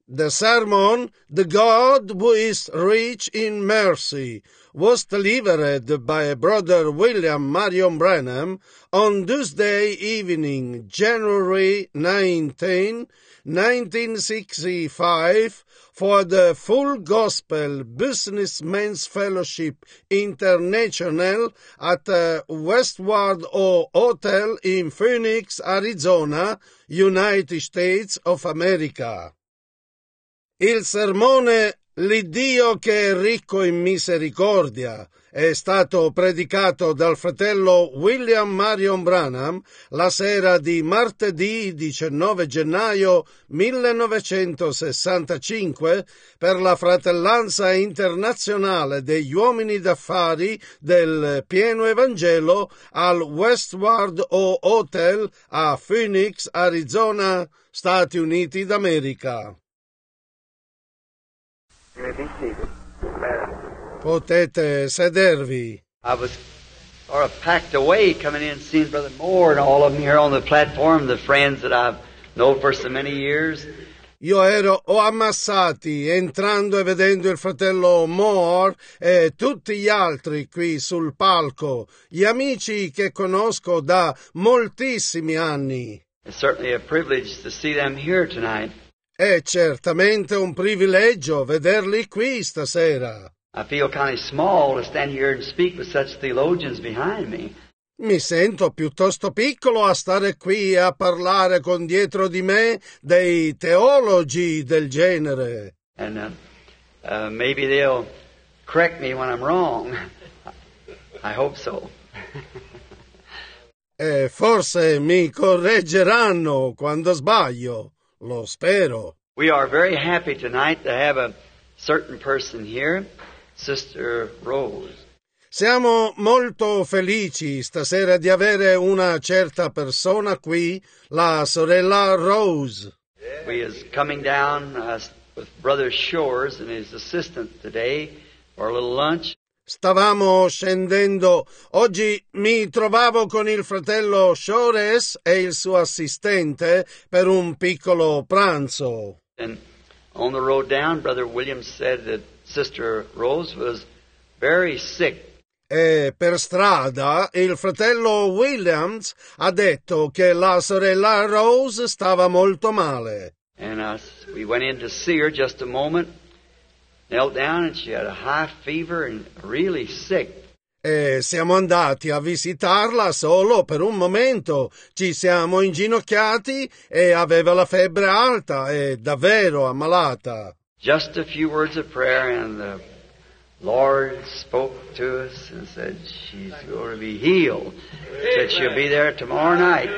The sermon, The God Who is Rich in Mercy, was delivered by Brother William Marion Branham on Tuesday evening, January 19, 1965, for the Full Gospel Businessmen's Fellowship International at Westward O Hotel in Phoenix, Arizona, United States of America. Il sermone L'Iddio che è ricco in misericordia è stato predicato dal fratello William Marion Branham la sera di martedì 19 gennaio 1965 per la fratellanza internazionale degli uomini d'affari del pieno Evangelo al Westward O Hotel a Phoenix, Arizona, Stati Uniti d'America. Potete sedervi. I was sort of packed away coming in and seeing Brother Moore and all of them here on the platform, the friends that I've known for so many years. Io ero ammassati entrando e vedendo il fratello Moore e tutti gli altri qui sul palco, gli amici che conosco da moltissimi anni. It's certainly a privilege to see them here tonight. È certamente un privilegio vederli qui stasera. I feel kind of small to stand here and speak with such theologians behind me. Mi sento piuttosto piccolo a stare qui a parlare con dietro di me dei teologi del genere. And maybe they'll correct me when I'm wrong. I hope so. E forse mi correggeranno quando sbaglio. Lo spero. We are very happy tonight to have a certain person here, Sister Rose. Siamo molto felici stasera di avere una certa persona qui, la sorella Rose. We is coming down with Brother Shores and his assistant today for a little lunch. Stavamo scendendo. Oggi mi trovavo con il fratello Shores e il suo assistente per un piccolo pranzo. And on the road down, Brother Williams said that Sister Rose was very sick. E per strada il fratello Williams ha detto che la sorella Rose stava molto male. And we went in to see her just a moment. Knelt down and she had a high fever and really sick. E siamo andati a visitarla solo per un momento. Ci siamo inginocchiati e aveva la febbre alta e davvero ammalata. Just a few words of prayer and the Lord spoke to us and said she's going to be healed. Said she'll be there tomorrow night.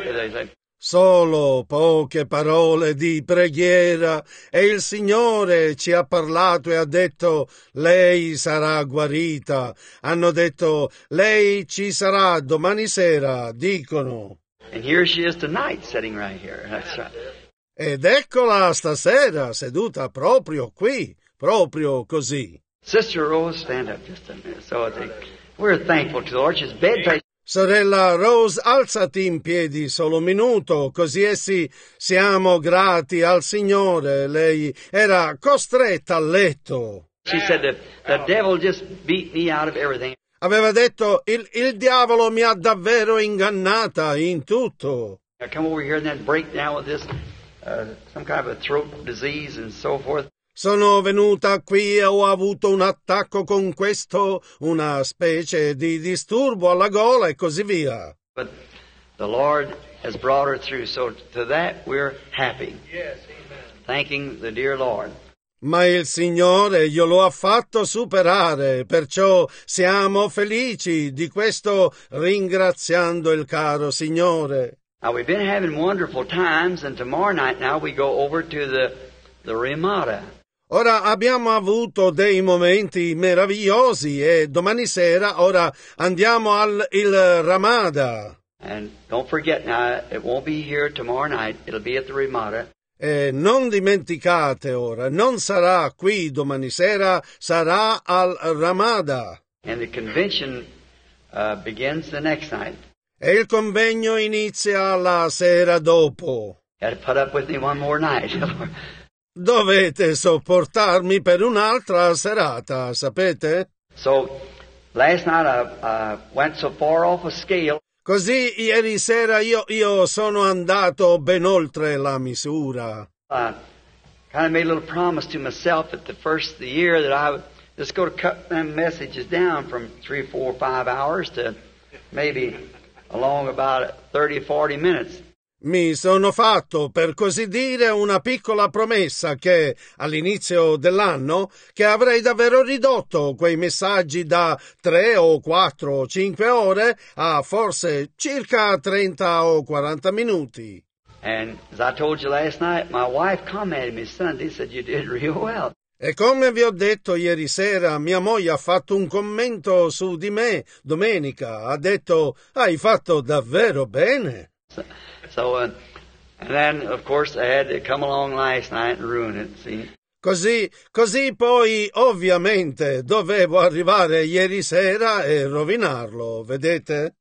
Solo poche parole di preghiera e il Signore ci ha parlato e ha detto lei sarà guarita. Hanno detto lei ci sarà domani sera, dicono. And here she is tonight sitting right here. That's right. Ed eccola stasera seduta proprio qui, proprio così. Sister Rose, stand up just a minute. We're thankful to the Lord. She's bedtime. Sorella Rose, alzati in piedi solo un minuto, così essi siamo grati al Signore. Lei era costretta al letto. She said the devil just beat me out of everything. Aveva detto, il diavolo mi ha davvero ingannata in tutto. I come over here and then break down with this, some kind of a throat disease and so forth. Sono venuta qui e ho avuto un attacco con questo, una specie di disturbo alla gola e così via. But the Lord has brought her through, so to that we're happy. Yes, amen. Thanking the dear Lord. Ma il Signore glielo ha fatto superare, perciò siamo felici di questo, ringraziando il caro Signore. Now we've been having wonderful times, and tomorrow night now we go over to the Ramada. Ora abbiamo avuto dei momenti meravigliosi e domani sera ora andiamo al Ramada. And don't forget now, it won't be here tomorrow night, it'll be at the Ramada. E non dimenticate ora, non sarà qui domani sera, sarà al Ramada. And the convention begins the next night. E il convegno inizia la sera dopo. Got to put up with me one more night. Dovete sopportarmi per un'altra serata, sapete? So last night I went so far off a scale. Così ieri sera io sono andato ben oltre la misura. I kind of made a little promise to myself at the first of the year that I would just go to cut them messages down from 3, 4, 5 hours to maybe along about 30, 40 minutes. Mi sono fatto, per così dire, una piccola promessa che all'inizio dell'anno che avrei davvero ridotto quei messaggi da 3 o 4 o 5 ore a forse circa 30 o 40 minuti. And as I told you last night, my wife commented me Sunday, said you did real well. E come vi ho detto ieri sera, mia moglie ha fatto un commento su di me domenica. Ha detto, hai fatto davvero bene. So, and then, of course, I had to come along last night and ruin it, see. Così poi, ovviamente, dovevo arrivare ieri sera e rovinarlo, vedete?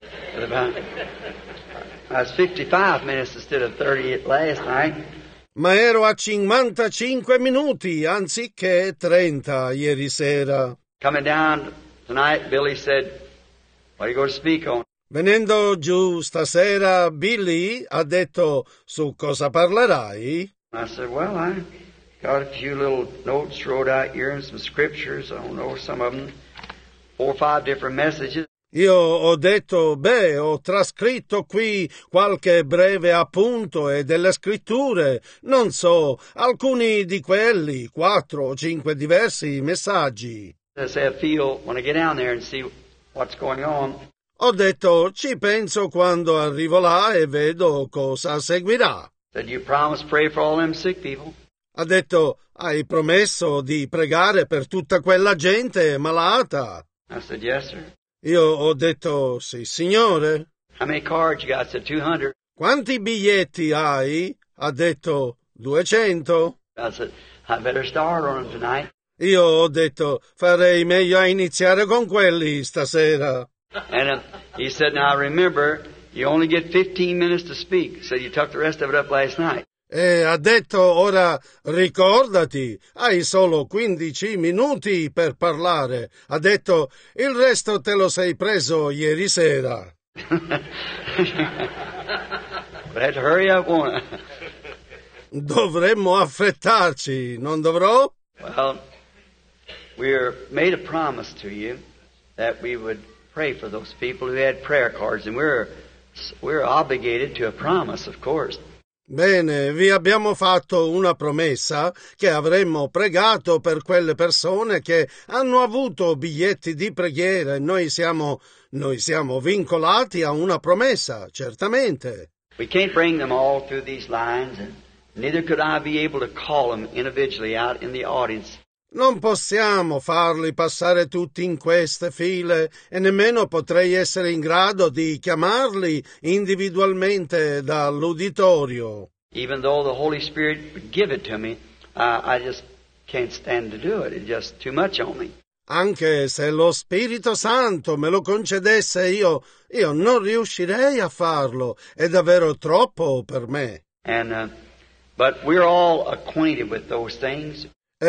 I was 55 minutes instead of 30 last night. Ma ero a 55 minuti anziché 30 ieri sera. Coming down tonight, Billy said, what are you going to speak on? Venendo giù stasera, Billy ha detto, su cosa parlerai? I said, well, I got a few little notes wrote out here and some scriptures. I don't know some of them, 4 or 5 different messages. Io ho detto, ho trascritto qui qualche breve appunto e delle scritture, non so, alcuni di quelli, 4 o 5 diversi messaggi. I said, I feel when I get down there and see what's going on. Ho detto, ci penso quando arrivo là e vedo cosa seguirà. Said, you promise pray for all them sick people? Ha detto, hai promesso di pregare per tutta quella gente malata? I said, yes, sir. Io ho detto, sì, signore. How many cards you got? I said, 200. Quanti biglietti hai? Ha detto, 200. I said, I better start on them tonight. Io ho detto, farei meglio a iniziare con quelli stasera. And he said, now remember, you only get 15 minutes to speak. So you took the rest of it up last night. E ha detto, ora ricordati, hai solo 15 minuti per parlare. Ha detto, il resto te lo sei preso ieri sera. But I have to hurry up, won't I? Dovremmo affrettarci, non dovrò? Well, we're made a promise to you that we would pray for those people who had prayer cards, and we're obligated to a promise, of course. Bene, vi abbiamo fatto una promessa che avremmo pregato per quelle persone che hanno avuto biglietti di preghiera e noi siamo vincolati a una promessa, certamente. We can't bring them all through these lines, and neither could I be able to call them individually out in the audience. Non possiamo farli passare tutti in queste file e nemmeno potrei essere in grado di chiamarli individualmente dall'uditorio. Even though the Holy Spirit would give it to me, I just can't stand to do it. It's just too much on me. Anche se lo Spirito Santo me lo concedesse io non riuscirei a farlo. È davvero troppo per me. And but we're all acquainted with those things.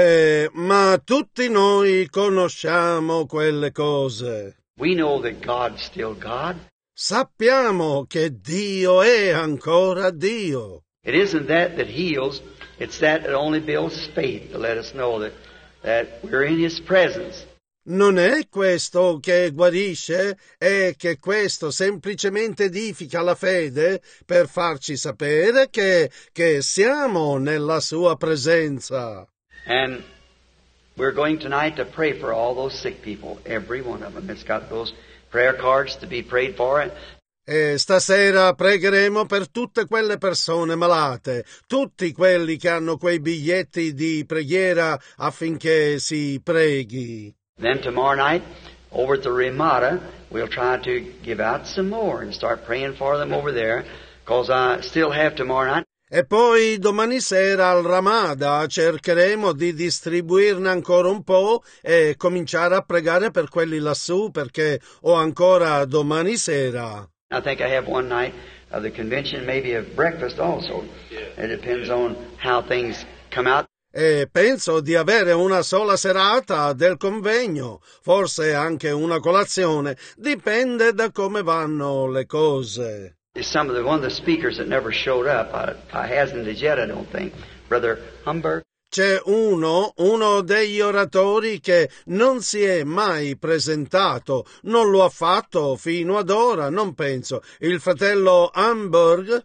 Ma tutti noi conosciamo quelle cose. We know that God's still God. Sappiamo che Dio è ancora Dio. It isn't that heals, it's that only builds faith to let us know that we're in His presence. Non è questo che guarisce, è che questo semplicemente edifica la fede per farci sapere che siamo nella sua presenza. And we're going tonight to pray for all those sick people, every one of them. It's got those prayer cards to be prayed for. E stasera pregheremo per tutte quelle persone malate, tutti quelli che hanno quei biglietti di preghiera affinché si preghi. Then tomorrow night, over at the Ramada, we'll try to give out some more and start praying for them over there, because I still have tomorrow night. E poi domani sera al Ramada cercheremo di distribuirne ancora un po' e cominciare a pregare per quelli lassù, perché ho ancora domani sera. I think I have one night of the convention, maybe a breakfast also. It depends on how things come out. e penso di avere una sola serata del convegno, forse anche una colazione, dipende da come vanno le cose. One of the speakers that never showed up, hasn't as yet, I don't think, Brother Humberg. C'è uno degli oratori che non si è mai presentato, non lo ha fatto fino ad ora, non penso. Il fratello Hamburg?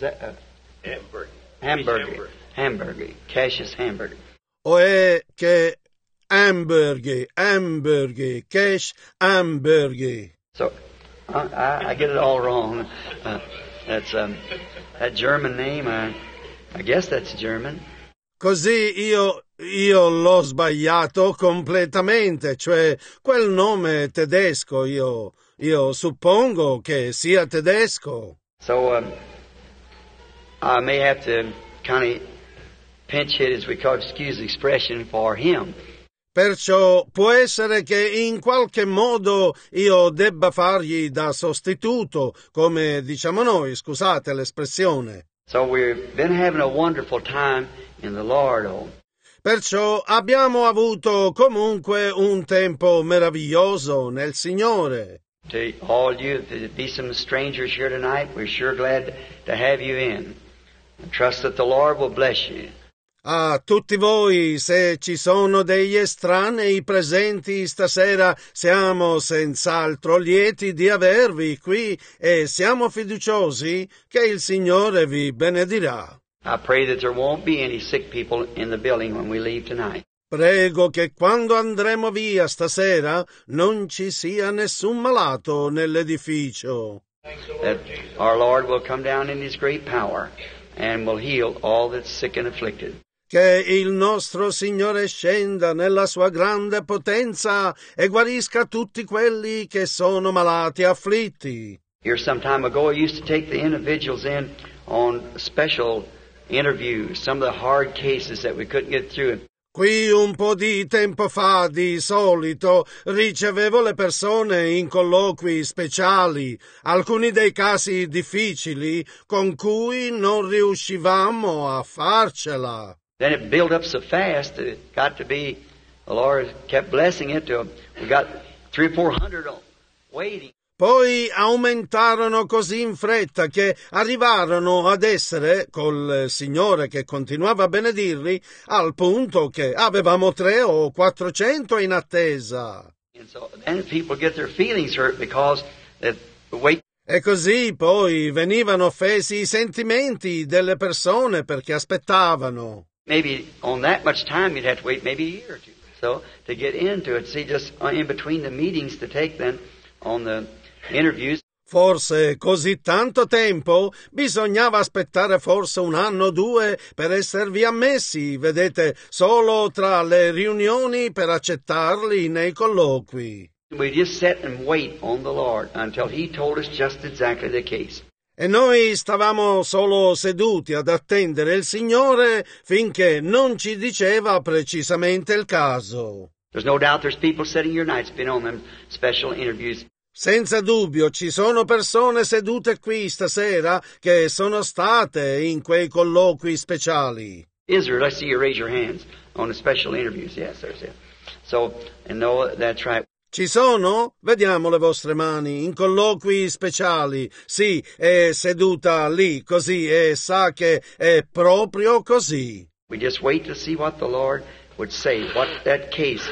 Hamburg, Cassius Hamburg. O è che Hamburg, Cash Hamburg. So, I get it all wrong. That's that German name. I guess that's German. Così io l'ho sbagliato completamente, cioè quel nome tedesco, io suppongo che sia tedesco. So I may have to kind of pinch hit, as we call, excuse the expression, for him. Perciò può essere che in qualche modo io debba fargli da sostituto, come diciamo noi, scusate l'espressione. So we've been having a wonderful time in the Lord. Perciò abbiamo avuto comunque un tempo meraviglioso nel Signore. To all you, if there be some strangers here tonight, we're sure glad to have you in. And trust that the Lord will bless you. A tutti voi, se ci sono degli estranei presenti stasera, siamo senz'altro lieti di avervi qui e siamo fiduciosi che il Signore vi benedirà. I pray that there won't be any sick people in the building when we leave tonight. Prego che quando andremo via stasera non ci sia nessun malato nell'edificio. That our Lord will come down in His great power and will heal all that's sick and afflicted. Che il nostro Signore scenda nella sua grande potenza e guarisca tutti quelli che sono malati e afflitti. Here some time ago I used to take the individuals in on special interviews, some of the hard cases that we couldn't get through. Qui un po' di tempo fa, di solito, ricevevo le persone in colloqui speciali, alcuni dei casi difficili con cui non riuscivamo a farcela. Then it built up so fast that it got to be, the Lord kept blessing it till we got 300 or 400 waiting. Poi aumentarono così in fretta che arrivarono ad essere, col Signore che continuava a benedirli, al punto che avevamo 300 o 400 in attesa. And so then people get their feelings hurt because the wait. E così poi venivano offesi i sentimenti delle persone perché aspettavano. Maybe on that much time you'd have to wait maybe a year or two. So to get into it, see, just in between the meetings to take them on the interviews. Forse così tanto tempo bisognava aspettare forse 1 anno o 2 per esservi ammessi, vedete, solo tra le riunioni per accettarli nei colloqui. We just sat and wait on the Lord until He told us just exactly the case. E noi stavamo solo seduti ad attendere il Signore finché non ci diceva precisamente il caso. There's no doubt there's people sitting here tonight been on them special interviews. Senza dubbio ci sono persone sedute qui stasera che sono state in quei colloqui speciali. Israel, I see you raise your hands on the special interviews. Yes, there's it. So, and no, that's right. Ci sono? Vediamo le vostre mani, in colloqui speciali. Sì, è seduta lì, così, e sa che è proprio così. We just wait to see what the Lord would say, what that case.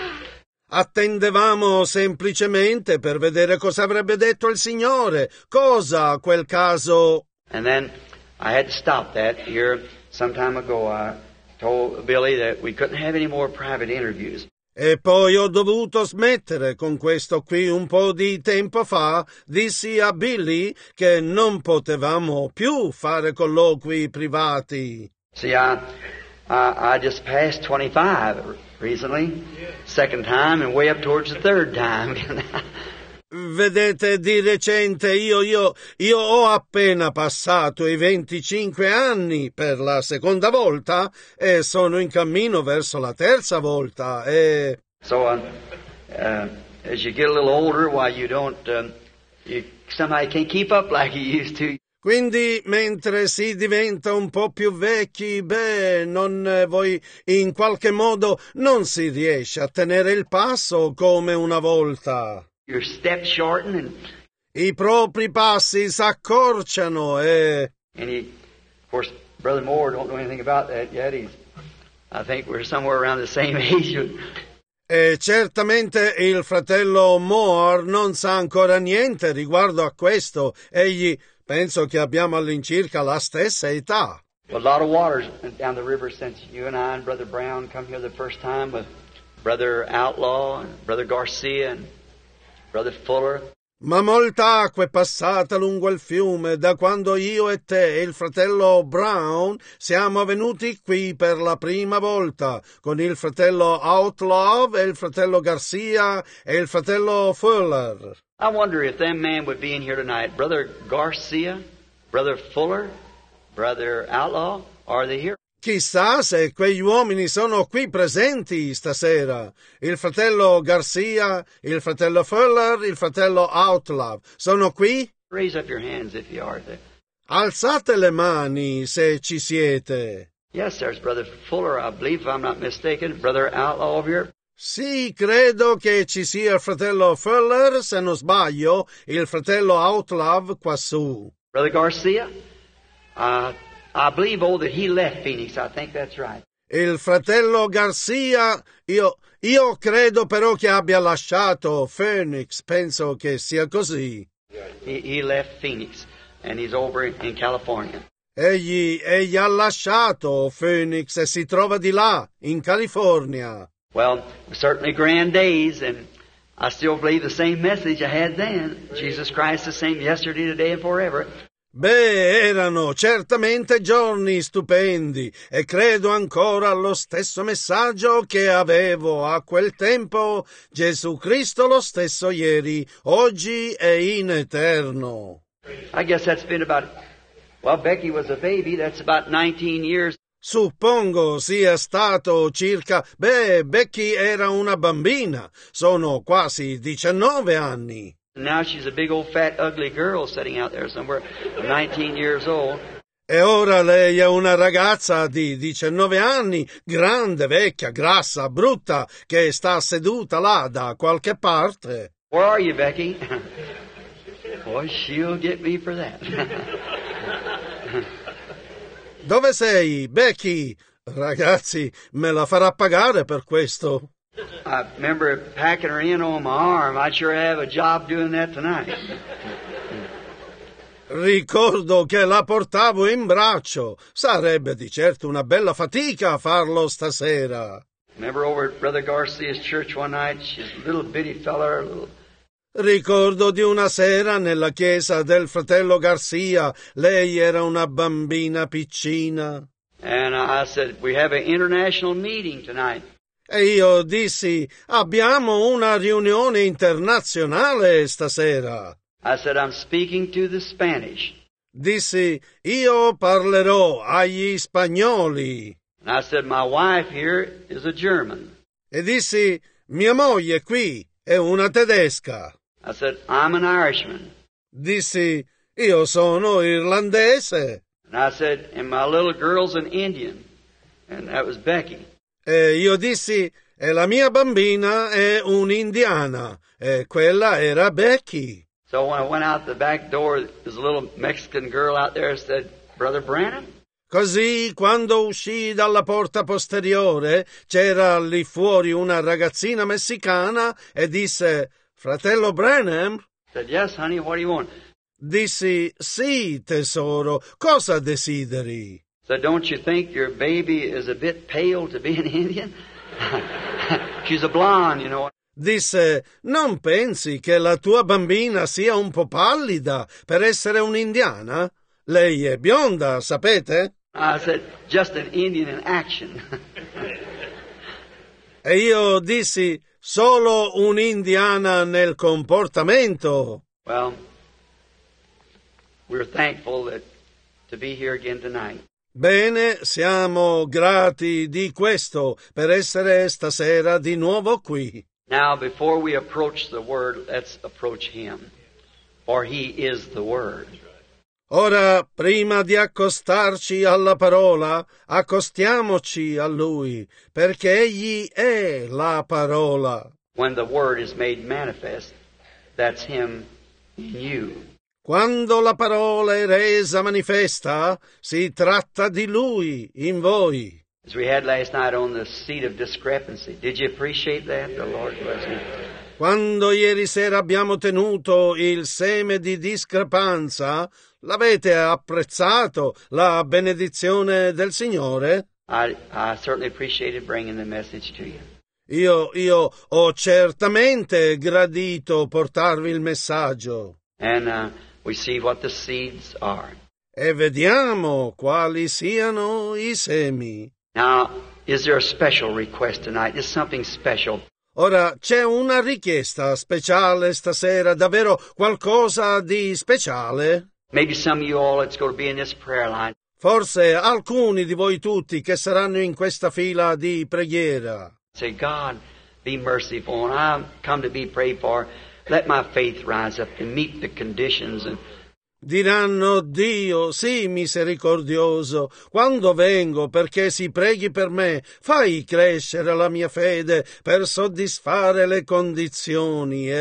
Attendevamo semplicemente per vedere cosa avrebbe detto il Signore, cosa quel caso. And then I had to stop that here some time ago. I told Billy that we couldn't have any more private interviews. E poi ho dovuto smettere con questo qui un po' di tempo fa. Dissi a Billy che non potevamo più fare colloqui privati. See, I just passed 25 recently, second time, and way up towards the third time. Vedete, di recente io ho appena passato i 25 anni per la seconda volta e sono in cammino verso la terza volta e... So, as you get a little older, why you don't, somebody can't keep up like you used to. Quindi, mentre si diventa un po' più vecchi, voi in qualche modo non si riesce a tenere il passo come una volta. Your steps shorten I propri passi s'accorciano and of course, Brother Moore don't know anything about that yet. I think we're somewhere around the same age. E certamente il fratello Moore non sa ancora niente riguardo a questo. Egli penso che abbiamo all'incirca la stessa età. Well, a lot of water's went down the river since you and I and Brother Brown come here the first time with Brother Outlaw and Brother Garcia and Brother Fuller. Ma molta acqua è passata lungo il fiume da quando io e te e il fratello Brown siamo venuti qui per la prima volta, con il fratello Outlaw e il fratello Garcia e il fratello Fuller. I wonder if them men would be in here tonight. Brother Garcia, Brother Fuller, Brother Outlaw, are they here? Chissà se quegli uomini sono qui presenti stasera. Il fratello Garcia, il fratello Fuller, il fratello Outlaw. Sono qui? Raise up your hands if you are there. Alzate le mani se ci siete. Yes, there's Brother Fuller, I believe, if I'm not mistaken. Brother Outlaw over here. Sì, credo che ci sia il fratello Fuller, se non sbaglio, il fratello Outlaw quassù. Brother Garcia, I believe, that he left Phoenix. I think that's right. Il fratello Garcia, io credo però che abbia lasciato Phoenix, penso che sia così. He left Phoenix, and he's over in California. Egli ha lasciato Phoenix e si trova di là, in California. Well, certainly grand days, and I still believe the same message I had then. Jesus Christ the same yesterday, today, and forever. Erano certamente giorni stupendi e credo ancora allo stesso messaggio che avevo a quel tempo. Gesù Cristo lo stesso ieri, oggi e in eterno. I guess that's been Becky was a baby, that's about 19 years. Suppongo sia stato circa, Becky era una bambina, sono quasi 19 anni. Now she's a big old fat ugly girl sitting out there somewhere, 19 years old. E ora lei è una ragazza di 19 anni, grande, vecchia, grassa, brutta, che sta seduta là da qualche parte. Where are you, Becky? Boy, she'll get me for that. Dove sei, Becky? Ragazzi, me la farà pagare per questo. I remember packing her in on my arm. I'd sure have a job doing that tonight. Ricordo che la portavo in braccio. Sarebbe di certo una bella fatica farlo stasera. Remember over at Brother Garcia's church one night, she's a little bitty fella. Ricordo di una sera nella chiesa del fratello Garcia. Lei era una bambina piccina. And I said, we have an international meeting tonight. E io dissi, abbiamo una riunione internazionale stasera. I said, I'm speaking to the Spanish. Dissi, io parlerò agli spagnoli. And I said, my wife here is a German. E dissi, mia moglie qui è una tedesca. I said, I'm an Irishman. Dissi, io sono irlandese. And I said, and my little girl's an Indian. And that was Becky. E io dissi, e la mia bambina è un'indiana, e quella era Becky. So when I went out the back door, there's a little Mexican girl out there said, Brother Branham? Così, quando uscii dalla porta posteriore, c'era lì fuori una ragazzina messicana e disse, Fratello Branham? I said, yes, honey, what do you want? Dissi, sì, tesoro, cosa desideri? Said, don't you think your baby is a bit pale to be an Indian? She's a blonde, you know. Disse, non pensi che la tua bambina sia un po' pallida per essere un'indiana? Lei è bionda, sapete? I said, just an Indian in action. E io dissi, solo un'indiana nel comportamento. Well, we're thankful to be here again tonight. Bene, siamo grati di questo, per essere stasera di nuovo qui. Now, before we approach the Word, let's approach Him, for He is the Word. Ora, prima di accostarci alla parola, accostiamoci a Lui, perché Egli è la parola. When the Word is made manifest, that's Him in you. Quando la parola è resa manifesta, si tratta di Lui in voi. As we had last night on the seat of discrepancy. Did you appreciate that? The Lord bless you. Quando ieri sera abbiamo tenuto il seme di discrepanza, l'avete apprezzato, la benedizione del Signore? I certainly appreciated bringing the message to you. Io ho certamente gradito portarvi il messaggio. And we see what the seeds are. E vediamo quali siano i semi. Now, is there a special request tonight? Is something special? Ora, c'è una richiesta speciale stasera, davvero qualcosa di speciale? Maybe some of you all that's going to be in this prayer line. Forse alcuni di voi tutti che saranno in questa fila di preghiera. Say, God, be merciful, and I've come to be prayed for. Let my faith rise up and meet the conditions. And Diranno, Dio, sii misericordioso, quando vengo perché si preghi per me, fai crescere la mia fede per soddisfare le condizioni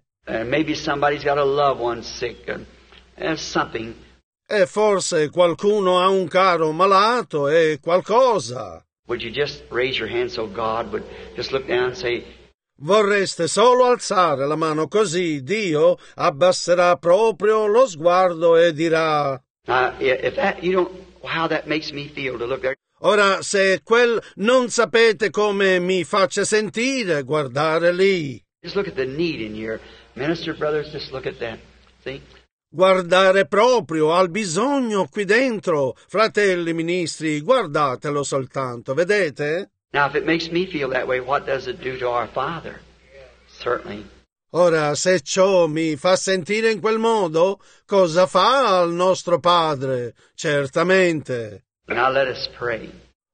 maybe somebody's got a loved one sick and something. E forse qualcuno ha un caro malato e qualcosa. Would you just raise your hand so God would just look down and say, Vorreste solo alzare la mano così Dio abbasserà proprio lo sguardo e dirà: if that, you don't, how that makes me feel to look there. Ora, se non sapete come mi faccia sentire guardare lì. Just look at the need in your minister, brothers, just look at that. See? Guardare proprio al bisogno qui dentro, fratelli ministri, guardatelo soltanto, vedete? Now, if it makes me feel that way, what does it do to our Father? Certainly. Ora, se ciò mi fa sentire in quel modo, cosa fa al nostro Padre? Certamente. Now let us pray.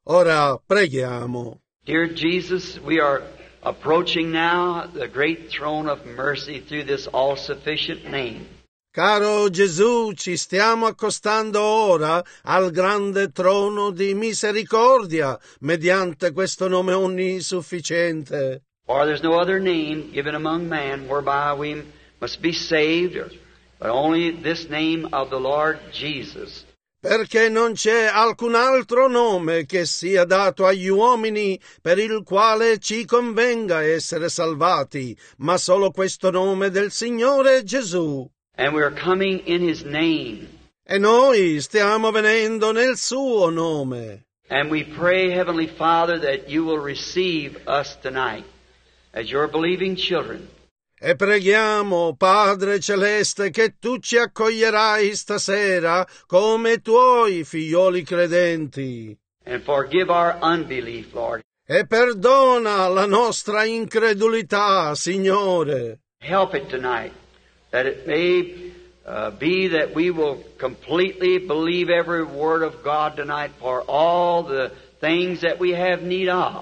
Ora preghiamo. Dear Jesus, we are approaching now the great throne of mercy through this all-sufficient name. Caro Gesù, ci stiamo accostando ora al grande trono di misericordia mediante questo nome onnisufficiente. For there's no other name given among man whereby we must be saved, but only this name of the Lord Jesus. Perché non c'è alcun altro nome che sia dato agli uomini per il quale ci convenga essere salvati, ma solo questo nome del Signore Gesù. And we are coming in His name. E noi stiamo venendo nel suo nome. And we pray, Heavenly Father, that you will receive us tonight as your believing children. E preghiamo, Padre Celeste, che tu ci accoglierai stasera come tuoi figlioli credenti. And forgive our unbelief, Lord. E perdona la nostra incredulità, Signore. Help it tonight, that it may be that we will completely believe every word of God tonight for all the things that we have need of.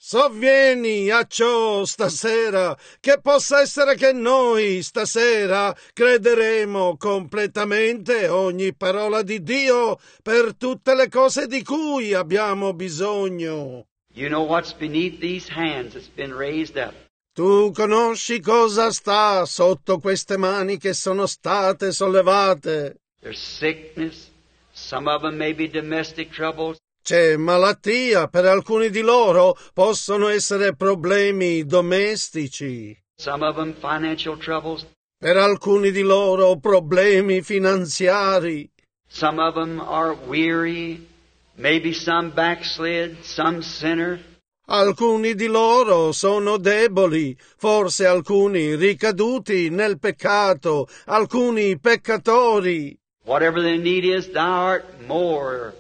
Sovvieni a ciò stasera, che possa essere che noi stasera crederemo completamente ogni parola di Dio per tutte le cose di cui abbiamo bisogno. You know what's beneath these hands that's been raised up. Tu conosci cosa sta sotto queste mani che sono state sollevate. There's sickness, some of them may be domestic troubles. C'è malattia, per alcuni di loro possono essere problemi domestici. Some of them financial troubles. Per alcuni di loro problemi finanziari. Some of them are weary, maybe some backslid, some sinner. Alcuni di loro sono deboli, forse alcuni ricaduti nel peccato, alcuni peccatori. Whatever their need is, thou art more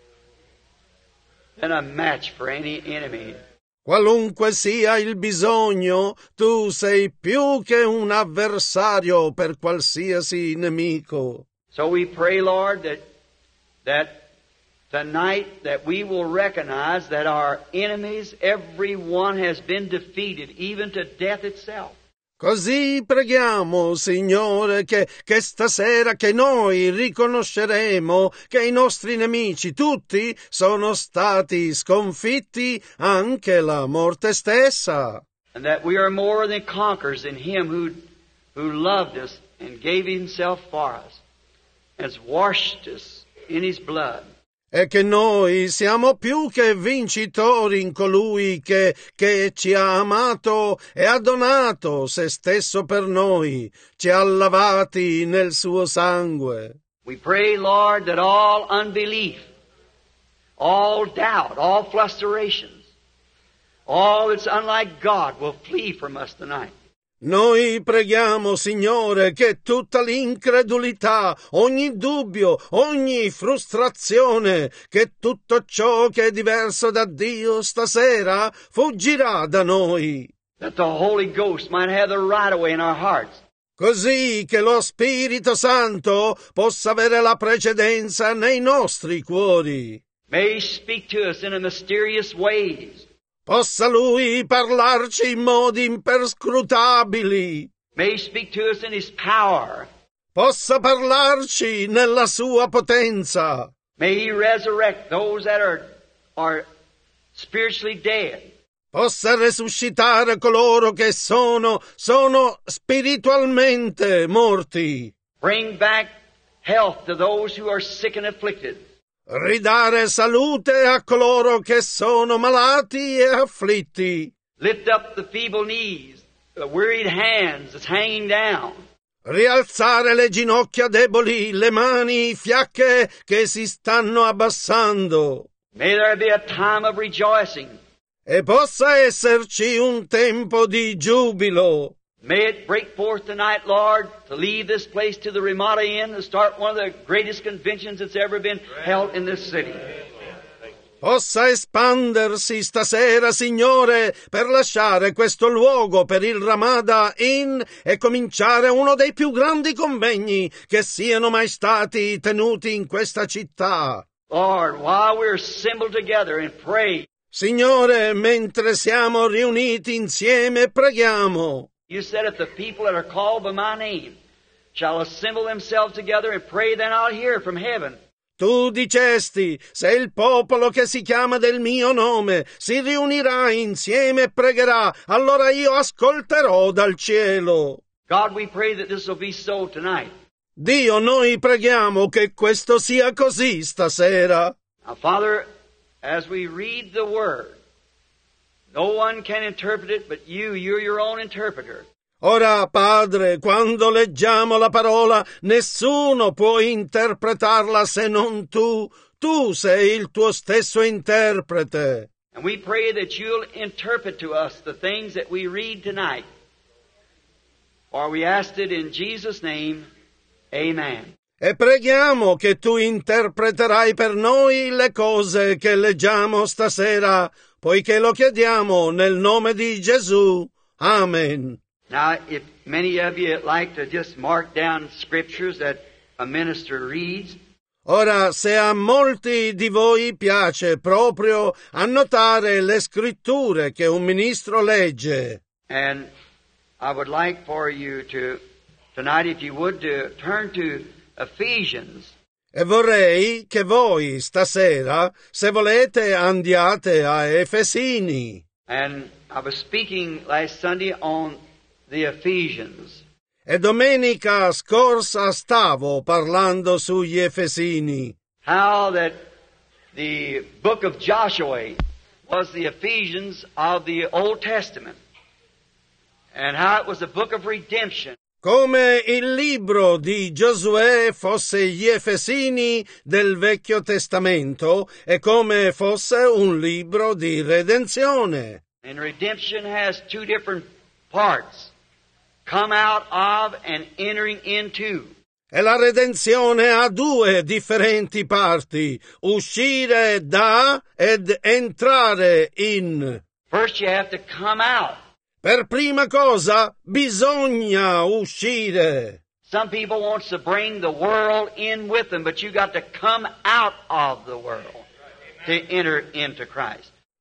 than a match for any enemy. Qualunque sia il bisogno, tu sei più che un avversario per qualsiasi nemico. So we pray, Lord, that tonight that we will recognize that our enemies, every one has been defeated, even to death itself. Così preghiamo, Signore, che stasera che noi riconosceremo che i nostri nemici tutti sono stati sconfitti, anche la morte stessa. And that we are more than conquerors in Him who loved us and gave Himself for us, has washed us in His blood. E che noi siamo più che vincitori in colui che ci ha amato e ha donato se stesso per noi, ci ha lavati nel suo sangue. We pray, Lord, that all unbelief, all doubt, all frustrations, all that's unlike God will flee from us tonight. Noi preghiamo, Signore, che tutta l'incredulità, ogni dubbio, ogni frustrazione, che tutto ciò che è diverso da Dio stasera fuggirà da noi. That the Holy Ghost might have the right of way in our hearts. Così che lo Spirito Santo possa avere la precedenza nei nostri cuori. May He speak to us in a mysterious ways. Possa Lui parlarci in modi imperscrutabili. May He speak to us in His power. Possa parlarci nella sua potenza. May He resurrect those that are spiritually dead. Possa resuscitare coloro che sono spiritualmente morti. Bring back health to those who are sick and afflicted. Ridare salute a coloro che sono malati e afflitti. Lift up the feeble knees, the wearied hands that's hanging down. Rialzare le ginocchia deboli, le mani fiacche che si stanno abbassando. May there be a time of rejoicing. E possa esserci un tempo di giubilo. May it break forth tonight, Lord, to leave this place to the Ramada Inn and start one of the greatest conventions that's ever been held in this city. Possa espandersi stasera, Signore, per lasciare questo luogo per il Ramada Inn e cominciare uno dei più grandi convegni che siano mai stati tenuti in questa città. Lord, while we're assembled together and pray, Signore, mentre siamo riuniti insieme e preghiamo, You said, if the people that are called by my name shall assemble themselves together and pray, then I'll hear from heaven. Tu dicesti, se il popolo che si chiama del mio nome si riunirà insieme e pregherà, allora io ascolterò dal cielo. God, we pray that this will be so tonight. Dio, noi preghiamo che questo sia così stasera. Now, Father, as we read the Word, no one can interpret it but you. You're your own interpreter. Ora, Padre, quando leggiamo la parola, nessuno può interpretarla se non tu. Tu sei il tuo stesso interprete. And we pray that you'll interpret to us the things that we read tonight. For we asked it in Jesus' name. Amen. E preghiamo che tu interpreterai per noi le cose che leggiamo stasera, poiché lo chiediamo nel nome di Gesù. Amen. Now, if many of you like to just mark down scriptures that a minister reads, Ora, se a molti di voi piace proprio annotare le scritture che un ministro legge, and I would like for you to, tonight, if you would, to turn to Ephesians. e vorrei che voi stasera, se volete, andiate a Efesini. And I was speaking last Sunday on the Ephesians. E domenica scorsa stavo parlando sugli Efesini. How that the book of Joshua was the Ephesians of the Old Testament. And how it was a book of redemption. Come il libro di Giosuè fosse gli Efesini del Vecchio Testamento e come fosse un libro di redenzione. And redemption has two different parts. Come out of and entering into. E la redenzione ha due differenti parti, uscire da ed entrare in. First you have to come out. Per prima cosa bisogna uscire. Some people want to bring the world in with them, but you got to come out of the world to enter into Christ.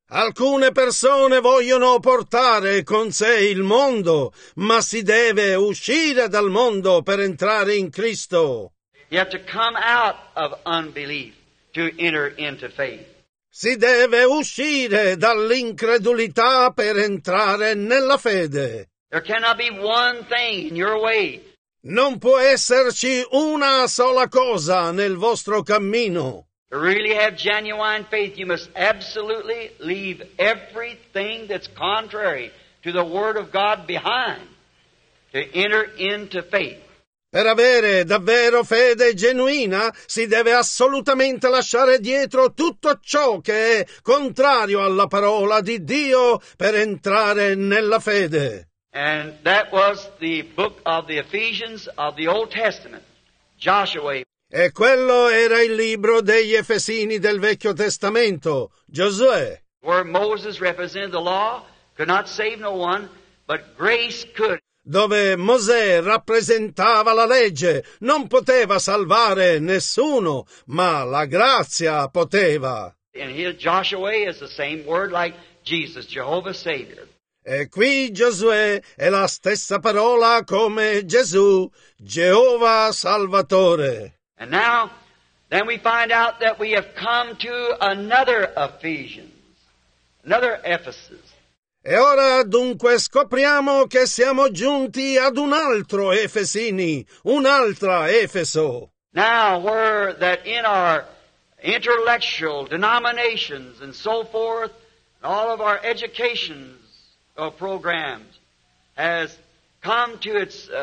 Alcune persone vogliono portare con sé il mondo, ma si deve uscire dal mondo per entrare in Cristo. You have to come out of unbelief to enter into faith. Si deve uscire dall'incredulità per entrare nella fede. There cannot be one thing in your way. Non può esserci una sola cosa nel vostro cammino. To really have genuine faith, you must absolutely leave everything that's contrary to the Word of God behind to enter into faith. Per avere davvero fede genuina si deve assolutamente lasciare dietro tutto ciò che è contrario alla parola di Dio per entrare nella fede. And that was the book of the Ephesians of the Old Testament, Joshua. E quello era il libro degli Efesini del Vecchio Testamento, Giosuè, Where Moses represented the law, could not save no one, but grace could. dove Mosè rappresentava la legge, non poteva salvare nessuno, ma la grazia poteva. And here Joshua is the same word like Jesus, Jehovah's Savior. E qui Giosuè è la stessa parola come Gesù, Geova Salvatore. And now, then we find out that we have come to another Ephesians, another Ephesus. E ora dunque scopriamo che siamo giunti ad un altro Efesini, un'altra Efeso. Now, where that in our intellectual denominations and so forth, all of our educations programs has come to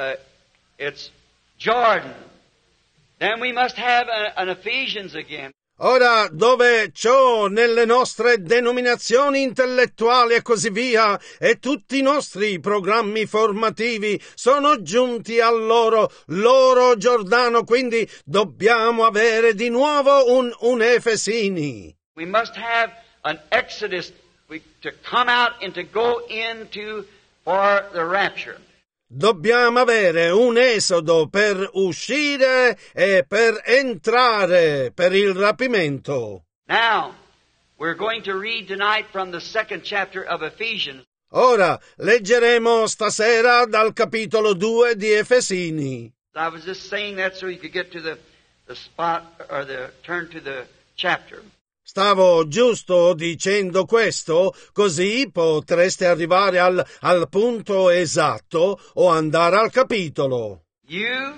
its Jordan, then we must have an Ephesians again. Ora, dove ciò nelle nostre denominazioni intellettuali e così via, e tutti i nostri programmi formativi sono giunti al loro Giordano, quindi dobbiamo avere di nuovo un Efesini. We must have an Exodus to come out and to go into for the rapture. Dobbiamo avere un esodo per uscire e per entrare per il rapimento. Now, we're going to read tonight from the 2nd chapter of Ephesians. Ora leggeremo stasera dal capitolo 2 di Efesini. I was just saying that so you could get to the spot or turn to the chapter. Stavo giusto dicendo questo, così potreste arrivare al punto esatto o andare al capitolo. You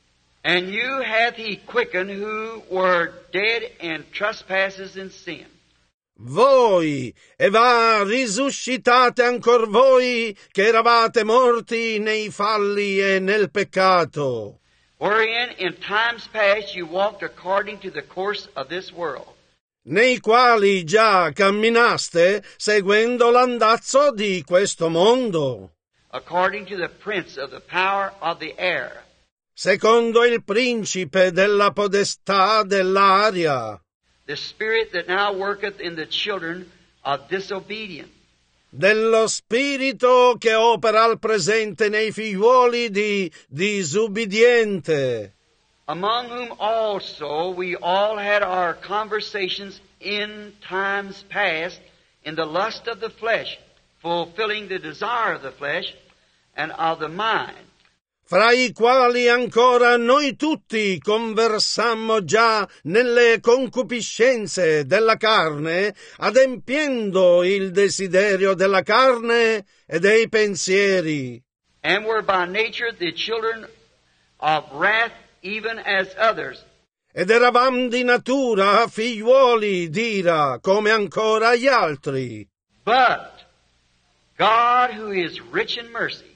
hath he quickened who were dead in trespasses and sin. Voi, e va risuscitate ancor voi che eravate morti nei falli e nel peccato. Wherein in times past you walked according to the course of this world. Nei quali già camminaste seguendo l'andazzo di questo mondo, according to the prince of the power of the air, secondo il principe della podestà dell'aria, the spirit that now worketh in the children of disobedience, dello spirito che opera al presente nei figliuoli di disubbidiente, among whom also we all had our conversations in times past in the lust of the flesh, fulfilling the desire of the flesh and of the mind. fra i quali ancora noi tutti conversammo già nelle concupiscenze della carne, adempiendo il desiderio della carne e dei pensieri. And were by nature the children of wrath, even as others. Ed eravam di natura figliuoli d'ira, come ancora gli altri. But God, who is rich in mercy,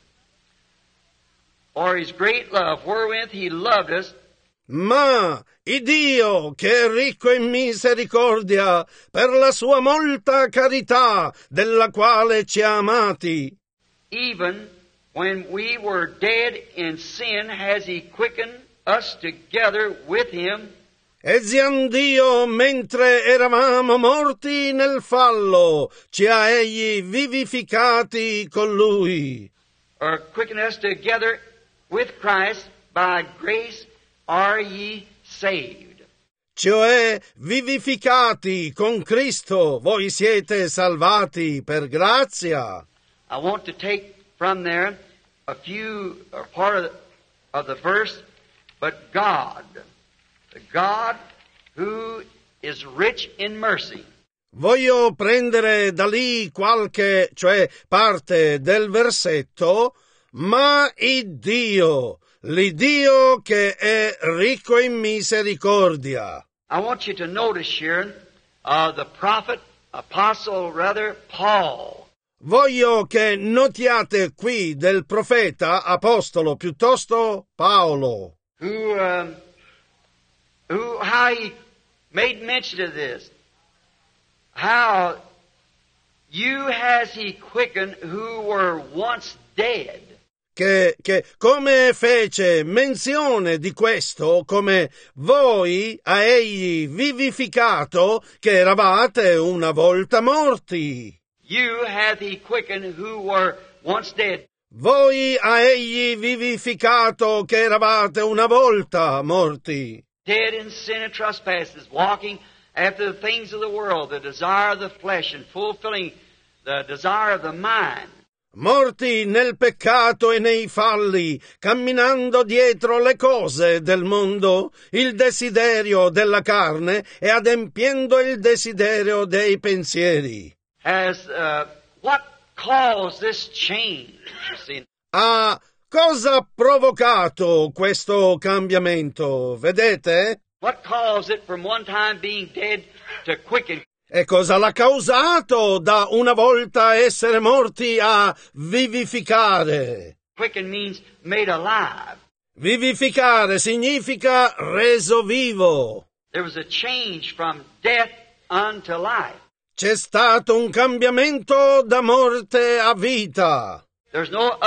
for his great love wherewith he loved us, Ma il Dio, che è ricco in misericordia, per la sua molta carità, della quale ci ha amati, even when we were dead in sin, has he quickened us together with him. e Dio, mentre eravamo morti nel fallo, ci ha egli vivificati con lui. Or quickened us together with Christ, by grace are ye saved. cioè vivificati con Cristo, voi siete salvati per grazia. I want to take from there a few, or part of the verse, but God, the God who is rich in mercy. Voglio prendere da lì qualche, cioè parte del versetto, ma l'Iddio che è ricco in misericordia. I want you to notice here the apostle, Paul. Voglio che notiate qui del profeta apostolo piuttosto Paolo, How he made mention of this. How you has he quickened who were once dead. che come fece menzione di questo, come voi a egli vivificato che eravate una volta morti. You hath he quickened who were once dead. Voi a egli vivificato che eravate una volta morti. Dead in sin and trespasses, walking after the things of the world, the desire of the flesh, and fulfilling the desire of the mind. Morti nel peccato e nei falli, camminando dietro le cose del mondo, il desiderio della carne e adempiendo il desiderio dei pensieri. What caused this change? You see? Cosa ha provocato questo cambiamento? Vedete? What caused it from one time being dead to quicken? E cosa l'ha causato da una volta essere morti a vivificare? Quicken means made alive. Vivificare significa reso vivo. There was a change from death unto life. C'è stato un cambiamento da morte a vita. There's no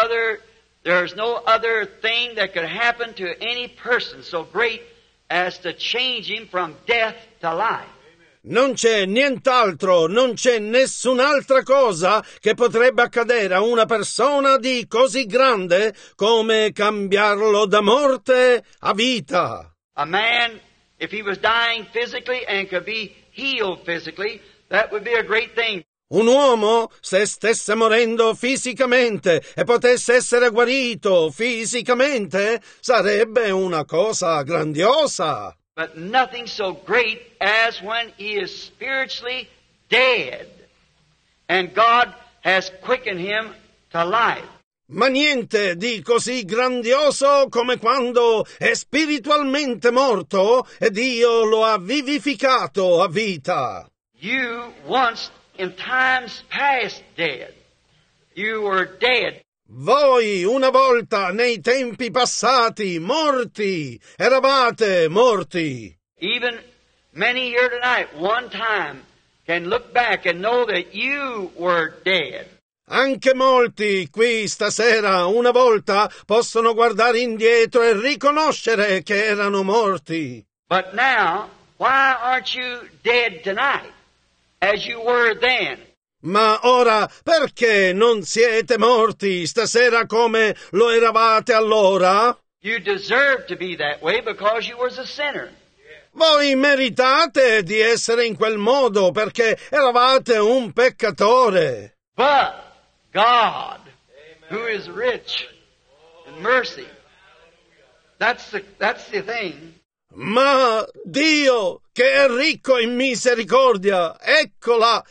other thing that could happen to any person so great as to change him from death to life. Non c'è nient'altro, non c'è nessun'altra cosa che potrebbe accadere a una persona di così grande come cambiarlo da morte a vita. A man, if he was dying physically and could be healed physically, that would be a great thing. Un uomo, se stesse morendo fisicamente e potesse essere guarito fisicamente, sarebbe una cosa grandiosa. But nothing so great as when he is spiritually dead and God has quickened him to life. Ma niente di così grandioso come quando è spiritualmente morto e Dio lo ha vivificato a vita. You once in times past dead. You were dead. Voi una volta nei tempi passati morti, eravate morti. Even many here tonight, one time, can look back and know that you were dead. Anche molti qui stasera una volta possono guardare indietro e riconoscere che erano morti. But now, why aren't you dead tonight as you were then? Ma ora perché non siete morti stasera come lo eravate allora? You deserve to be that way because you was a sinner. Voi meritate di essere in quel modo perché eravate un peccatore. But God, who is rich in mercy, that's the thing. Ma Dio, che è ricco in misericordia, ecco la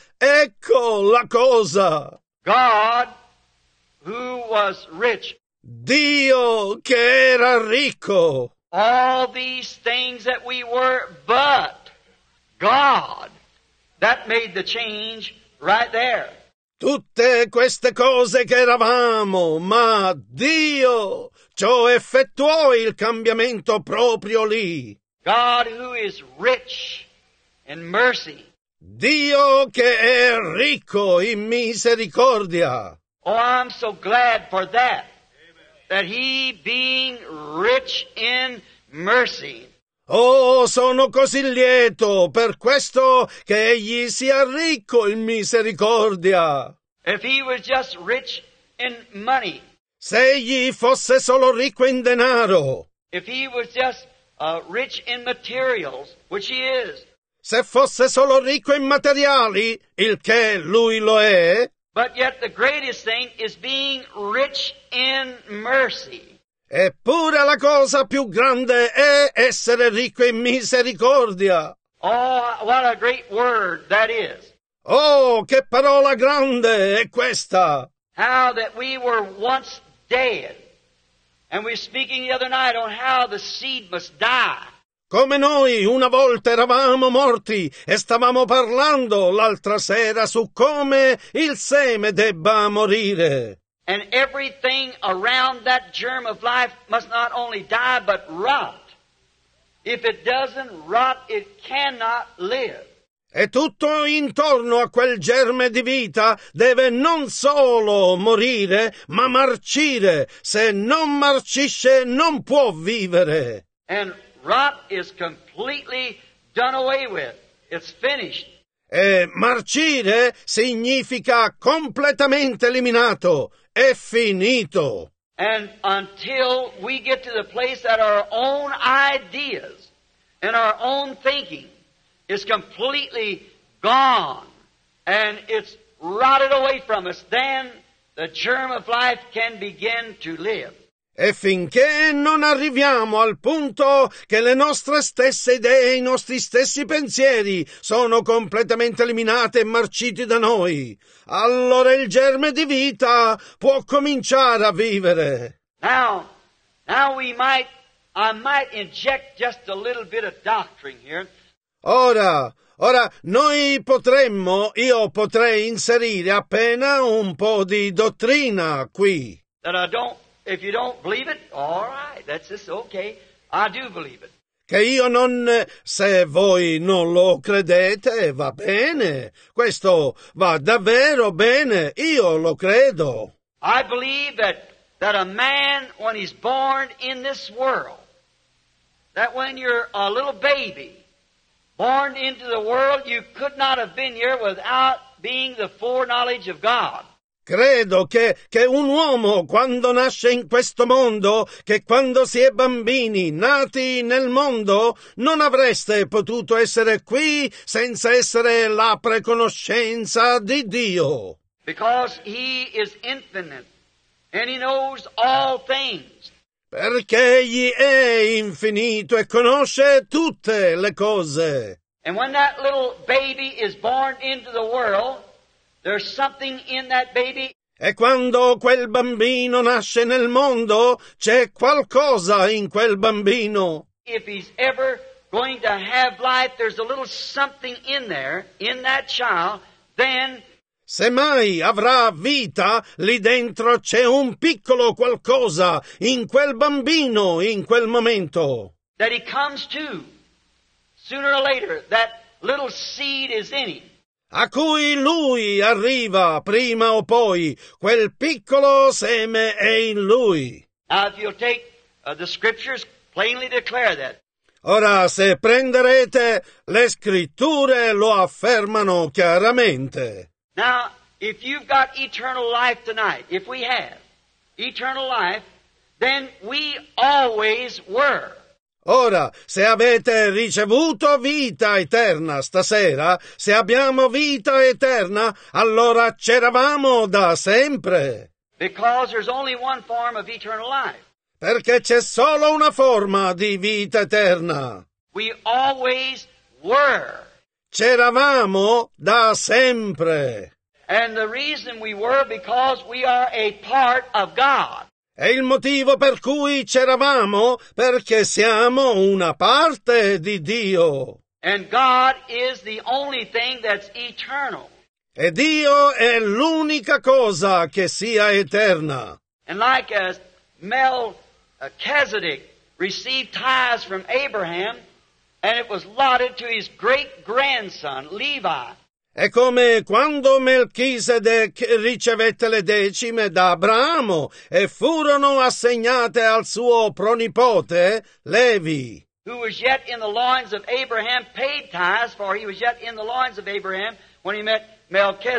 cosa. God, who was rich. Dio, che era ricco. All these things that we were, but God, that made the change right there. Tutte queste cose che eravamo, ma Dio, ciò effettuò il cambiamento proprio lì. God who is rich in mercy. Dio che è ricco in misericordia. Oh, I'm so glad for that. That he being rich in mercy. Oh, sono così lieto per questo che egli sia ricco in misericordia. If he was just rich in money. Se egli fosse solo ricco in denaro. If he was just rich in materials, which he is. Se fosse solo ricco in materiali, il che lui lo è, But yet the greatest thing is being rich in mercy. eppure la cosa più grande è essere ricco in misericordia. Oh, what a great word that is. Oh, che parola grande è questa! How that we were once dead. And we were speaking the other night on how the seed must die. Come noi una volta eravamo morti e stavamo parlando l'altra sera su come il seme debba morire. And everything around that germ of life must not only die but rot. If it doesn't rot, it cannot live. E tutto intorno a quel germe di vita deve non solo morire, ma marcire. Se non marcisce, non può vivere. And rot is completely done away with. It's finished. E marcire significa completamente eliminato. È finito. And until we get to the place that our own ideas and our own thinking is completely gone and it's rotted away from us, then the germ of life can begin to live. E finché non arriviamo al punto che le nostre stesse idee e i nostri stessi pensieri sono completamente eliminati e marciti da noi, allora il germe di vita può cominciare a vivere. Now I might inject just a little bit of doctrine here. Ora, io potrei inserire appena un po' di dottrina qui. If you don't believe it, all right, that's just okay. I do believe it. Se voi non lo credete, va bene. Questo va davvero bene, io lo credo. I believe that a man, when he's born in this world, that when you're a little baby, born into the world, you could not have been here without being the foreknowledge of God. Credo che un uomo quando nasce in questo mondo, che quando si è bambini nati nel mondo, non avreste potuto essere qui senza essere la preconoscenza di Dio. Because He is infinite and He knows all things. Perché Egli è infinito e conosce tutte le cose. And when that little baby is born into the world, there's something in that baby. E quando quel bambino nasce nel mondo, c'è qualcosa in quel bambino. If he's ever going to have life, there's a little something in there, in that child, then se mai avrà vita, lì dentro c'è un piccolo qualcosa in quel bambino, in quel momento. That he comes to. Sooner or later, that little seed is in him. A cui lui arriva prima o poi, quel piccolo seme è in lui. Now, if you'll take the scriptures, plainly declare that. Ora, se prenderete, le scritture lo affermano chiaramente. Now, if you've got eternal life tonight, if we have eternal life, then we always were. Ora, se avete ricevuto vita eterna stasera, se abbiamo vita eterna, allora c'eravamo da sempre. Because there's only one form of eternal life. Perché c'è solo una forma di vita eterna. We always were. C'eravamo da sempre. And the reason we were because we are a part of God. E il motivo per cui c'eravamo, perché siamo una parte di Dio. And God is the only thing that's eternal. E Dio è l'unica cosa che sia eterna. And like as Melchizedek received tithes from Abraham, and it was allotted to his great-grandson, Levi. È come quando Melchisedec ricevette le decime da Abramo e furono assegnate al suo pronipote Levi, who was yet in the loins of Abraham, paid tithes, for he was yet in the loins of Abraham when he met Melchizedek.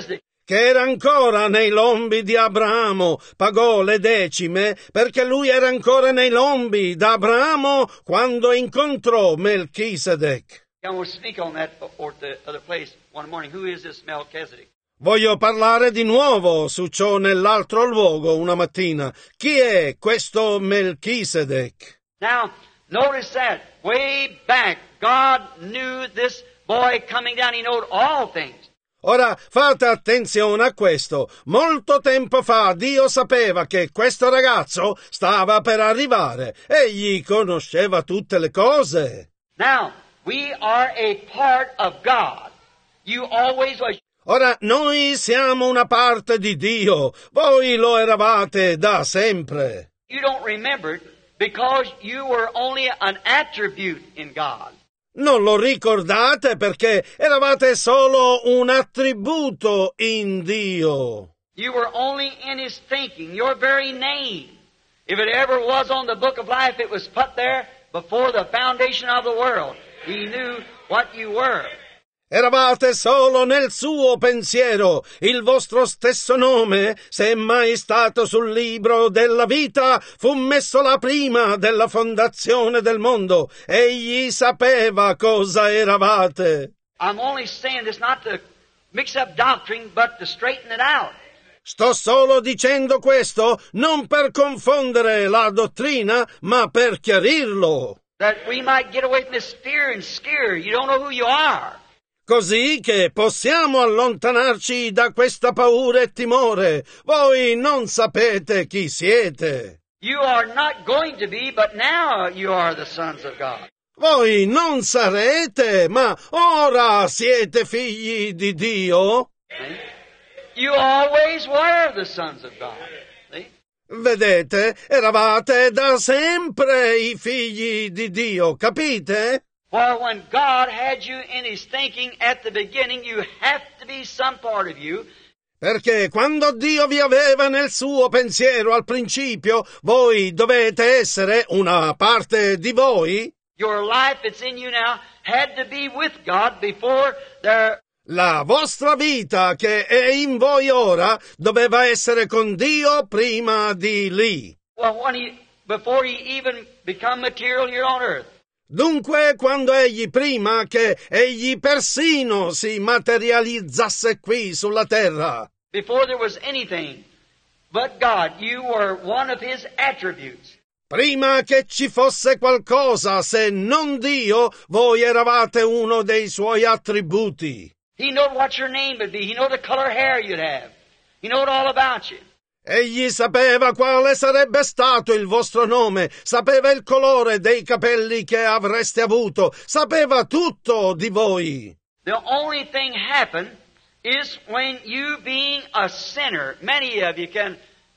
che era ancora nei lombi di Abramo, pagò le decime perché lui era ancora nei lombi d'Abramo quando incontrò Melchisedec. I want to speak on that or the other place one morning. Who is this Melchizedek? Voglio parlare di nuovo su ciò nell'altro luogo una mattina. Chi è questo Melchisedec? Now, notice that way back, God knew this boy coming down. He knowed all things. Ora fate attenzione a questo. Molto tempo fa Dio sapeva che questo ragazzo stava per arrivare. Egli conosceva tutte le cose. Now, we are a part of God. You always was. Ora noi siamo una parte di Dio. Voi lo eravate da sempre. You don't remember it because you were only an attribute in God. Non lo ricordate perché eravate solo un attributo in Dio. You were only in His thinking, your very name. If it ever was on the book of life, it was put there before the foundation of the world. He knew what you were. Eravate solo nel suo pensiero. Il vostro stesso nome, se è mai stato sul libro della vita, fu messo là prima della fondazione del mondo. Egli sapeva cosa eravate. I'm only saying this not to mix up doctrine, but to straighten it out. Sto solo dicendo questo non per confondere la dottrina, ma per chiarirlo. That we might get away from this fear and scare. You don't know who you are. Così che possiamo allontanarci da questa paura e timore. Voi non sapete chi siete. You are not going to be, but now you are the sons of God. Voi non sarete, ma ora siete figli di Dio. See? You always were the sons of God. See? Vedete, eravate da sempre i figli di Dio, capite? For when God had you in His thinking at the beginning, you have to be some part of you. Perché quando Dio vi aveva nel suo pensiero al principio, voi dovete essere una parte di voi. Your life that's in you now had to be with God before there. La vostra vita che è in voi ora doveva essere con Dio prima di lì. Well, before He even become material here on earth. Dunque, quando prima che egli persino si materializzasse qui sulla terra. Before there was anything but God, you were one of His attributes. Prima che ci fosse qualcosa, se non Dio, voi eravate uno dei suoi attributi. He knew what your name would be. He knew the color hair you'd have. He knew all about you. Egli sapeva quale sarebbe stato il vostro nome, sapeva il colore dei capelli che avreste avuto, sapeva tutto di voi. The only thing happened is when you being a sinner, many of you can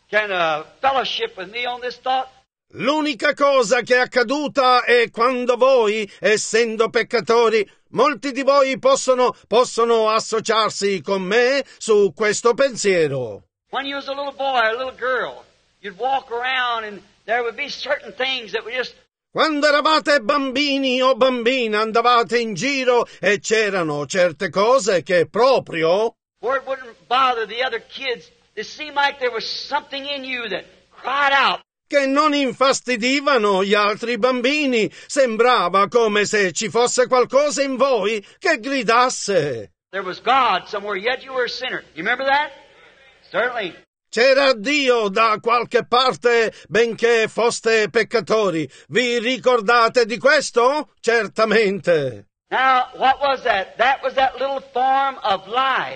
fellowship with me on this thought. L'unica cosa che è accaduta è quando voi, essendo peccatori, molti di voi possono associarsi con me su questo pensiero. When you was a little boy or a little girl, you'd walk around and there would be certain things that would just. Quando eravate bambini o bambine andavate in giro e c'erano certe cose che proprio. Where it wouldn't bother the other kids, it seemed like there was something in you that cried out. Che non infastidivano gli altri bambini, sembrava come se ci fosse qualcosa in voi che gridasse. There was God somewhere, yet you were a sinner. You remember that? Certainly. C'era Dio da qualche parte, benché foste peccatori. Vi ricordate di questo? Certamente. Now, what was that? That was that little form of life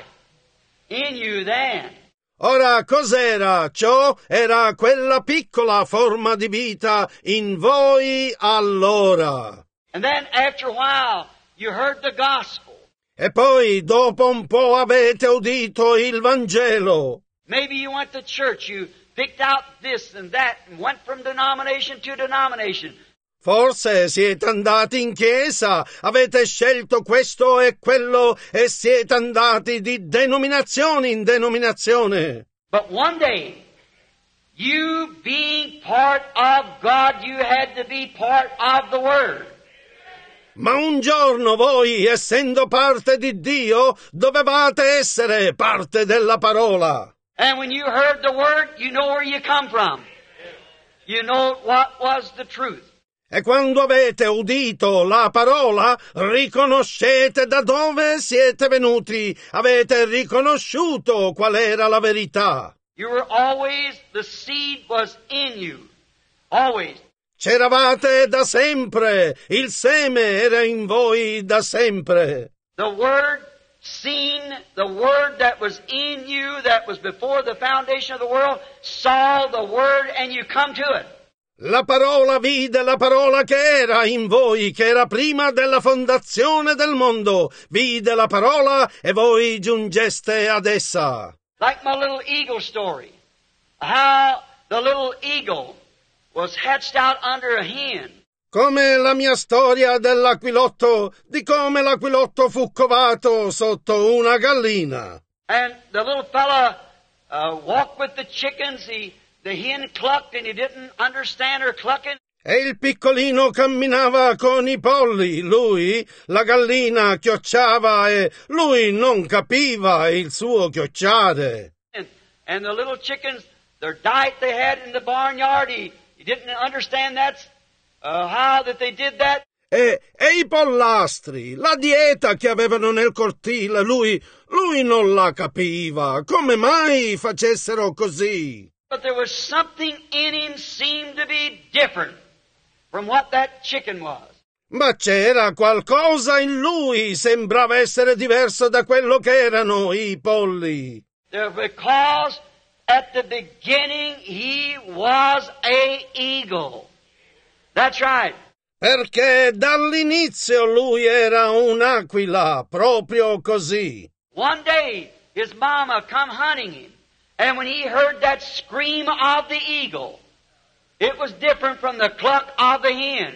in you then. Ora, cos'era ciò? Era quella piccola forma di vita in voi allora. And then, after a while, you heard the gospel. E poi, dopo un po' avete udito il Vangelo. Maybe you went to church, you picked out this and that, and went from denomination to denomination. Forse siete andati in chiesa, avete scelto questo e quello e siete andati di denominazione in denominazione. But one day, you being part of God, you had to be part of the Word. Ma un giorno voi, essendo parte di Dio, dovevate essere parte della parola. And when you heard the word, you know where you come from. You know what was the truth. E quando avete udito la parola, riconoscete da dove siete venuti, avete riconosciuto qual era la verità. You were always, the seed was in you. Always. C'eravate da sempre, il seme era in voi da sempre. The word seen, the word that was in you, that was before the foundation of the world, saw the word and you come to it. La parola vide la parola che era in voi, che era prima della fondazione del mondo. Vide la parola e voi giungeste ad essa. Like my little eagle story. How the little eagle was hatched out under a hen. Come la mia storia dell'aquilotto, di come l'aquilotto fu covato sotto una gallina. And the little fella walked with the chickens. The hen clucked and he didn't understand her clucking. E il piccolino camminava con i polli, lui, la gallina chiocciava e lui non capiva il suo chiocciare. And the little chickens, their diet they had in the barnyard, he didn't understand that's how that they did that. E i pollastri, la dieta che avevano nel cortile, lui non la capiva. Come mai facessero così? But there was something in him seemed to be different from what that chicken was. Ma c'era qualcosa in lui, sembrava essere diverso da quello che erano i polli. Because at the beginning he was a eagle. That's right. Perché dall'inizio lui era un'aquila, proprio così. One day his mama come hunting him. And when he heard that scream of the eagle, it was different from the cluck of the hen.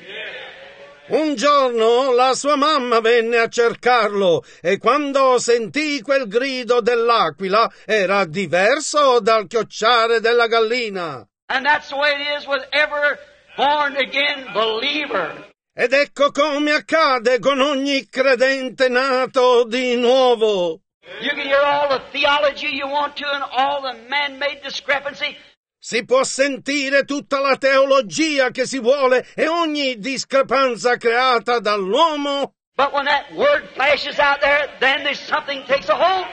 Un giorno la sua mamma venne a cercarlo e quando sentì quel grido dell'aquila era diverso dal chiocciare della gallina. And that's the way it is with every born again believer. Ed ecco come accade con ogni credente nato di nuovo. You can hear all the theology you want to and all the man-made discrepancy. Si può sentire tutta la teologia che si vuole e ogni discrepanza creata dall'uomo. But when that word flashes out there, then there's something takes a hold.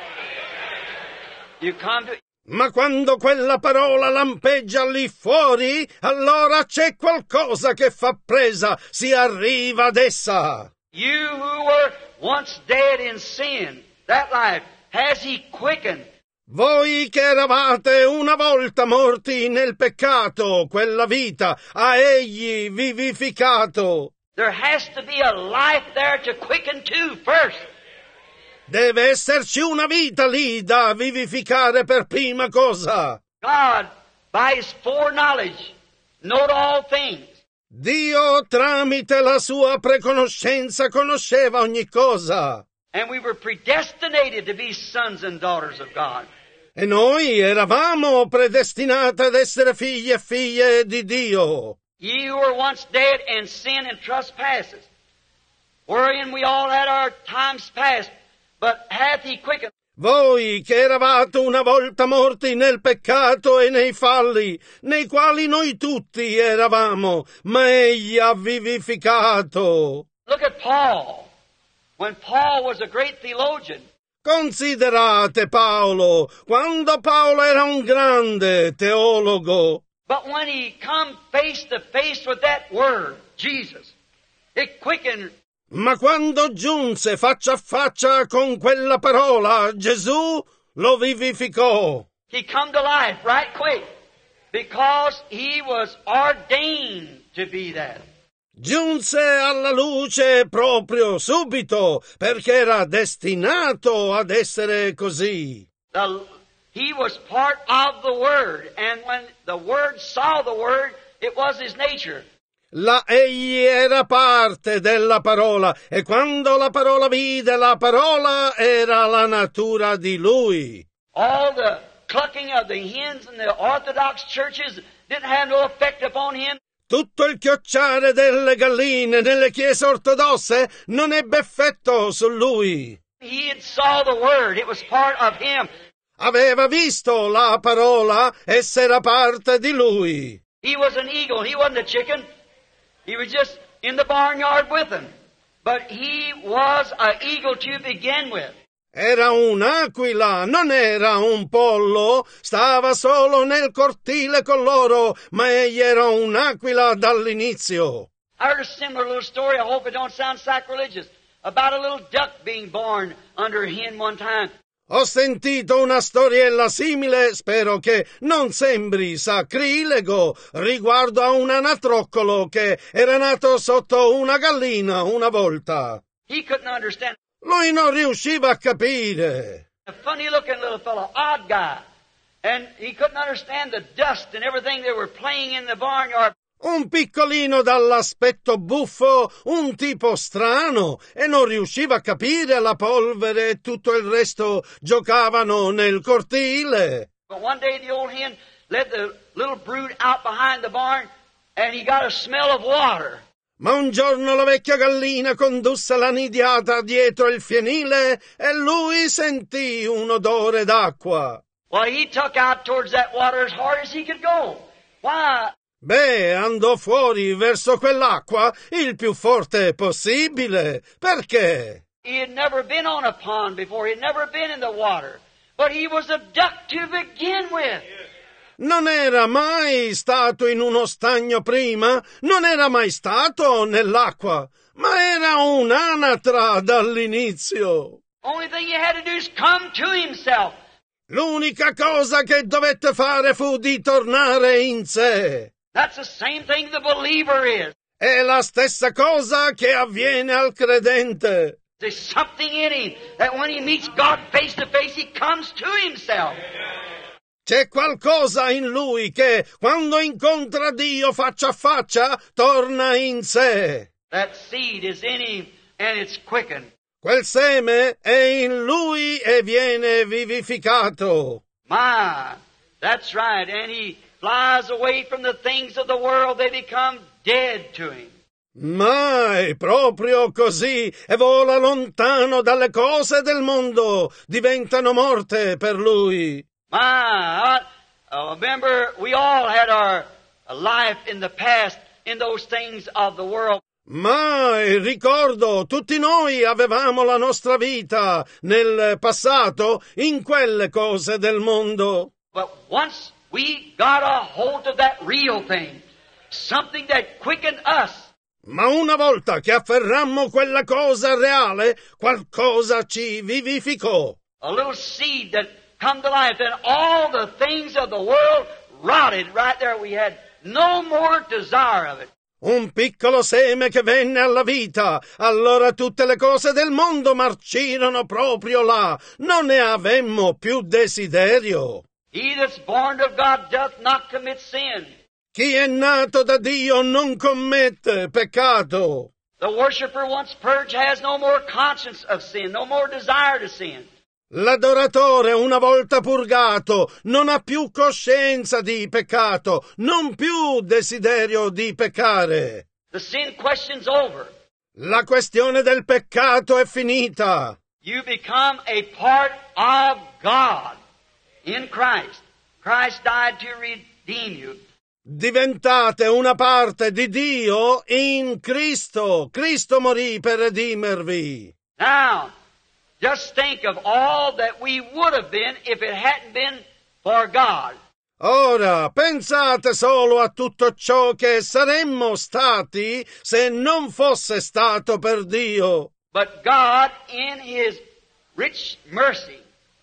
You come to... Ma quando quella parola lampeggia lì fuori, allora c'è qualcosa che fa presa, si arriva ad essa. You who were once dead in sin, that life, has he quickened? Voi che eravate una volta morti nel peccato, quella vita ha egli vivificato. There has to be a life there to quicken too first. Deve esserci una vita lì da vivificare per prima cosa. God, by his foreknowledge, knowed all things. Dio, tramite la sua preconoscenza, conosceva ogni cosa. And we were predestinated to be sons and daughters of God. E noi eravamo predestinati ad essere figli e figlie di Dio. Ye who were once dead in sin and trespasses, wherein we all had our times past, but hath he quickened. Voi che eravate una volta morti nel peccato e nei falli, nei quali noi tutti eravamo, ma egli ha vivificato. Look at Paul. When Paul was a great theologian, considerate Paolo, quando Paolo era un grande teologo. But when he come face to face with that word, Jesus, it quickened. Ma quando giunse faccia a faccia con quella parola, Gesù lo vivificò. He come to life right quick because he was ordained to be that. Giunse alla luce proprio subito perché era destinato ad essere così. He was part of the Word, and when the Word saw the Word, it was his nature. Egli era parte della parola e quando la parola vide la parola era la natura di lui. All the clucking of the hens in the Orthodox churches didn't have no effect upon him. Tutto il chiocciare delle galline nelle chiese ortodosse non ebbe effetto su lui. He had saw the Word. It was part of him. Aveva visto la parola, essa era parte di lui. He was an eagle. He wasn't a chicken. He was just in the barnyard with them. But he was an eagle to begin with. Era un'aquila, non era un pollo, stava solo nel cortile con loro, ma egli era un'aquila dall'inizio. I heard a similar little story, I hope it don't sound sacrilegious, about a little duck being born under a hen one time. Ho sentito una storiella simile, spero che non sembri sacrilego, riguardo a un anatroccolo che era nato sotto una gallina una volta. He couldn't understand. Lui non riusciva a capire. A funny-looking little fellow, odd guy. And he couldn't understand the dust and everything they were playing in the barnyard. Un piccolino dall'aspetto buffo, un tipo strano, e non riusciva a capire la polvere e tutto il resto giocavano nel cortile. But one day the old hen led the little brood out behind the barn and he got a smell of water. Ma un giorno la vecchia gallina condusse la nidiata dietro il fienile e lui sentì un odore d'acqua. Well, he took out towards that water as hard as he could go. Why? Beh, andò fuori verso quell'acqua il più forte possibile. Perché? He had never been on a pond before. He had never been in the water. But he was a duck to begin with. Non era mai stato in uno stagno prima, non era mai stato nell'acqua, ma era un'anatra dall'inizio. Only thing he had to do is come to himself. L'unica cosa che dovette fare fu di tornare in sé. That's the same thing the believer is. È la stessa cosa che avviene al credente. There's something in him that when he meets God face to face, he comes to himself. C'è qualcosa in lui che, quando incontra Dio faccia a faccia, torna in sé. That seed is in him and it's quickened. Quel seme è in lui e viene vivificato. My, that's right. And he flies away from the things of the world. They become dead to him. Ma è proprio così, e vola lontano dalle cose del mondo, diventano morte per lui. I remember we all had our life in the past in those things of the world. Ma ricordo, tutti noi avevamo la nostra vita nel passato in quelle cose del mondo. But once we got a hold of that real thing, something that quickened us. Ma una volta che afferrammo quella cosa reale, qualcosa ci vivificò. A little seed that come to life, and all the things of the world rotted right there. We had no more desire of it. Un piccolo seme che venne alla vita, allora tutte le cose del mondo marcirono proprio là, non ne avemmo più desiderio. He that's born of God doth not commit sin. Chi è nato da Dio non commette peccato. The worshiper once purged has no more conscience of sin, no more desire to sin. L'adoratore, una volta purgato, non ha più coscienza di peccato, non più desiderio di peccare. The sin question's over. La questione del peccato è finita. You become a part of God in Christ. Christ died to redeem you. Diventate una parte di Dio in Cristo. Cristo morì per redimervi. Now, just think of all that we would have been if it hadn't been for God. Ora, pensate solo a tutto ciò che saremmo stati se non fosse stato per Dio. But God, in His rich mercy,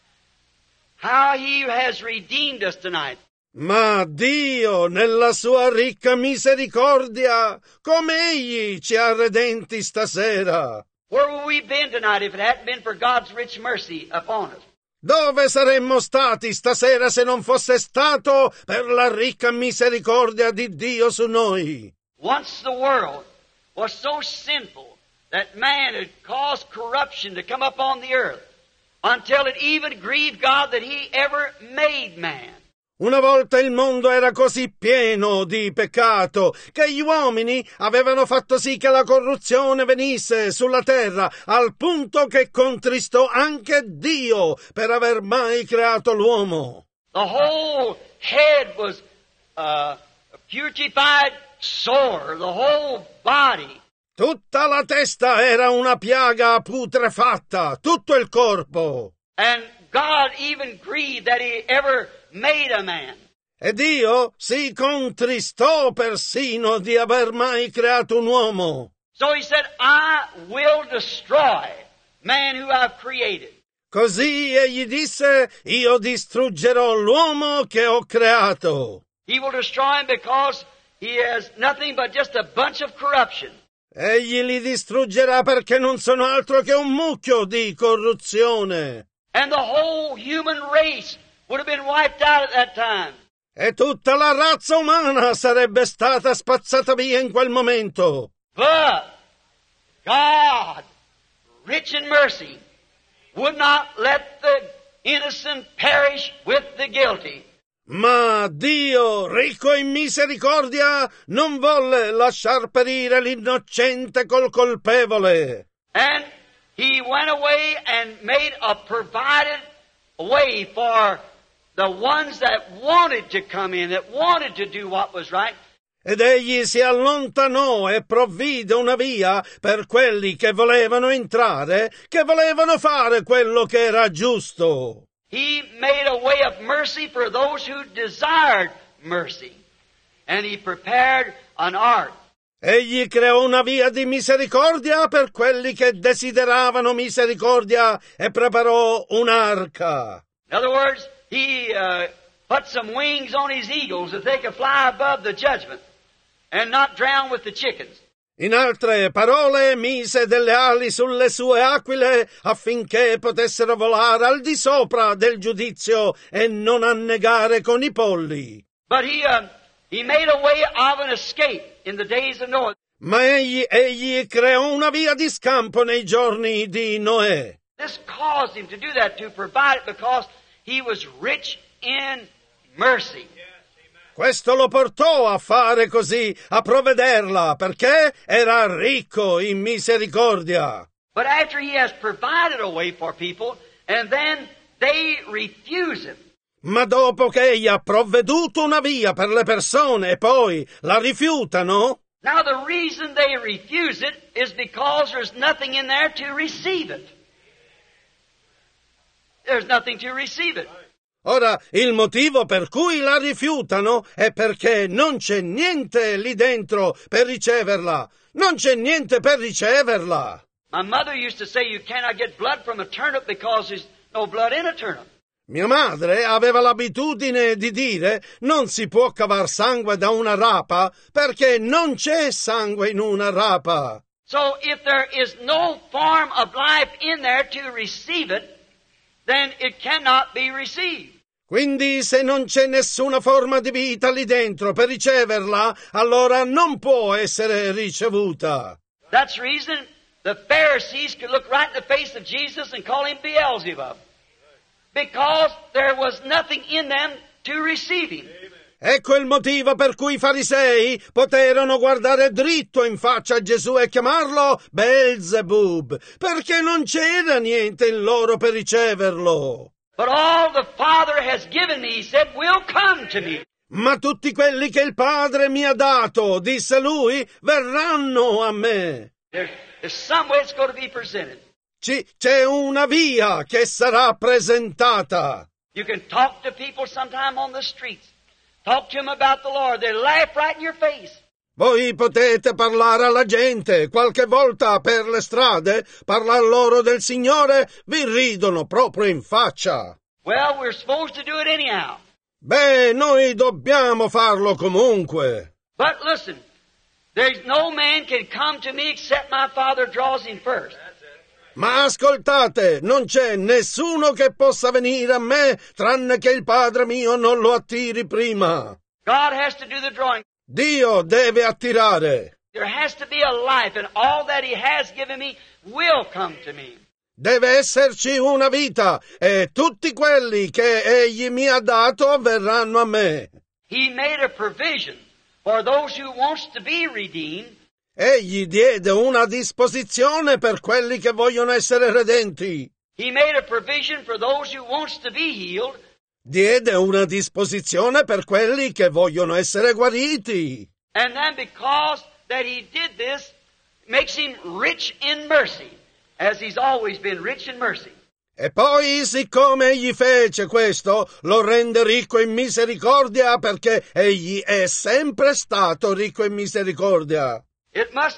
how He has redeemed us tonight. Ma Dio, nella sua ricca misericordia, come Egli ci ha redenti stasera. Where would we been tonight if it hadn't been for God's rich mercy upon us? Dove saremmo stati stasera se non fosse stato per la ricca misericordia di Dio su noi? Once the world was so sinful that man had caused corruption to come upon the earth until it even grieved God that He ever made man. Una volta il mondo era così pieno di peccato che gli uomini avevano fatto sì che la corruzione venisse sulla terra al punto che contristò anche Dio per aver mai creato l'uomo. The whole head was a putrefied sore, the whole body. Tutta la testa era una piaga putrefatta, tutto il corpo. And God even grieved that He ever made a man. E Dio si contristò persino di aver mai creato un uomo. So He said, I will destroy man who I've created. Così egli disse, io distruggerò l'uomo che ho creato. He will destroy him because he has nothing but just a bunch of corruption. Egli li distruggerà perché non sono altro che un mucchio di corruzione. And the whole human race would have been wiped out at that time. E tutta la razza umana sarebbe stata spazzata via in quel momento. But God, rich in mercy, would not let the innocent perish with the guilty. Ma Dio, ricco in misericordia, non volle lasciar perire l'innocente col colpevole. And He went away and made a provided way for the ones that wanted to come in, that wanted to do what was right. Ed egli si allontanò e provvide una via per quelli che volevano entrare, che volevano fare quello che era giusto. He made a way of mercy for those who desired mercy. And He prepared an ark. Egli creò una via di misericordia per quelli che desideravano misericordia e preparò un'arca. In other words, He put some wings on His eagles that they could fly above the judgment and not drown with the chickens. In altre parole, mise delle ali sulle sue aquile affinché potessero volare al di sopra del giudizio e non annegare con i polli. But he made a way of an escape in the days of Noah. Ma egli creò una via di scampo nei giorni di Noè. This caused Him to do that, to provide it, because He was rich in mercy. Questo lo portò a fare così, a provvederla, perché era ricco in misericordia. But after He has provided a way for people, and then they refuse Him. Ma dopo che egli ha provveduto una via per le persone e poi la rifiutano, Now the reason they refuse it is because there's nothing in there to receive it. There's nothing to receive it. ora il motivo per cui la rifiutano è perché non c'è niente lì dentro per riceverla. Non c'è niente per riceverla. My mother used to say you cannot get blood from a turnip because there's no blood in a turnip. Mia madre aveva l'abitudine di dire non si può cavar sangue da una rapa perché non c'è sangue in una rapa. So if there is no form of life in there to receive it, then it cannot be received. Quindi se non c'è nessuna forma di vita lì dentro per riceverla, allora non può essere ricevuta. That's the reason the Pharisees could look right in the face of Jesus and call Him Beelzebub. Because there was nothing in them to receive Him. Ecco il motivo per cui i farisei poterono guardare dritto in faccia a Gesù e chiamarlo Beelzebub, perché non c'era niente in loro per riceverlo. But all the Father has given me, He said, will come to me. Ma tutti quelli che il Padre mi ha dato, disse lui, verranno a me. There's some way it's going to be presented. C'è una via che sarà presentata. You can talk to people sometime on the streets. Talk to them about the Lord. They laugh right in your face. Voi potete parlare alla gente, qualche volta per le strade, parlar loro del Signore, vi ridono proprio in faccia. Well, we're supposed to do it anyhow. Beh, noi dobbiamo farlo comunque. But listen, there's no man can come to me except my Father draws him first. Ma ascoltate, non c'è nessuno che possa venire a me tranne che il Padre mio non lo attiri prima. God has to do the drawing. Dio deve attirare. There has to be a life, and all that He has given me will come to me. Deve esserci una vita e tutti quelli che Egli mi ha dato verranno a me. He made a provision for those who wants to be redeemed. Egli diede una disposizione per quelli che vogliono essere redenti. He made a provision for those who wants to be healed. Diede una disposizione per quelli che vogliono essere guariti. And then because that he did this, makes him rich in mercy, as he's always been rich in mercy. E poi, siccome egli fece questo, lo rende ricco in misericordia perché egli è sempre stato ricco in misericordia. It must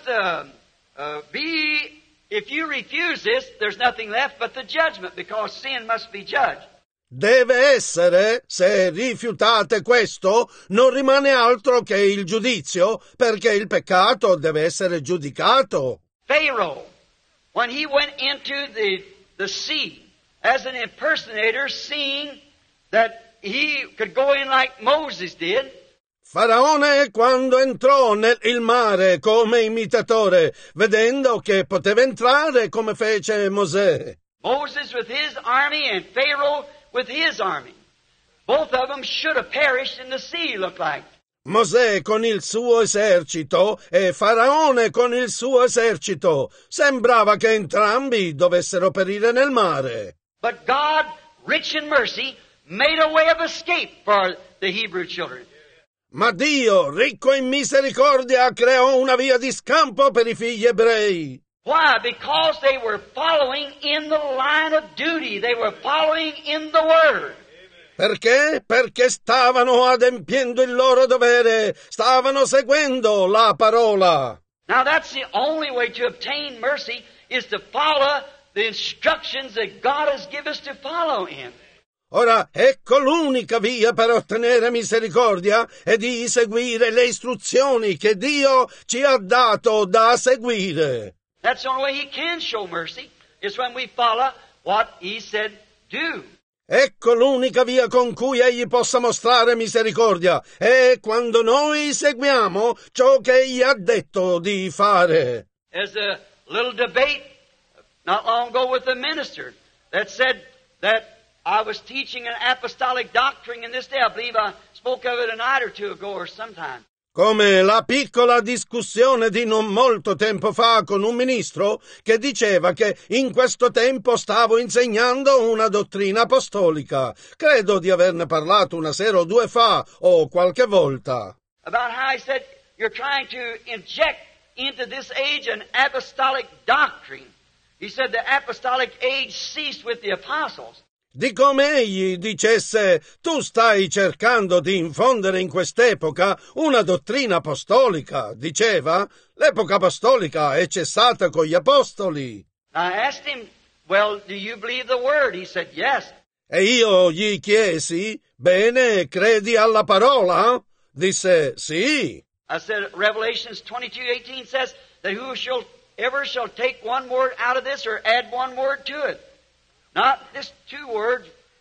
be, if you refuse this, there's nothing left but the judgment, because sin must be judged. Deve essere, se rifiutate questo, non rimane altro che il giudizio, perché il peccato deve essere giudicato. Pharaoh, when he went into the sea as an impersonator, seeing that he could go in like Moses did, Faraone, quando entrò nel mare come imitatore, vedendo che poteva entrare come fece Mosè. Moses with his army and Pharaoh with his army. Both of them should have perished in the sea, looked like. Mosè con il suo esercito e Faraone con il suo esercito. Sembrava che entrambi dovessero perire nel mare. But God, rich in mercy, made a way of escape for the Hebrew children. Ma Dio, ricco in misericordia, creò una via di scampo per i figli ebrei. Why? Because they were following in the line of duty. They were following in the Word. Perché? Perché stavano adempiendo il loro dovere, stavano seguendo la parola. Now that's the only way to obtain mercy, is to follow the instructions that God has given us to follow in. Ora, ecco l'unica via per ottenere misericordia è di seguire le istruzioni che Dio ci ha dato da seguire. That's the only way He can show mercy, is when we follow what He said do. Ecco l'unica via con cui Egli possa mostrare misericordia, è quando noi seguiamo ciò che Egli ha detto di fare. There's a little debate not long ago with a minister that said that I was teaching an apostolic doctrine in this day. I believe I spoke of it a night or two ago or sometime. Come la piccola discussione di non molto tempo fa con un ministro che diceva che in questo tempo stavo insegnando una dottrina apostolica. Credo di averne parlato una sera o due fa o qualche volta. About how he said you're trying to inject into this age an apostolic doctrine. He said the apostolic age ceased with the apostles. Di come egli dicesse, tu stai cercando di infondere in quest'epoca una dottrina apostolica, diceva, l'epoca apostolica è cessata con gli apostoli. I asked him, well, do you believe the word? He said, yes. E io gli chiesi, bene, credi alla parola? Disse, sì. I said, Revelations 22:18 says that whoever shall take one word out of this or add one word to it. Not just two words,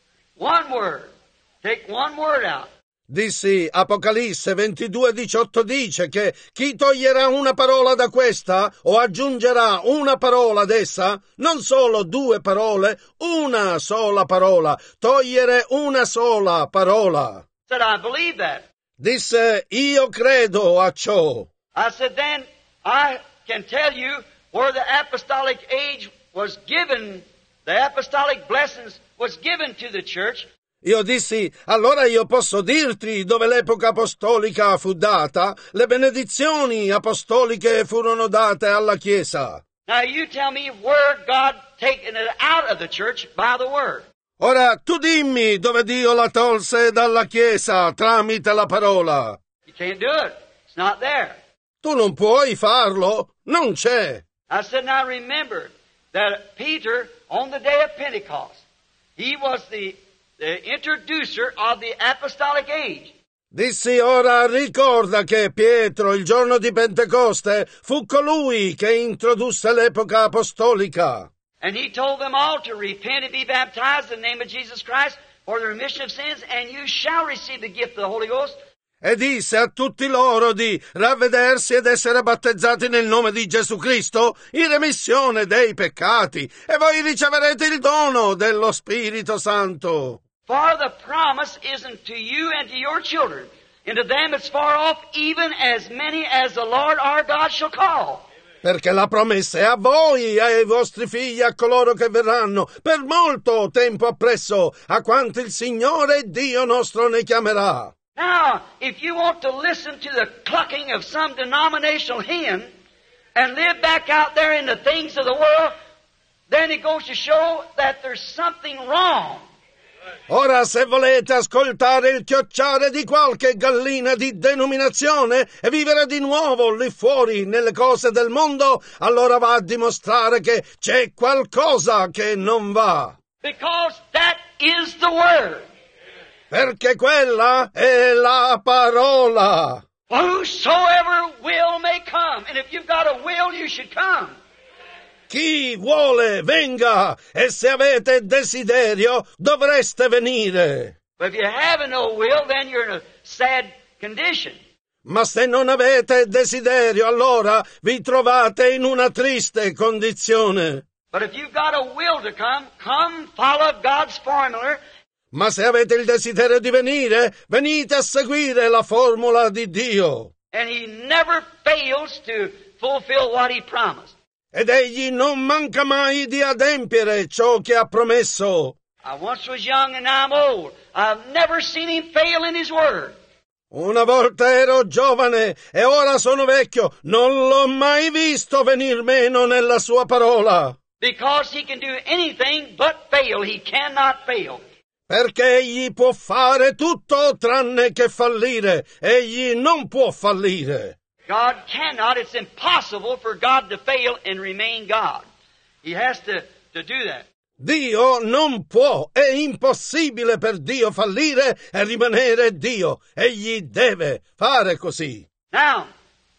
one word. Take one word out. Dissi, Apocalisse 22:18 dice che chi toglierà una parola da questa o aggiungerà una parola ad essa, non solo due parole, una sola parola, togliere una sola parola. I said, I believe that. Disse, io credo a ciò. I said, then I can tell you where the apostolic age was given. The apostolic blessings was given to the church. Io dissi, allora io posso dirti dove l'epoca apostolica fu data, le benedizioni apostoliche furono date alla Chiesa. Now you tell me where God taken it out of the church by the word. Ora, tu dimmi dove Dio la tolse dalla Chiesa tramite la parola. You can't do it. It's not there. Tu non puoi farlo, non c'è. I said, now remember that Peter, on the day of Pentecost, he was the introducer of the apostolic age. Dissi, ora ricorda che Pietro, il giorno di Pentecoste, fu colui che introdusse l'epoca apostolica. And he told them all to repent and be baptized in the name of Jesus Christ for the remission of sins, and you shall receive the gift of the Holy Ghost. e disse a tutti loro di ravvedersi ed essere battezzati nel nome di Gesù Cristo in remissione dei peccati, e voi riceverete il dono dello Spirito Santo. For the promise isn't to you and to your children, and to them it's far off, even as many as the Lord our God shall call. Perché la promessa è a voi, ai vostri figli, a coloro che verranno, per molto tempo appresso, a quanto il Signore Dio nostro ne chiamerà. Now, if you want to listen to the clucking of some denominational hen and live back out there in the things of the world, then it goes to show that there's something wrong. Ora, se volete ascoltare il chiocciare di qualche gallina di denominazione e vivere di nuovo lì fuori nelle cose del mondo, allora va a dimostrare che c'è qualcosa che non va. Because that is the Word. Perché quella è la parola. Whosoever will may come. And if you've got a will, you should come. Chi vuole venga, e se avete desiderio dovreste venire. But if you have no will, then you're in a sad condition. Ma se non avete desiderio, allora vi trovate in una triste condizione. But if you've got a will to come follow God's formula. Ma se avete il desiderio di venire, venite a seguire la formula di Dio. And He never fails to fulfill what He promised. Ed egli non manca mai di adempiere ciò che ha promesso. I once was young and now I'm old. I've never seen Him fail in His word. Una volta ero giovane e ora sono vecchio. Non l'ho mai visto venir meno nella sua parola. Because He can do anything but fail. He cannot fail. Perché egli può fare tutto tranne che fallire. Egli non può fallire. God cannot. It's impossible for God to fail and remain God. He has to do that. Dio non può, è impossibile per Dio fallire e rimanere Dio. Egli deve fare così. Now,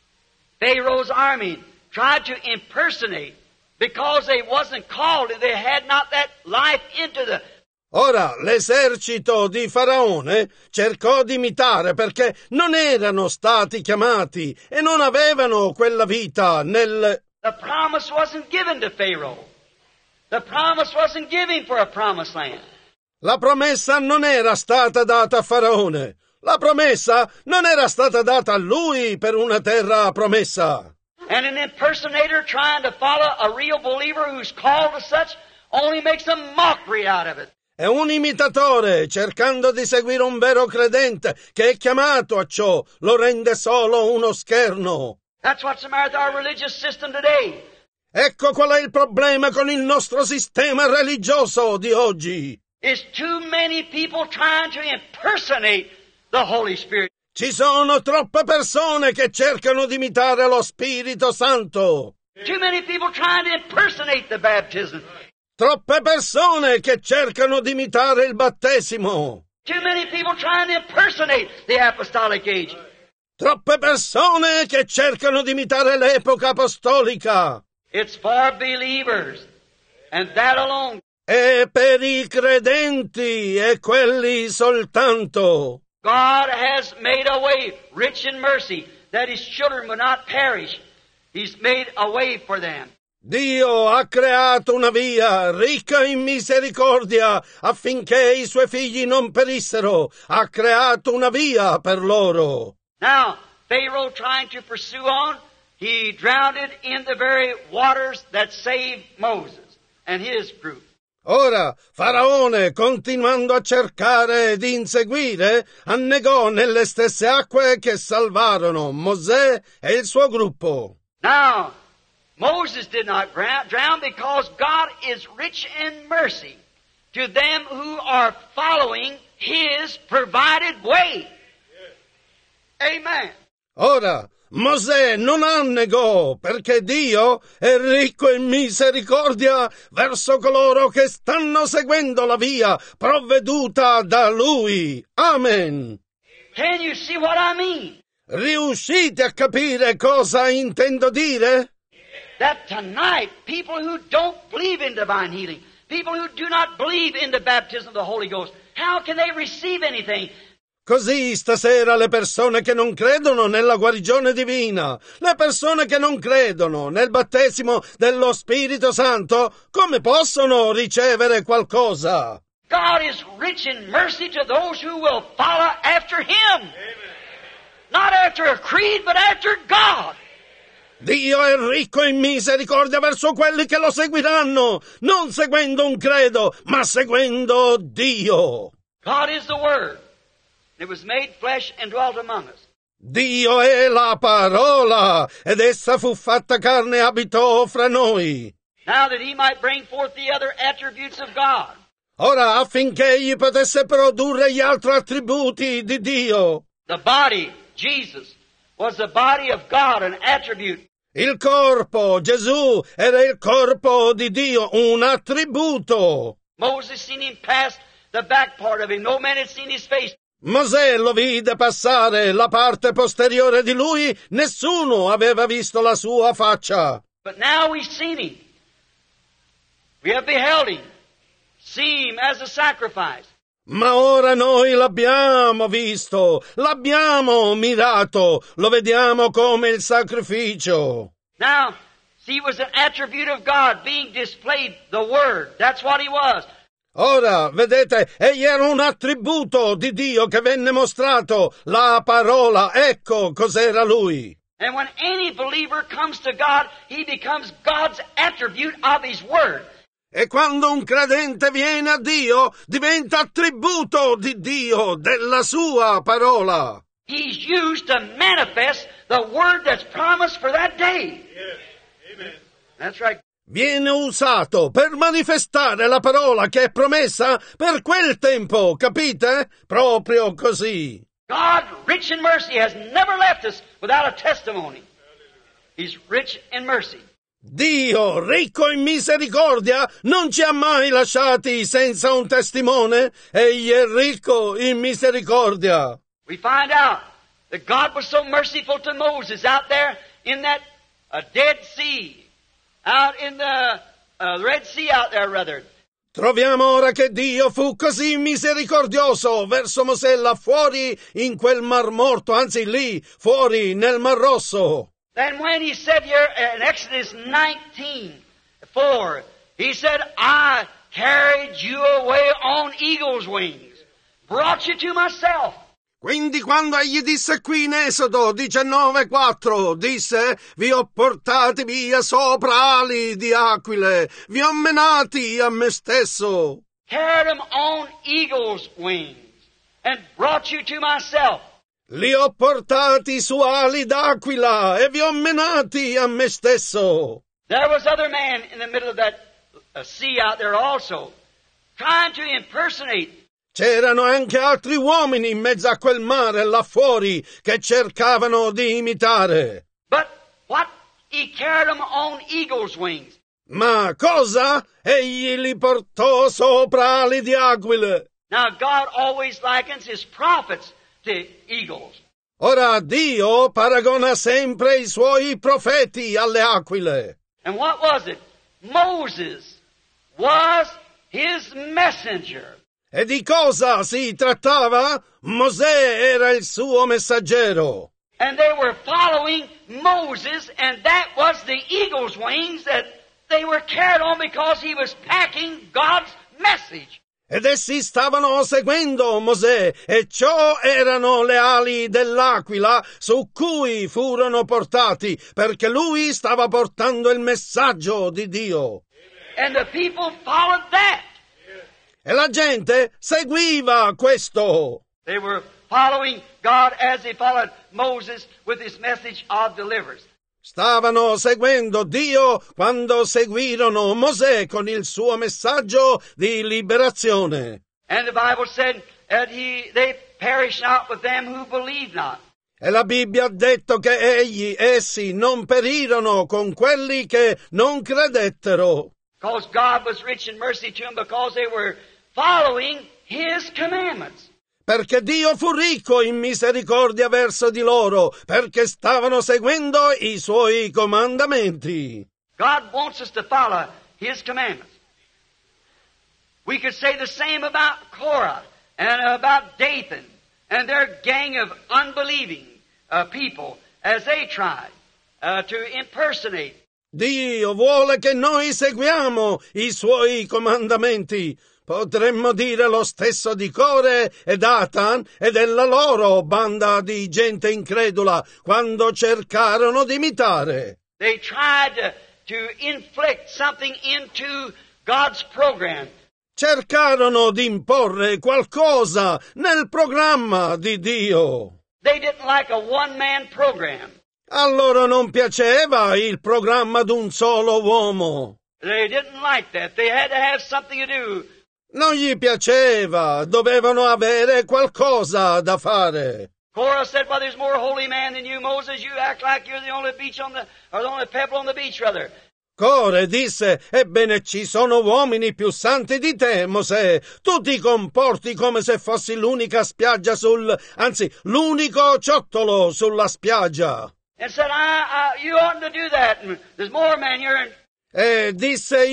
Pharaoh's army tried to impersonate because they wasn't called. They had not that life into the... Ora, l'esercito di Faraone cercò di imitare perché non erano stati chiamati e non avevano quella vita nel... The promise wasn't given to Pharaoh. The promise wasn't given for a promised land. La promessa non era stata data a Faraone. La promessa non era stata data a lui per una terra promessa. And an impersonator trying to follow a real believer who's called to such only makes a mockery out of it. È un imitatore, cercando di seguire un vero credente che è chiamato a ciò, lo rende solo uno scherno. That's what's the matter with our religious system today. Ecco qual è il problema con il nostro sistema religioso di oggi. It's too many people trying to impersonate the Holy Spirit. Ci sono troppe persone che cercano di imitare lo Spirito Santo. Too many people trying to impersonate the baptism. Troppe persone che cercano di imitare il battesimo. Too many people trying to impersonate the apostolic age. Troppe persone che cercano di imitare l'epoca apostolica. It's for believers, and that alone. E per i credenti e quelli soltanto. God has made a way, rich in mercy, that His children will not perish. He's made a way for them. Dio ha creato una via ricca in misericordia affinché i suoi figli non perissero. Ha creato una via per loro. Now, Pharaoh trying to pursue on, he drowned it in the very waters that saved Moses and his group. Ora, Faraone, continuando a cercare di inseguire, annegò nelle stesse acque che salvarono Mosè e il suo gruppo. Now, Moses did not drown because God is rich in mercy to them who are following His provided way. Amen. Ora, Mosè non annegò perché Dio è ricco in misericordia verso coloro che stanno seguendo la via provveduta da Lui. Amen. Can you see what I mean? Riuscite a capire cosa intendo dire? That tonight, people who don't believe in divine healing, people who do not believe in the baptism of the Holy Ghost, how can they receive anything? Così stasera le persone che non credono nella guarigione divina, le persone che non credono nel battesimo dello Spirito Santo, come possono ricevere qualcosa? God is rich in mercy to those who will follow after Him. Amen. Not after a creed, but after God. Dio è ricco in misericordia verso quelli che lo seguiranno, non seguendo un credo, ma seguendo Dio. God is the Word. It was made flesh and dwelt among us. Dio è la parola, ed essa fu fatta carne e abitò fra noi. Now that He might bring forth the other attributes of God. Ora affinché egli potesse produrre gli altri attributi di Dio. The body, Jesus, was the body of God, an attribute. Il corpo, Gesù, era il corpo di Dio, un attributo. Moses seen Him pass the back part of Him. No man had seen His face. Mosè lo vide passare la parte posteriore di lui, nessuno aveva visto la sua faccia. But now we've seen Him. We have beheld Him. See Him as a sacrifice. Ma ora noi l'abbiamo visto, l'abbiamo mirato, lo vediamo come il sacrificio. Now, see, it was an attribute of God being displayed, the Word. That's what He was. Ora, vedete, egli era un attributo di Dio che venne mostrato, la parola, ecco cos'era lui. And when any believer comes to God, he becomes God's attribute of His Word. E quando un credente viene a Dio, diventa attributo di Dio, della sua parola. He's used to manifest the Word that's promised for that day. Yes. Amen. That's right. Viene usato per manifestare la parola che è promessa per quel tempo, capite? Proprio così. God, rich in mercy, has never left us without a testimony. He's rich in mercy. Dio, ricco in misericordia, non ci ha mai lasciati senza un testimone. Egli è ricco in misericordia. We find out that God was so merciful to Moses out there in that Dead Sea. Out in the Red Sea out there, rather. Troviamo ora che Dio fu così misericordioso verso Mosè là fuori in quel Mar Morto, anzi lì, fuori nel Mar Rosso. Then when He said here in Exodus 19:4, He said, I carried you away on eagle's wings, brought you to myself. Quindi quando egli disse qui in Esodo 19:4, disse, vi ho portati via sopra ali di aquile, vi ho menati a me stesso. Carried them on eagle's wings and brought you to myself. Li ho portati su ali d'aquila e vi ho menati a me stesso. There was other man in the middle of that sea out there also, trying to impersonate. C'erano anche altri uomini in mezzo a quel mare là fuori che cercavano di imitare. But what? He carried them on eagle's wings. Ma cosa? Egli li portò sopra ali di aquile. Now God always likens His prophets to eagles. Ora Dio paragona sempre i suoi profeti alle aquile. And what was it? Moses was His messenger. E di cosa si trattava? Mosè era il suo messaggero. And they were following Moses, and that was the eagle's wings that they were carried on because he was packing God's message. Ed essi stavano seguendo Mosè, e ciò erano le ali dell'aquila su cui furono portati, perché lui stava portando il messaggio di Dio. And the people followed that. E la gente seguiva questo. They were following God as they followed Moses with his message of deliverance. Stavano seguendo Dio quando seguirono Mosè con il suo messaggio di liberazione. And the Bible said that they perished not with them who believed not. E la Bibbia ha detto che essi non perirono con quelli che non credettero. Because God was rich in mercy to them because they were following His commandments. Perché Dio fu ricco in misericordia verso di loro, perché stavano seguendo i suoi comandamenti. God wants us to follow His commandments. We could say the same about Korah and about Dathan and their gang of unbelieving people as they tried to impersonate. Dio vuole che noi seguiamo i suoi comandamenti. Potremmo dire lo stesso di Core e Datan e della loro banda di gente incredula quando cercarono di imitare. They tried to inflict something into God's program. Cercarono di imporre qualcosa nel programma di Dio. They didn't like a one-man program. A loro non piaceva il programma d'un solo uomo. They didn't like that. They had to have something to do. Non gli piaceva, dovevano avere qualcosa da fare. Korah said, well, there's more holy man than you, Moses. You act like you're the only the only pebble on the beach, rather. Core disse, ebbene ci sono uomini più santi di te, Mosè. Tu ti comporti come se fossi l'unica spiaggia anzi, l'unico ciottolo sulla spiaggia. And said, you oughtn't to do that. And there's more men here. E disse,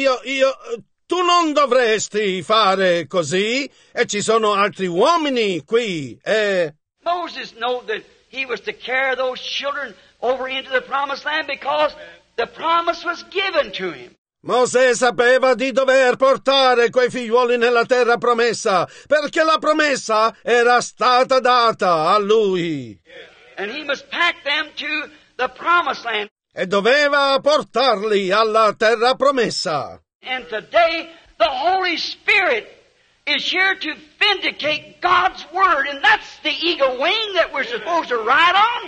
tu non dovresti fare così, e ci sono altri uomini qui, Moses knew that he was to carry those children over into the promised land because the promise was given to him. Mosè sapeva di dover portare quei figliuoli nella terra promessa, perché la promessa era stata data a lui. And he must pack them to the promised land. E doveva portarli alla terra promessa. And today, the Holy Spirit is here to vindicate God's Word, and that's the eagle wing that we're supposed to ride on.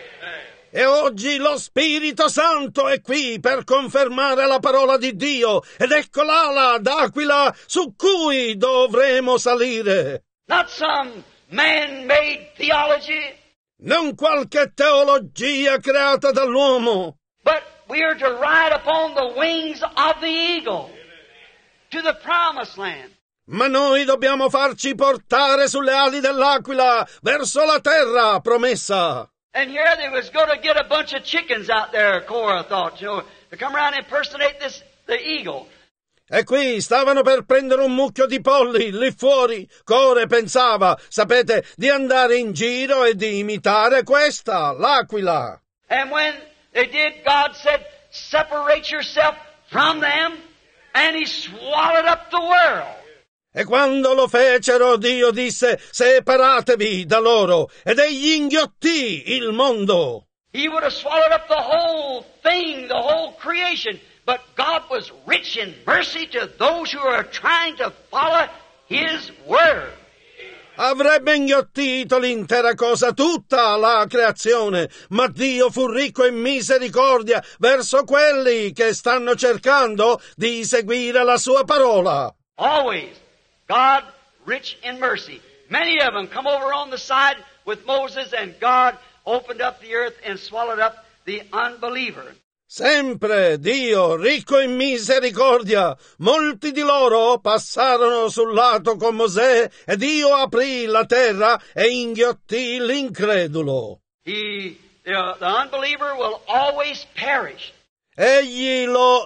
E oggi lo Spirito Santo è qui per confermare la parola di Dio, ed ecco l'ala d'aquila su cui dovremo salire. Not some man-made theology, Non qualche teologia creata dall'uomo, but we are to ride upon the wings of the eagle to the promised land. ma noi dobbiamo farci portare sulle ali dell'aquila verso la terra promessa. And here they was going to get a bunch of chickens out there, Korah thought, to come around and impersonate the eagle. E qui stavano per prendere un mucchio di polli lì fuori. Core pensava, sapete, di andare in giro e di imitare questa, l'aquila. And when they did, God said, separate yourself from them, and He swallowed up the world. E quando lo fecero, Dio disse, separatevi da loro, ed egli inghiottì il mondo. He would have swallowed up the whole thing, the whole creation. But God was rich in mercy to those who are trying to follow His Word. Avrebbe inghiottito l'intera cosa, tutta la creazione, ma Dio fu ricco in misericordia verso quelli che stanno cercando di seguire la sua parola. Always, God rich in mercy. Many of them come over on the side with Moses, and God opened up the earth and swallowed up the unbeliever. Sempre Dio, ricco in misericordia. Molti di loro passarono sul lato con Mosè e Dio aprì la terra e inghiottì l'incredulo. The unbeliever will always perish. Egli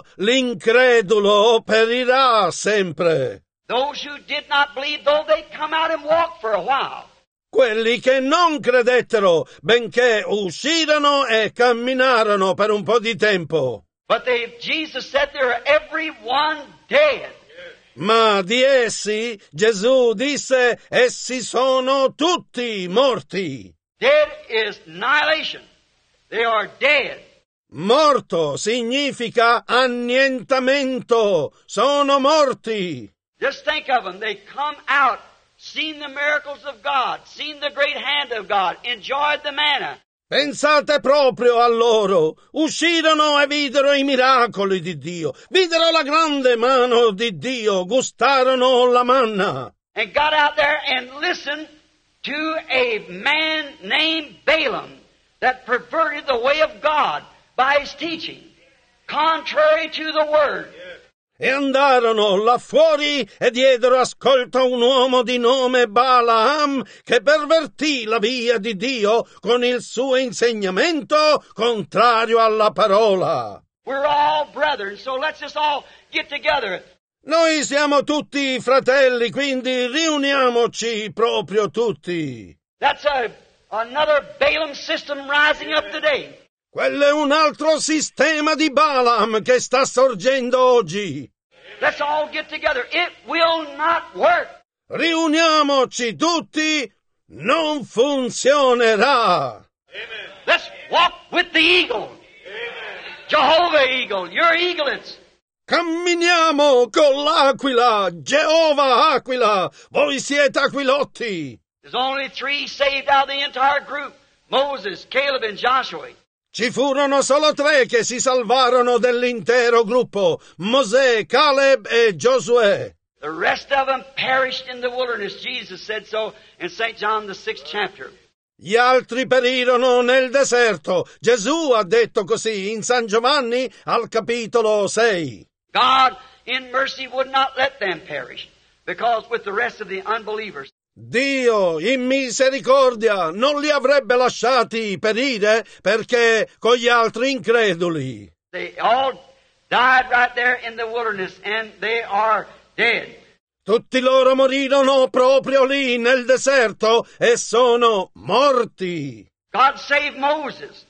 l'incredulo perirà sempre. Those who did not believe, though they come out and walk for a while. Quelli che non credettero, benché uscirono e camminarono per un po' di tempo. But Jesus said they're every one dead. Ma di essi, Gesù disse, essi sono tutti morti. Dead is annihilation. They are dead. Morto significa annientamento. Sono morti. Just think of them. They come out, seen the miracles of God, seen the great hand of God, enjoyed the manna. Pensate proprio a loro. Uscirono e videro i miracoli di Dio. Videro la grande mano di Dio. Gustarono la manna. And got out there and listened to a man named Balaam that perverted the way of God by his teaching, contrary to the Word. E andarono là fuori e diedero ascolto a un uomo di nome Balaam che pervertì la via di Dio con il suo insegnamento contrario alla parola. We're all brethren, so let's just all get together. Noi siamo tutti fratelli, quindi riuniamoci proprio tutti. That's another Balaam system rising up today. Quello è un altro sistema di Balaam che sta sorgendo oggi. Let's all get together. It will not work. Riuniamoci tutti, non funzionerà. Let's walk with the eagle. Jehovah eagle, your eaglets. Camminiamo con l'aquila, Geova aquila, voi siete aquilotti. There's only 3 saved out of the entire group. Moses, Caleb, and Joshua. Ci furono solo 3 che si salvarono dell'intero gruppo, Mosè, Caleb e Giosuè. The rest of them perished in the wilderness. Jesus said so in St. John, the 6th chapter. Gli altri perirono nel deserto. Gesù ha detto così in San Giovanni al capitolo 6. God, in mercy, would not let them perish, because with the rest of the unbelievers, Dio, in misericordia, non li avrebbe lasciati perire perché con gli altri increduli. they all died right there in the wilderness, and they are dead. Tutti loro morirono proprio lì nel deserto e sono morti. God saved Moses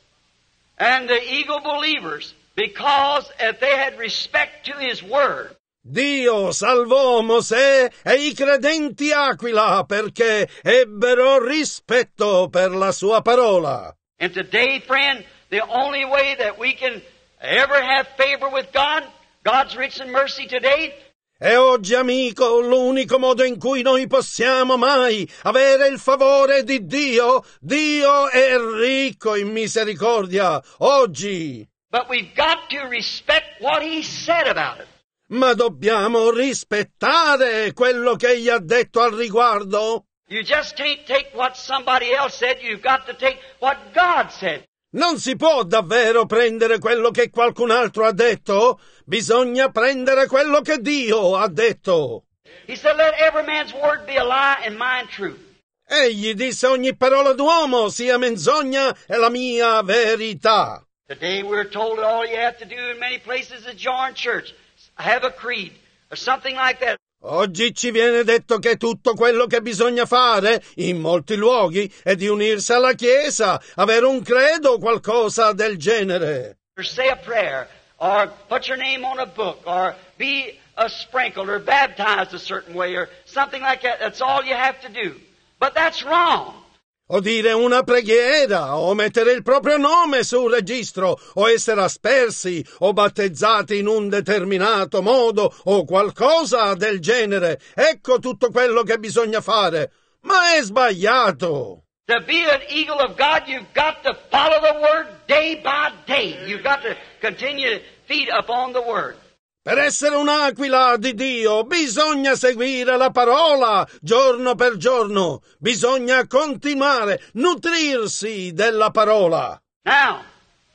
and the eagle believers because if they had respect to his word. Dio salvò Mosè e i credenti aquila perché ebbero rispetto per la sua parola. And today, friend, the only way that we can ever have favor with God, God's rich in mercy today, E oggi, amico, l'unico modo in cui noi possiamo mai avere il favore di Dio, Dio è ricco in misericordia, oggi. but we've got to respect what he said about it. Ma dobbiamo rispettare quello che egli ha detto al riguardo. You just can't take what somebody else said, you've got to take what God said. Non si può davvero prendere quello che qualcun altro ha detto, bisogna prendere quello che Dio ha detto. He said, let every man's word be a lie and mine truth. Egli disse ogni parola d'uomo sia menzogna e la mia verità. Today we're told that all you have to do in many places is join church, have a creed, or something like that. Oggi ci viene detto che tutto quello che bisogna fare, in molti luoghi, è di unirsi alla Chiesa, avere un credo o qualcosa del genere. Or say a prayer, or put your name on a book, or be sprinkled, or baptized a certain way, or something like that. That's all you have to do. But that's wrong. O dire una preghiera, o mettere il proprio nome sul registro, o essere aspersi, o battezzati in un determinato modo, o qualcosa del genere. Ecco tutto quello che bisogna fare. Ma è sbagliato. To be an eagle of God, you've got to follow the Word day by day. You've got to continue to feed upon the Word. Per essere un'aquila di Dio bisogna seguire la parola giorno per giorno, bisogna continuare, nutrirsi della parola. Now,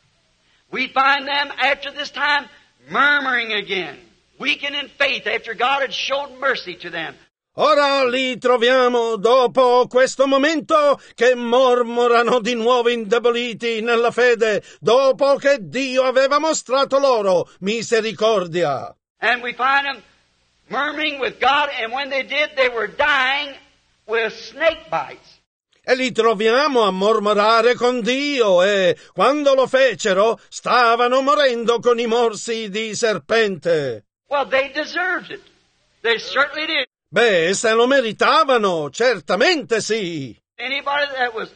we find them after this time murmuring again, weakened in faith after God had showed mercy to them. Ora li troviamo dopo questo momento che mormorano di nuovo indeboliti nella fede, dopo che Dio aveva mostrato loro misericordia. And we find them murmuring with God, and when they did, they were dying with snake bites. E li troviamo a mormorare con Dio e, quando lo fecero, stavano morendo con i morsi di serpente. Well, they deserved it. They certainly did. Beh, se lo meritavano, certamente sì. Anybody that was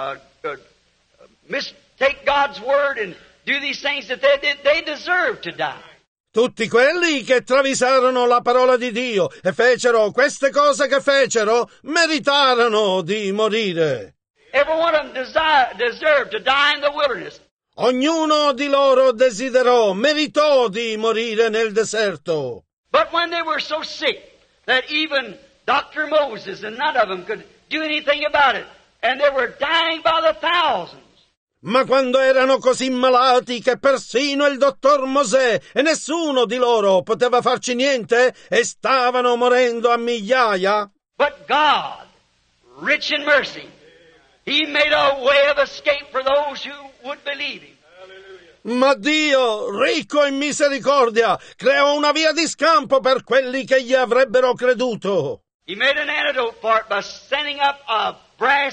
mistake God's word and do these things that they did, they deserve to die. Tutti quelli che travisarono la parola di Dio e fecero queste cose che fecero, meritarono di morire. Every one of them deserved to die in the wilderness. Ognuno di loro desiderò, meritò di morire nel deserto. But when they were so sick that even Dr. Moses and none of them could do anything about it, and they were dying by the thousands. Ma quando erano così malati che persino il dottor Mosè e nessuno di loro poteva farci niente e stavano morendo a migliaia. But God, rich in mercy, He made a way of escape for those who would believe Him. Ma Dio, ricco in misericordia, creò una via di scampo per quelli che gli avrebbero creduto. He made an antidote for it by sending up a brass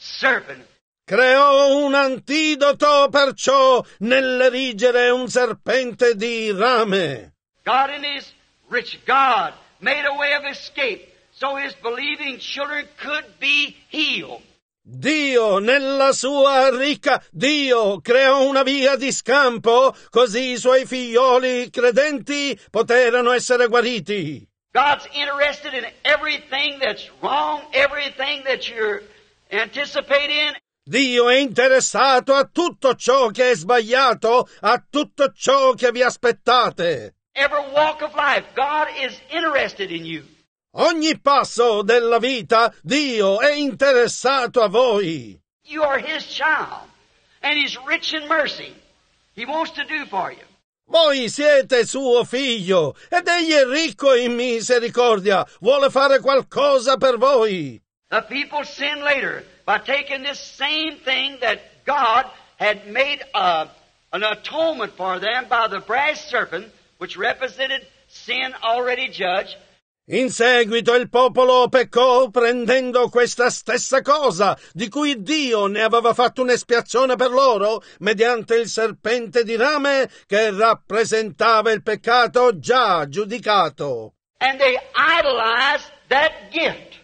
serpent. Creò un antidoto perciò nell'erigere un serpente di rame. God in His rich God made a way of escape so His believing children could be healed. Dio, nella sua ricca, Dio creò una via di scampo, così i suoi figlioli credenti poterono essere guariti. God's interested in everything that's wrong, everything that you're anticipating. Dio è interessato a tutto ciò che è sbagliato, a tutto ciò che vi aspettate. Every walk of life, God is interested in you. Ogni passo della vita, Dio è interessato a voi. You are His child, and He's rich in mercy. He wants to do for you. Voi siete suo figlio, ed egli è ricco in misericordia, vuole fare qualcosa per voi. The people sinned later by taking this same thing that God had made an atonement for them by the brass serpent, which represented sin already judged. In seguito il popolo peccò prendendo questa stessa cosa, di cui Dio ne aveva fatto un'espiazione per loro, mediante il serpente di rame che rappresentava il peccato già giudicato. And they idolized that gift.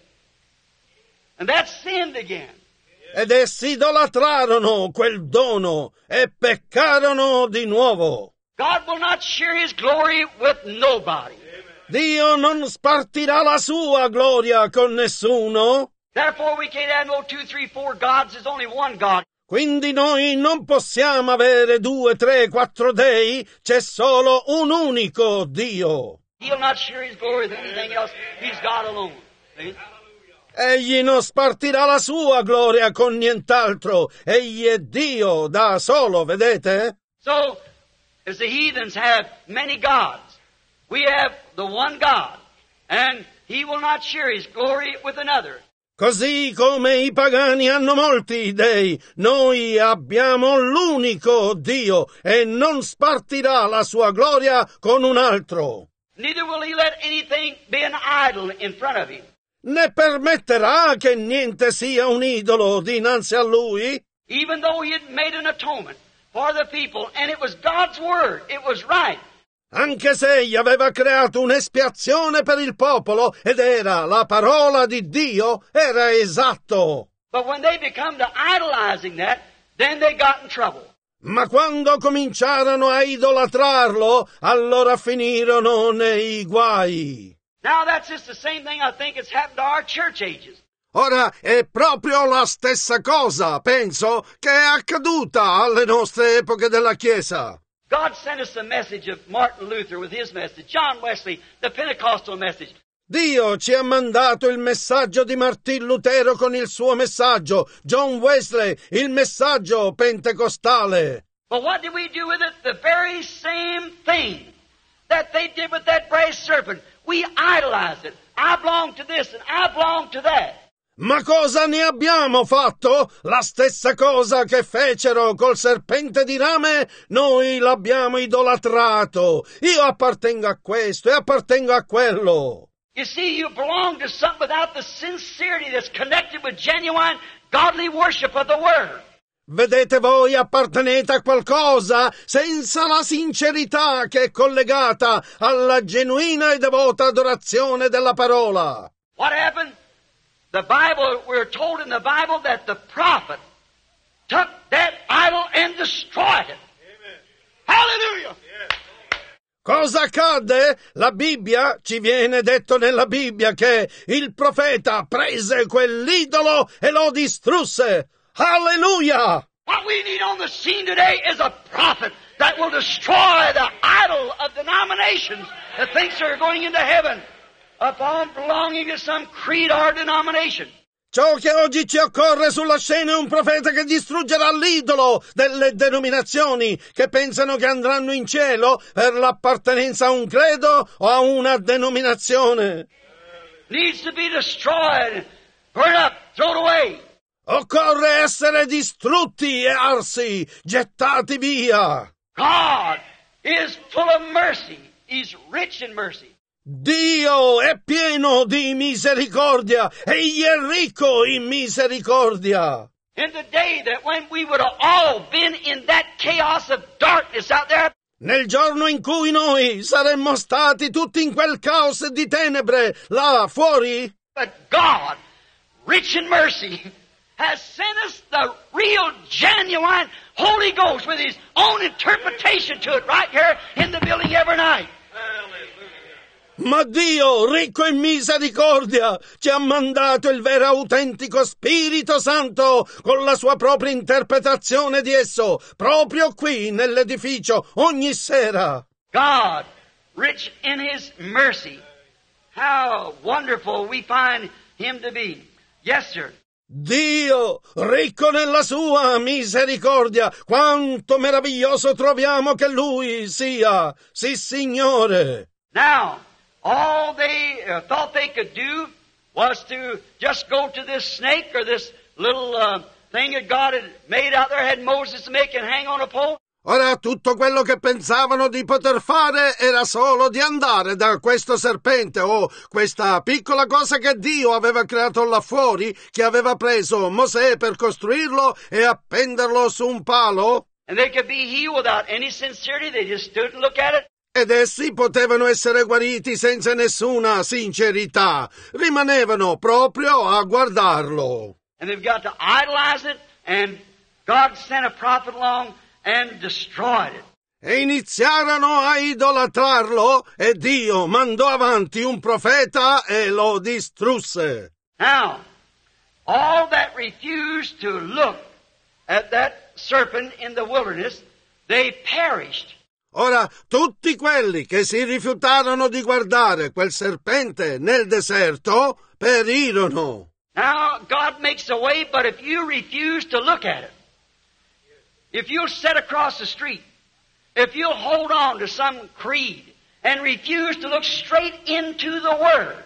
And that sinned again. Ed essi idolatrarono quel dono e peccarono di nuovo. God will not share His glory with nobody. Dio non spartirà la sua gloria con nessuno. Therefore we can't have no 2, 3, 4 gods. There's only one God. Quindi noi non possiamo avere 2, 3, 4 dei, c'è solo un unico Dio. He'll not share His glory with anything else. He's God alone. See? Egli non spartirà la sua gloria con nient'altro. Egli è Dio da solo, vedete? So, as the heathens have many gods, we have the one God, and He will not share His glory with another. Così come i pagani hanno molti dei, noi abbiamo l'unico Dio e non spartirà la sua gloria con un altro. Neither will He let anything be an idol in front of Him. Ne permetterà che niente sia un idolo dinanzi a Lui? Even though He had made an atonement for the people, and it was God's word, it was right. Anche se egli aveva creato un'espiazione per il popolo ed era la parola di Dio, era esatto. But when they become to idolizing that, then they got in trouble. Ma quando cominciarono a idolatrarlo, allora finirono nei guai. Now that's just the same thing I think has happened to our church ages. Ora è proprio la stessa cosa, penso, che è accaduta alle nostre epoche della Chiesa. God sent us the message of Martin Luther with his message, John Wesley, the Pentecostal message. Dio ci ha mandato il messaggio di Martin Lutero con il suo messaggio, John Wesley, il messaggio pentecostale. But what did we do with it? The very same thing that they did with that brass serpent. We idolized it. I belong to this and I belong to that. Ma cosa ne abbiamo fatto? La stessa cosa che fecero col serpente di rame, noi l'abbiamo idolatrato. Io appartengo a questo e appartengo a quello. You see, you belong to something without the sincerity that's connected with genuine, godly worship of the Word. Vedete, voi appartenete a qualcosa senza la sincerità che è collegata alla genuina e devota adorazione della parola. What happened? The Bible, we're told in the Bible that the prophet took that idol and destroyed it. Amen. Hallelujah! Cosa accadde? La Bibbia, ci viene detto nella Bibbia che il profeta prese quell'idolo e lo distrusse. Alleluia! What we need on the scene today is a prophet that will destroy the idol of denominations that thinks they're going into heaven upon belonging to some creed or denomination. Ciò che oggi ci occorre sulla scena è un profeta che distruggerà l'idolo delle denominazioni che pensano che andranno in cielo per l'appartenenza a un credo o a una denominazione. Needs to be destroyed, burned up, thrown away. Occorre essere distrutti e arsi, gettati via. God is full of mercy. He's rich in mercy. Dio è pieno di misericordia, egli è ricco in misericordia. In the day that when we would have all been in that chaos of darkness out there. Nel giorno in cui noi saremmo stati tutti in quel caos di tenebre là fuori. But God, rich in mercy, has sent us the real, genuine Holy Ghost with His own interpretation to it right here in the building every night. Ma Dio, ricco in misericordia, ci ha mandato il vero autentico Spirito Santo con la sua propria interpretazione di esso, proprio qui nell'edificio ogni sera. God, rich in His mercy, how wonderful we find Him to be. Yes, sir. Dio, ricco nella sua misericordia, quanto meraviglioso troviamo che Lui sia. Sì, Signore. Now, all they thought they could do was to just go to this snake or this little thing that God had made out there, had Moses make and hang on a pole. Ora tutto quello che pensavano di poter fare era solo di andare da questo serpente o questa piccola cosa che Dio aveva creato là fuori, che aveva preso Mosè per costruirlo e appenderlo su un palo. And they could be healed without any sincerity. They just stood and looked at it. Ed essi potevano essere guariti senza nessuna sincerità. Rimanevano proprio a guardarlo. And they've got to idolize it, and God sent a prophet along and destroyed it. E iniziarono a idolatrarlo e Dio mandò avanti un profeta e lo distrusse. Now, all that refused to look at that serpent in the wilderness, they perished. Ora, tutti quelli che si rifiutarono di guardare quel serpente nel deserto perirono. Now, God makes a way, but if you refuse to look at it, if you'll sit across the street, if you'll hold on to some creed and refuse to look straight into the Word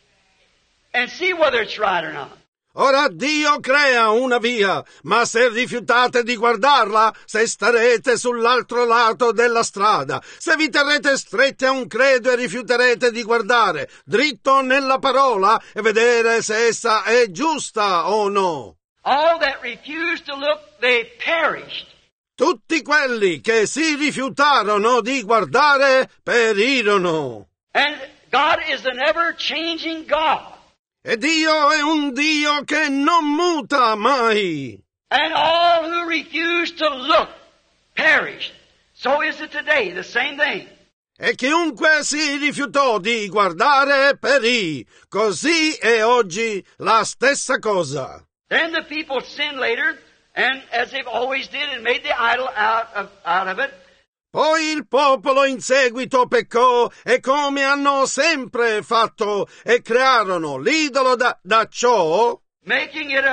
and see whether it's right or not. Ora Dio crea una via, ma se rifiutate di guardarla, se starete sull'altro lato della strada, se vi terrete stretti a un credo e rifiuterete di guardare dritto nella parola e vedere se essa è giusta o no. All that refused to look, they perished. Tutti quelli che si rifiutarono di guardare perirono. And God is an ever-changing God. E Dio è un Dio che non muta mai. And all who refuse to look perished. So is it today, the same thing. E chiunque si rifiutò di guardare perì. Così è oggi la stessa cosa. Then the people sinned later, and as they've always did, and made the idol out of it. Poi il popolo in seguito peccò e come hanno sempre fatto e crearono l'idolo da ciò, making it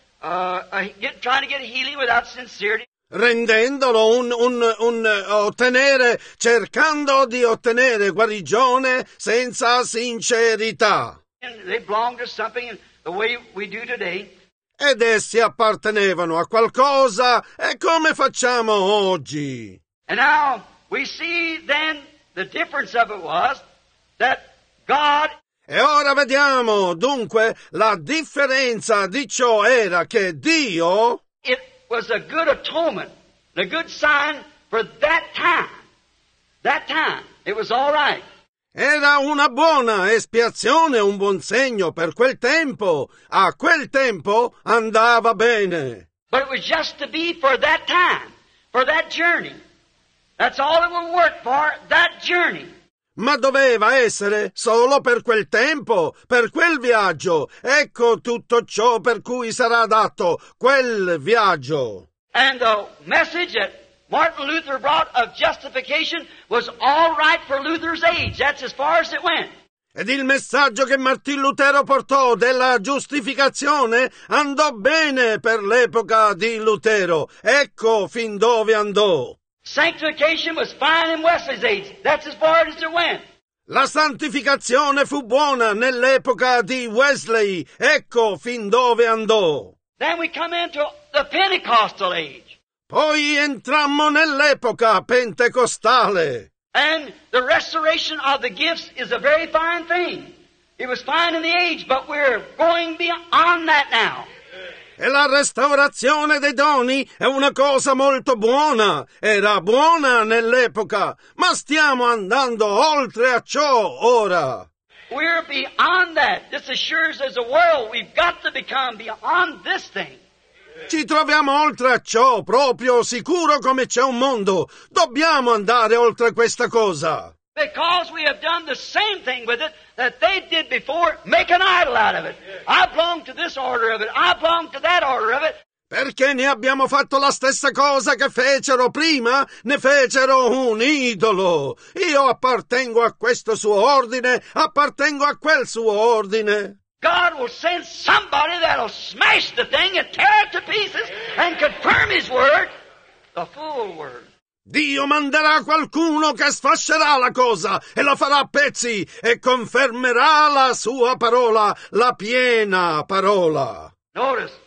trying to get healing without sincerity. Rendendolo cercando di ottenere guarigione senza sincerità. And they belong to something the way we do today. Ed essi appartenevano a qualcosa e come facciamo oggi. And now we see then the difference of it was that God. E ora vediamo dunque la differenza di ciò era che Dio. It was a good atonement, a good sign for that time. That time. It was all right. Era una buona espiazione, un buon segno per quel tempo. A quel tempo andava bene. But it was just to be for that time, for that journey. That's all it would work for, that journey. Ma doveva essere solo per quel tempo, per quel viaggio. Ecco tutto ciò per cui sarà adatto quel viaggio. And the message that Martin Luther brought of justification was all right for Luther's age. That's as far as it went. Ed il messaggio che Martin Lutero portò della giustificazione andò bene per l'epoca di Lutero. Ecco fin dove andò. Sanctification was fine in Wesley's age. That's as far as it went. La santificazione fu buona nell'epoca di Wesley. Ecco fin dove andò. Then we come into the Pentecostal age. Poi entrammo nell'epoca pentecostale. And the restoration of the gifts is a very fine thing. It was fine in the age, but we're going beyond that now. E la restaurazione dei doni è una cosa molto buona. Era buona nell'epoca, ma stiamo andando oltre a ciò ora. We're beyond that. Just as sure as there's a world, we've got to become beyond this thing. Ci troviamo oltre a ciò, proprio sicuro come c'è un mondo. Dobbiamo andare oltre questa cosa. Because we have done the same thing with it that they did before, make an idol out of it. I belong to this order of it. I belong to that order of it. Perché ne abbiamo fatto la stessa cosa che fecero prima, ne fecero un idolo. Io appartengo a questo suo ordine, appartengo a quel suo ordine. God will send somebody that'll smash the thing and tear it to pieces and confirm His word, the full word. Dio manderà qualcuno che sfascerà la cosa e la farà a pezzi e confermerà la sua parola, la piena parola. Notice.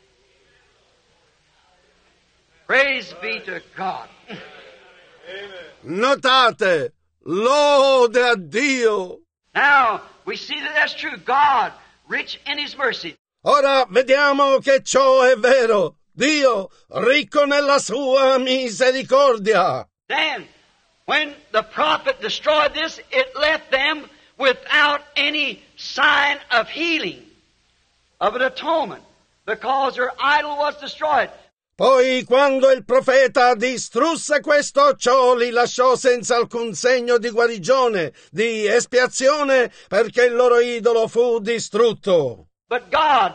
Praise be to God. Notate, lode a Dio. Now, we see that that's true. God, rich in His mercy. Ora vediamo che ciò è vero. Dio, ricco nella sua misericordia. Then, when the prophet destroyed this, it left them without any sign of healing, of an atonement, because their idol was destroyed. Poi, quando il profeta distrusse questo, ciò li lasciò senza alcun segno di guarigione, di espiazione, perché il loro idolo fu distrutto. But God,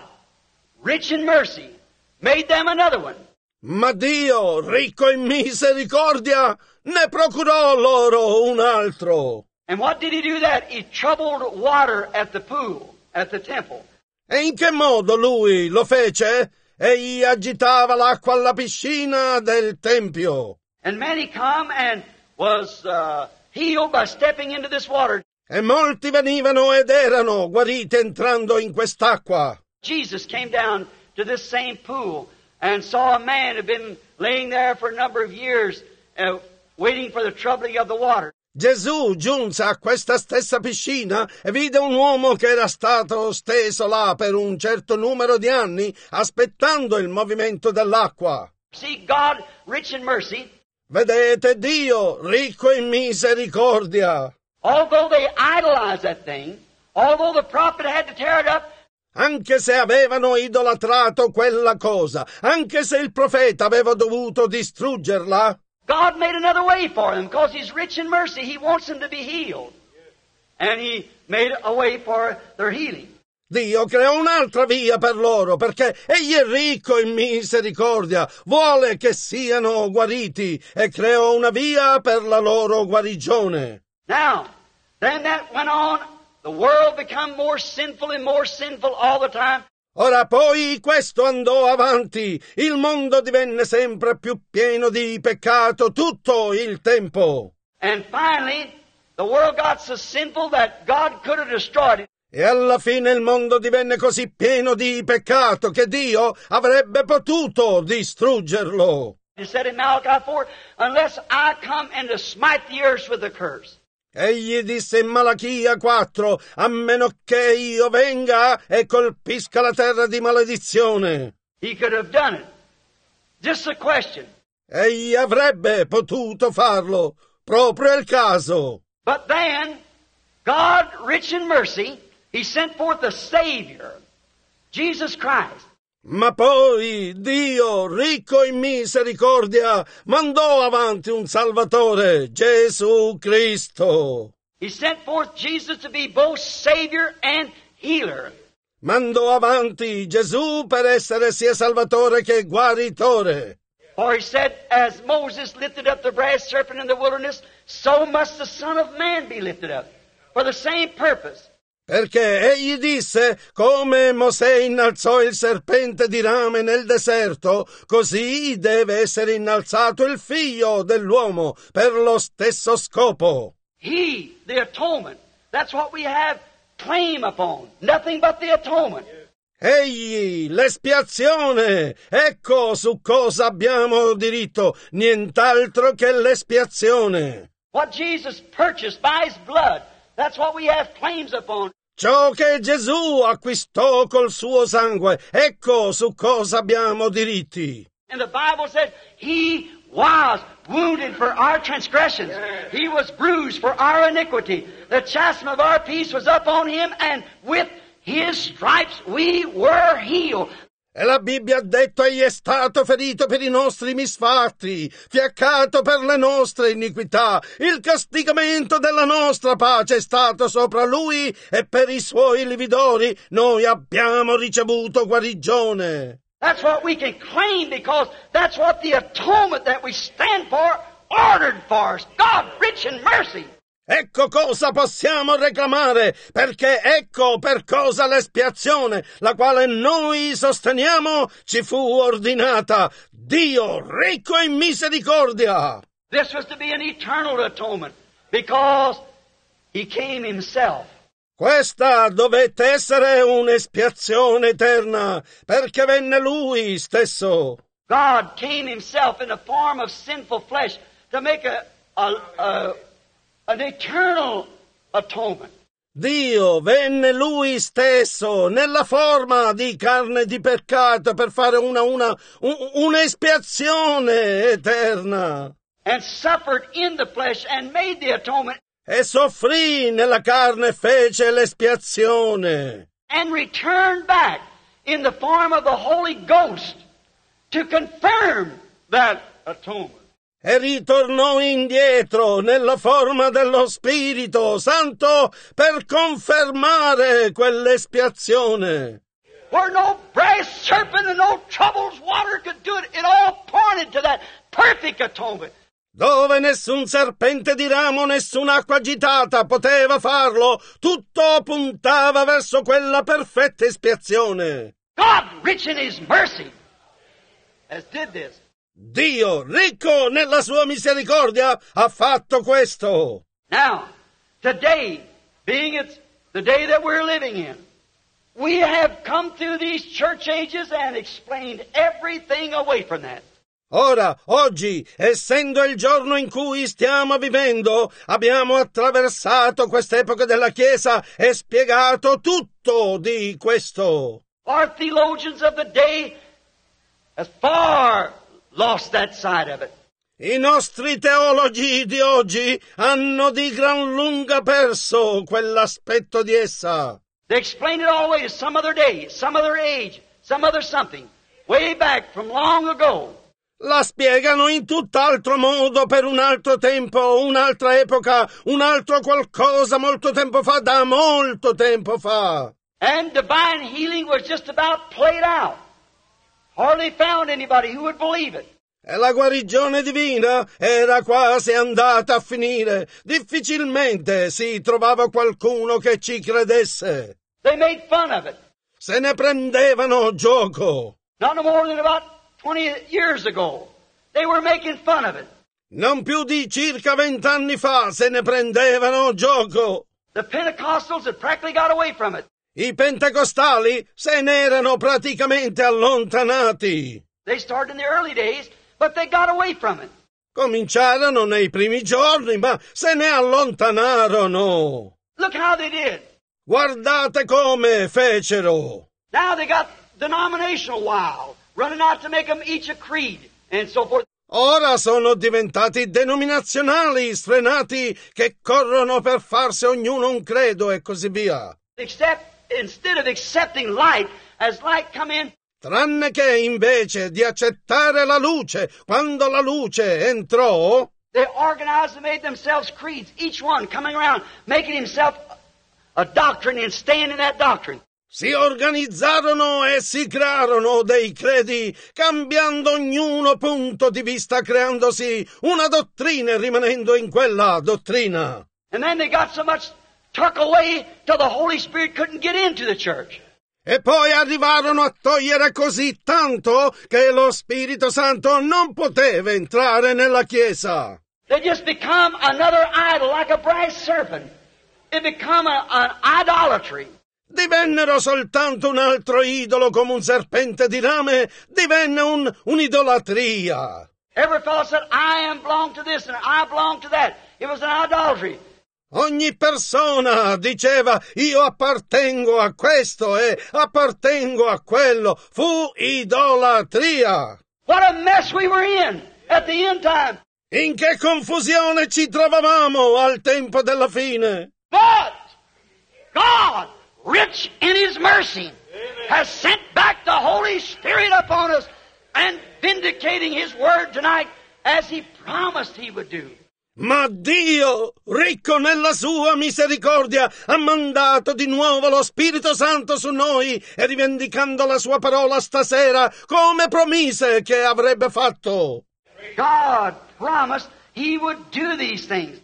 rich in mercy, made them another one. Ma Dio, ricco in misericordia, ne procurò loro un altro. And what did He do that? He troubled water at the pool, at the temple. E in che modo Lui lo fece? Egli agitava l'acqua alla piscina del Tempio. And many come and was healed by stepping into this water. E molti venivano ed erano guariti entrando in quest'acqua. Jesus came down to this same pool and saw a man who had been laying there for a number of years waiting for the troubling of the water. Gesù giunse a questa stessa piscina e vide un uomo che era stato steso là per un certo numero di anni, aspettando il movimento dell'acqua. See, God, rich in mercy. Vedete Dio, ricco in misericordia. Although they idolized that thing, although the prophet had to tear it up, anche se avevano idolatrato quella cosa, anche se il profeta aveva dovuto distruggerla, God made another way for them because He's rich in mercy. He wants them to be healed. And He made a way for their healing. Dio creò un'altra via per loro perché Egli è ricco in misericordia, vuole che siano guariti e creò una via per la loro guarigione. Now, then that went on. The world became more sinful all the time. Ora poi questo andò avanti, il mondo divenne sempre più pieno di peccato tutto il tempo. And finally, the world got so sinful that God could have destroyed it. E alla fine il mondo divenne così pieno di peccato che Dio avrebbe potuto distruggerlo. He said in Malachi 4, unless I come and to smite the earth with a curse. Egli disse in Malachia 4, a meno che io venga e colpisca la terra di maledizione. He could have done it. Just a question. Egli avrebbe potuto farlo, proprio il caso. But then, God, rich in mercy, He sent forth a Savior, Jesus Christ. Ma poi Dio, ricco in misericordia, mandò avanti un Salvatore, Gesù Cristo. He sent forth Jesus to be both Savior and Healer. Mandò avanti Gesù per essere sia Salvatore che guaritore. For He said, as Moses lifted up the brass serpent in the wilderness, so must the Son of Man be lifted up, for the same purpose. Perché egli disse, come Mosè innalzò il serpente di rame nel deserto, così deve essere innalzato il figlio dell'uomo per lo stesso scopo. He, the atonement, that's what we have claim upon. Nothing but the atonement. Egli, l'espiazione, ecco su cosa abbiamo diritto, nient'altro che l'espiazione. What Jesus purchased by His blood, that's what we have claims upon. Ciò che Gesù acquistò col suo sangue, ecco su cosa abbiamo diritti. And the Bible said, He was wounded for our transgressions. He was bruised for our iniquity. The chastisement of our peace was upon Him, and with His stripes we were healed. E la Bibbia ha detto: egli è stato ferito per i nostri misfatti, fiaccato per le nostre iniquità. Il castigamento della nostra pace è stato sopra lui, e per i suoi lividori noi abbiamo ricevuto guarigione. That's what we can claim, because that's what the atonement that we stand for ordered for us. God rich in mercy. Ecco cosa possiamo reclamare, perché ecco per cosa l'espiazione, la quale noi sosteniamo, ci fu ordinata. Dio ricco in misericordia. This was to be an eternal atonement, because He came Himself. Questa dovette essere un'espiazione eterna, perché venne Lui stesso. God came Himself in the form of sinful flesh to make an eternal atonement. Dio venne Lui stesso nella forma di carne di peccato per fare un'espiazione eterna. And suffered in the flesh and made the atonement. E soffrì nella carne e fece l'espiazione. And returned back in the form of the Holy Ghost to confirm that atonement. E ritornò indietro nella forma dello Spirito Santo per confermare quell'espiazione. Where no brass serpent and no troubles water could do it, it all pointed to that perfect atonement. Dove nessun serpente di ramo, nessun'acqua agitata poteva farlo, tutto puntava verso quella perfetta espiazione. God, rich in His mercy, has did this. Dio, ricco nella sua misericordia, ha fatto questo. Now, today, being it's the day that we're living in, we have come through these church ages and explained everything away from that. Ora, oggi, essendo il giorno in cui stiamo vivendo, abbiamo attraversato quest'epoca della Chiesa e spiegato tutto di questo. Our theologians of the day has far lost that side of it. I nostri teologi di oggi hanno di gran lunga perso quell'aspetto di essa. They explain it all away to some other day, some other age, some other something, way back from long ago. La spiegano in tutt'altro modo, per un altro tempo, un'altra epoca, un altro qualcosa molto tempo fa, da molto tempo fa. And divine healing was just about played out. Hardly found anybody who would believe it. E la guarigione divina era quasi andata a finire. Difficilmente si trovava qualcuno che ci credesse. They made fun of it. Se ne prendevano gioco. Not no more than about 20 years ago. They were making fun of it. Non più di circa 20 anni fa se ne prendevano gioco. The Pentecostals had practically got away from it. I pentecostali se ne erano praticamente allontanati. They started in the early days, but they got away from it. Cominciarono nei primi giorni, ma se ne allontanarono. Look how they did. Guardate come fecero. Now they got denominational wild, running out to make them each a creed, and so forth. Ora sono diventati denominazionali, sfrenati, che corrono per farsi ognuno un credo e così via. Instead of accepting light, as light come in, tranne che invece di accettare la luce, quando la luce entrò, they organized and made themselves creeds, each one coming around, making himself a doctrine and staying in that doctrine. Si organizzarono e si crearono dei credi, cambiando ognuno punto di vista, creandosi una dottrina e rimanendo in quella dottrina. And then they got so much tuck away till the Holy Spirit couldn't get into the church. E poi arrivarono a togliere così tanto che lo Spirito Santo non poteva entrare nella Chiesa. They just become another idol, like a brass serpent. It become an idolatry. Divennero soltanto un altro idolo, come un serpente di rame, divenne un'idolatria. Every fellow said, I belong to this and I belong to that. It was an idolatry. Ogni persona diceva io appartengo a questo e appartengo a quello. Fu idolatria. What a mess we were in at the end time. In che confusione ci trovavamo al tempo della fine. But God, rich in His mercy, has sent back the Holy Spirit upon us and vindicating His word tonight as He promised He would do. Ma Dio, ricco nella sua misericordia, ha mandato di nuovo lo Spirito Santo su noi e rivendicando la sua parola stasera come promise che avrebbe fatto. God promised He would do these things.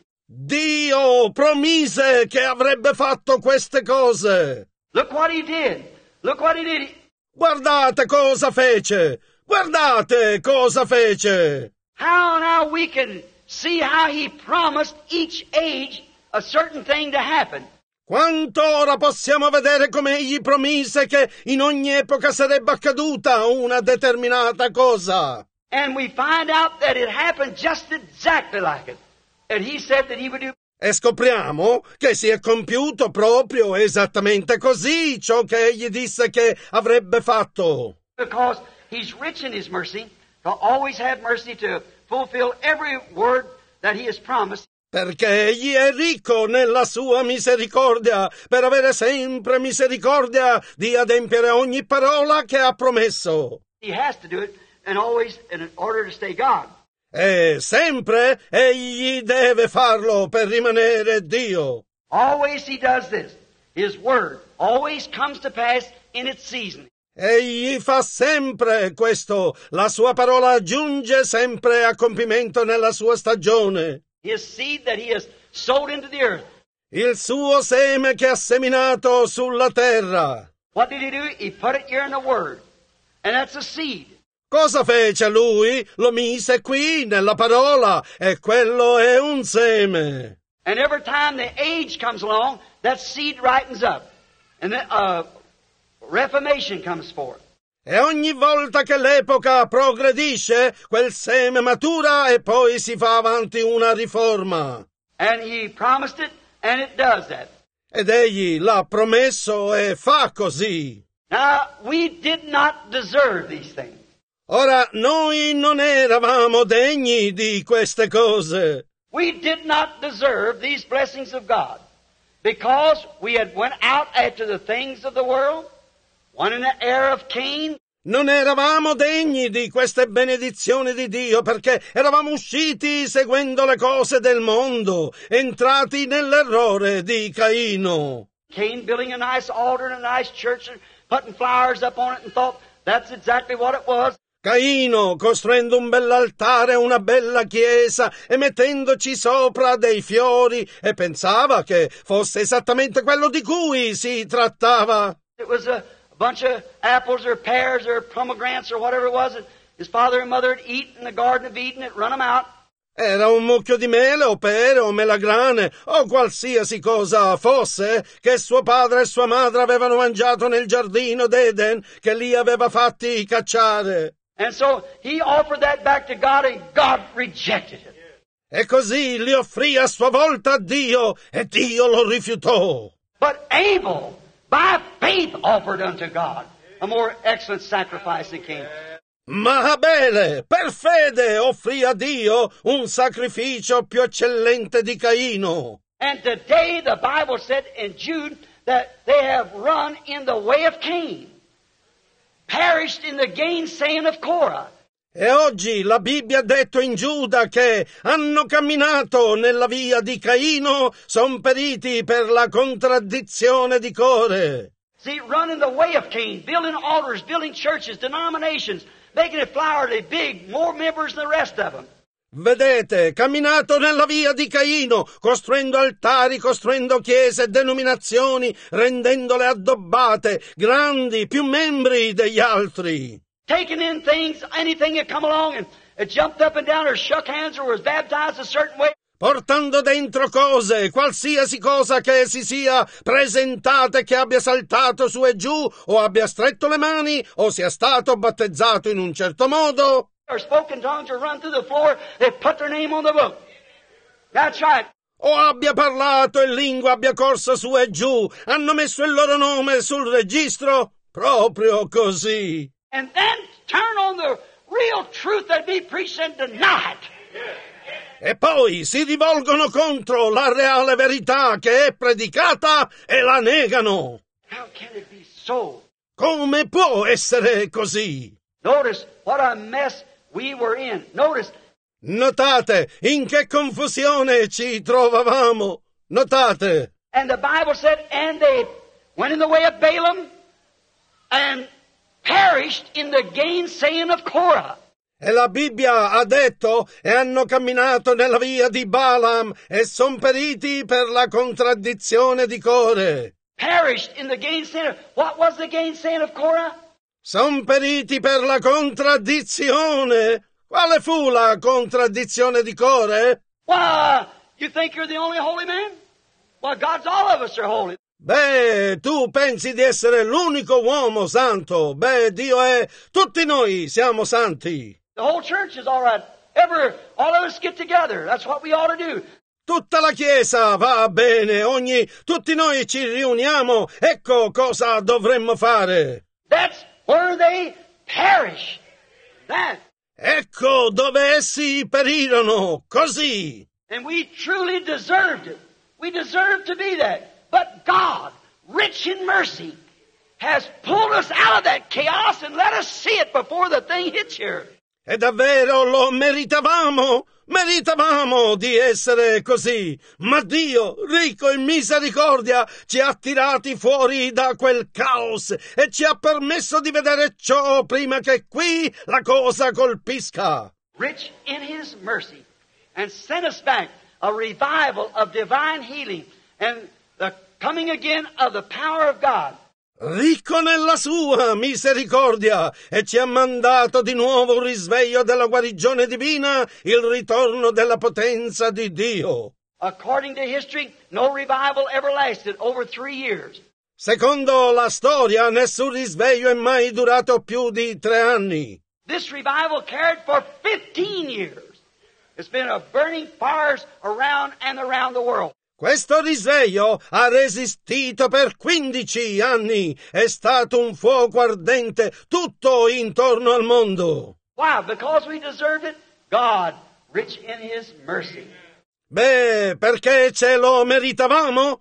Dio promise che avrebbe fatto queste cose. Look what He did. Look what He did. Guardate cosa fece. Guardate cosa fece. How now we can see how He promised each age a certain thing to happen. Quanto ora possiamo vedere come Egli promise che in ogni epoca sarebbe accaduta una determinata cosa. And we find out that it happened just exactly like it. And He said that He would do. E scopriamo che si è compiuto proprio esattamente così ciò che Egli disse che avrebbe fatto. Because He's rich in His mercy, to always have mercy to fulfill every word that He has promised. Perché Egli è ricco nella sua misericordia, per avere sempre misericordia di adempiere ogni parola che ha promesso. He has to do it, and always in order to stay God. E sempre Egli deve farlo per rimanere Dio. Always He does this. His word always comes to pass in its season. Egli fa sempre questo. La sua parola giunge sempre a compimento nella sua stagione. His seed that He has sowed into the earth. Il suo seme che ha seminato sulla terra. What did He do? He put it here in the word. And that's a seed. Cosa fece lui? Lo mise qui nella parola e quello è un seme. And every time the age comes along, that seed ripens up. And then reformation comes forth. E ogni volta che l'epoca progredisce, quel seme matura e poi si fa avanti una riforma. And He promised it, and it does that. Ed Egli l'ha promesso e fa così. Now, we did not deserve these things. Ora, noi non eravamo degni di queste cose. We did not deserve these blessings of God because we had went out after the things of the world, one in the era of Cain. Non eravamo degni di queste benedizioni di Dio perché eravamo usciti seguendo le cose del mondo, entrati nell'errore di Caino. Cain building a nice altar and a nice church and putting flowers up on it and thought that's exactly what it was. Caino costruendo un bell'altare, una bella chiesa e mettendoci sopra dei fiori e pensava che fosse esattamente quello di cui si trattava. It was a bunch of apples or pears or pomegranates or whatever it was that his father and mother had eaten in the Garden of Eden. It run them out. Era un mucchio di mele o pere o melagrane o qualsiasi cosa fosse che suo padre e sua madre avevano mangiato nel giardino d'Eden che li aveva fatti cacciare. And so he offered that back to God and God rejected it. E così li offrì a sua volta a Dio e Dio lo rifiutò. But Abel, by faith, offered unto God a more excellent sacrifice than Cain. Ma Abele, per fede, offrì a Dio un sacrificio più eccellente di Caino. And today the Bible said in Jude that they have run in the way of Cain, perished in the gainsaying of Korah. E oggi la Bibbia ha detto in Giuda che hanno camminato nella via di Caino, son periti per la contraddizione di Core. See, run in the way of Cain, building altars, building churches, denominations, making it flowery, big, more members than the rest of them. Vedete, camminato nella via di Caino, costruendo altari, costruendo chiese e denominazioni, rendendole addobbate, grandi, più membri degli altri. Taking in things, anything that come along and jumped up and down or shook hands or was baptized a certain way. Portando dentro cose, qualsiasi cosa che si sia presentata, che abbia saltato su e giù, o abbia stretto le mani, o sia stato battezzato in un certo modo. Or spoken tongues or run through the floor, they put their name on the book. That's right. o abbia parlato in lingua, abbia corso su e giù, hanno messo il loro nome sul registro? Proprio così. And then turn on the real truth that be preached and deny it. E poi si rivolgono contro la reale verità che è predicata e la negano. How can it be so? Come può essere così? Notice what a mess we were in. Notice. Notate in che confusione ci trovavamo. Notate. And the Bible said, and they went in the way of Balaam and perished in the gainsaying of Korah. E la Bibbia ha detto, e hanno camminato nella via di Balaam e son periti per la contraddizione di Core. Perished in the gainsaying. What was the gainsaying of Korah? Son periti per la contraddizione. Quale fu la contraddizione di Core? Why, you think you're the only holy man? Well, God's all of us are holy. Beh, tu pensi di essere l'unico uomo santo. Beh, Dio è... Tutti noi siamo santi. The whole church is all right. All of us get together. That's what we ought to do. Tutta la Chiesa va bene, tutti noi ci riuniamo, ecco cosa dovremmo fare. That's where they perish. That. Ecco dove essi perirono, così. And we truly deserved it. We deserved to be that. But God, rich in mercy, has pulled us out of that chaos and let us see it before the thing hits here. E davvero lo meritavamo di essere così, ma Dio, ricco in misericordia, ci ha tirati fuori da quel caos e ci ha permesso di vedere ciò prima che qui la cosa colpisca. Rich in His mercy, and sent us back a revival of divine healing and the coming again of the power of God. Ricco nella sua misericordia, e ci ha mandato di nuovo un risveglio della guarigione divina, il ritorno della potenza di Dio. According to history, no revival ever lasted over 3 years. Secondo la storia, nessun risveglio è mai durato più di 3 anni. This revival carried for 15 years. It's been a burning fires around and around the world. Questo risveglio ha resistito per 15 anni, è stato un fuoco ardente tutto intorno al mondo. Why? Because we deserved it? God, rich in His mercy. Beh, perché ce lo meritavamo?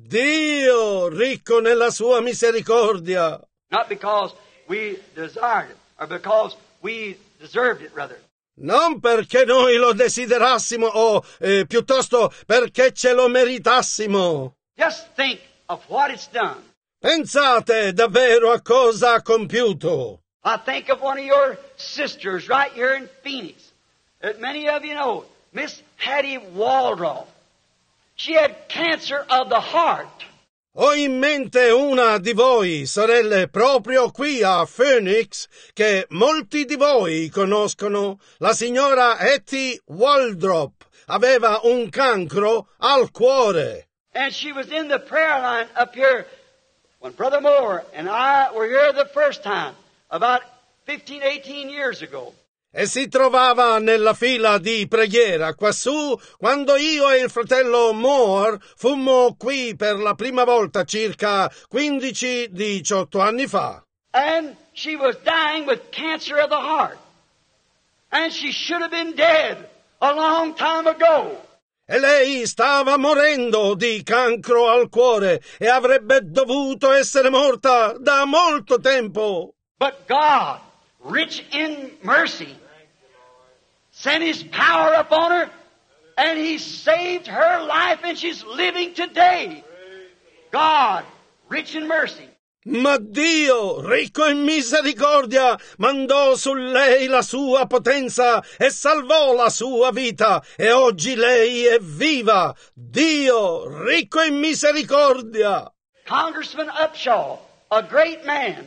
Dio, ricco nella sua misericordia. Not because we desired it, or because we deserved it, rather. Non perché noi lo desiderassimo o piuttosto perché ce lo meritassimo. Just think of what it's done. Pensate davvero a cosa ha compiuto. I think of one of your sisters right here in Phoenix that many of you know, Miss Hattie Waldrop. She had cancer of the heart. Ho in mente una di voi, sorelle, proprio qui a Phoenix, che molti di voi conoscono. La signora Hattie Waldrop aveva un cancro al cuore. And she was in the prayer line up here when Brother Moore and I were here the first time, about 15, 18 years ago. E si trovava nella fila di preghiera quassù quando io e il fratello Moore fummo qui per la prima volta circa 15-18 anni fa. And she was dying with cancer of the heart. And she should have been dead a long time ago. E lei stava morendo di cancro al cuore e avrebbe dovuto essere morta da molto tempo. But God, rich in mercy, sent His power upon her, and He saved her life, and she's living today. God, rich in mercy. Ma Dio, ricco in misericordia, mandò su lei la sua potenza e salvò la sua vita, e oggi lei è viva. Dio, ricco in misericordia. Congressman Upshaw, a great man.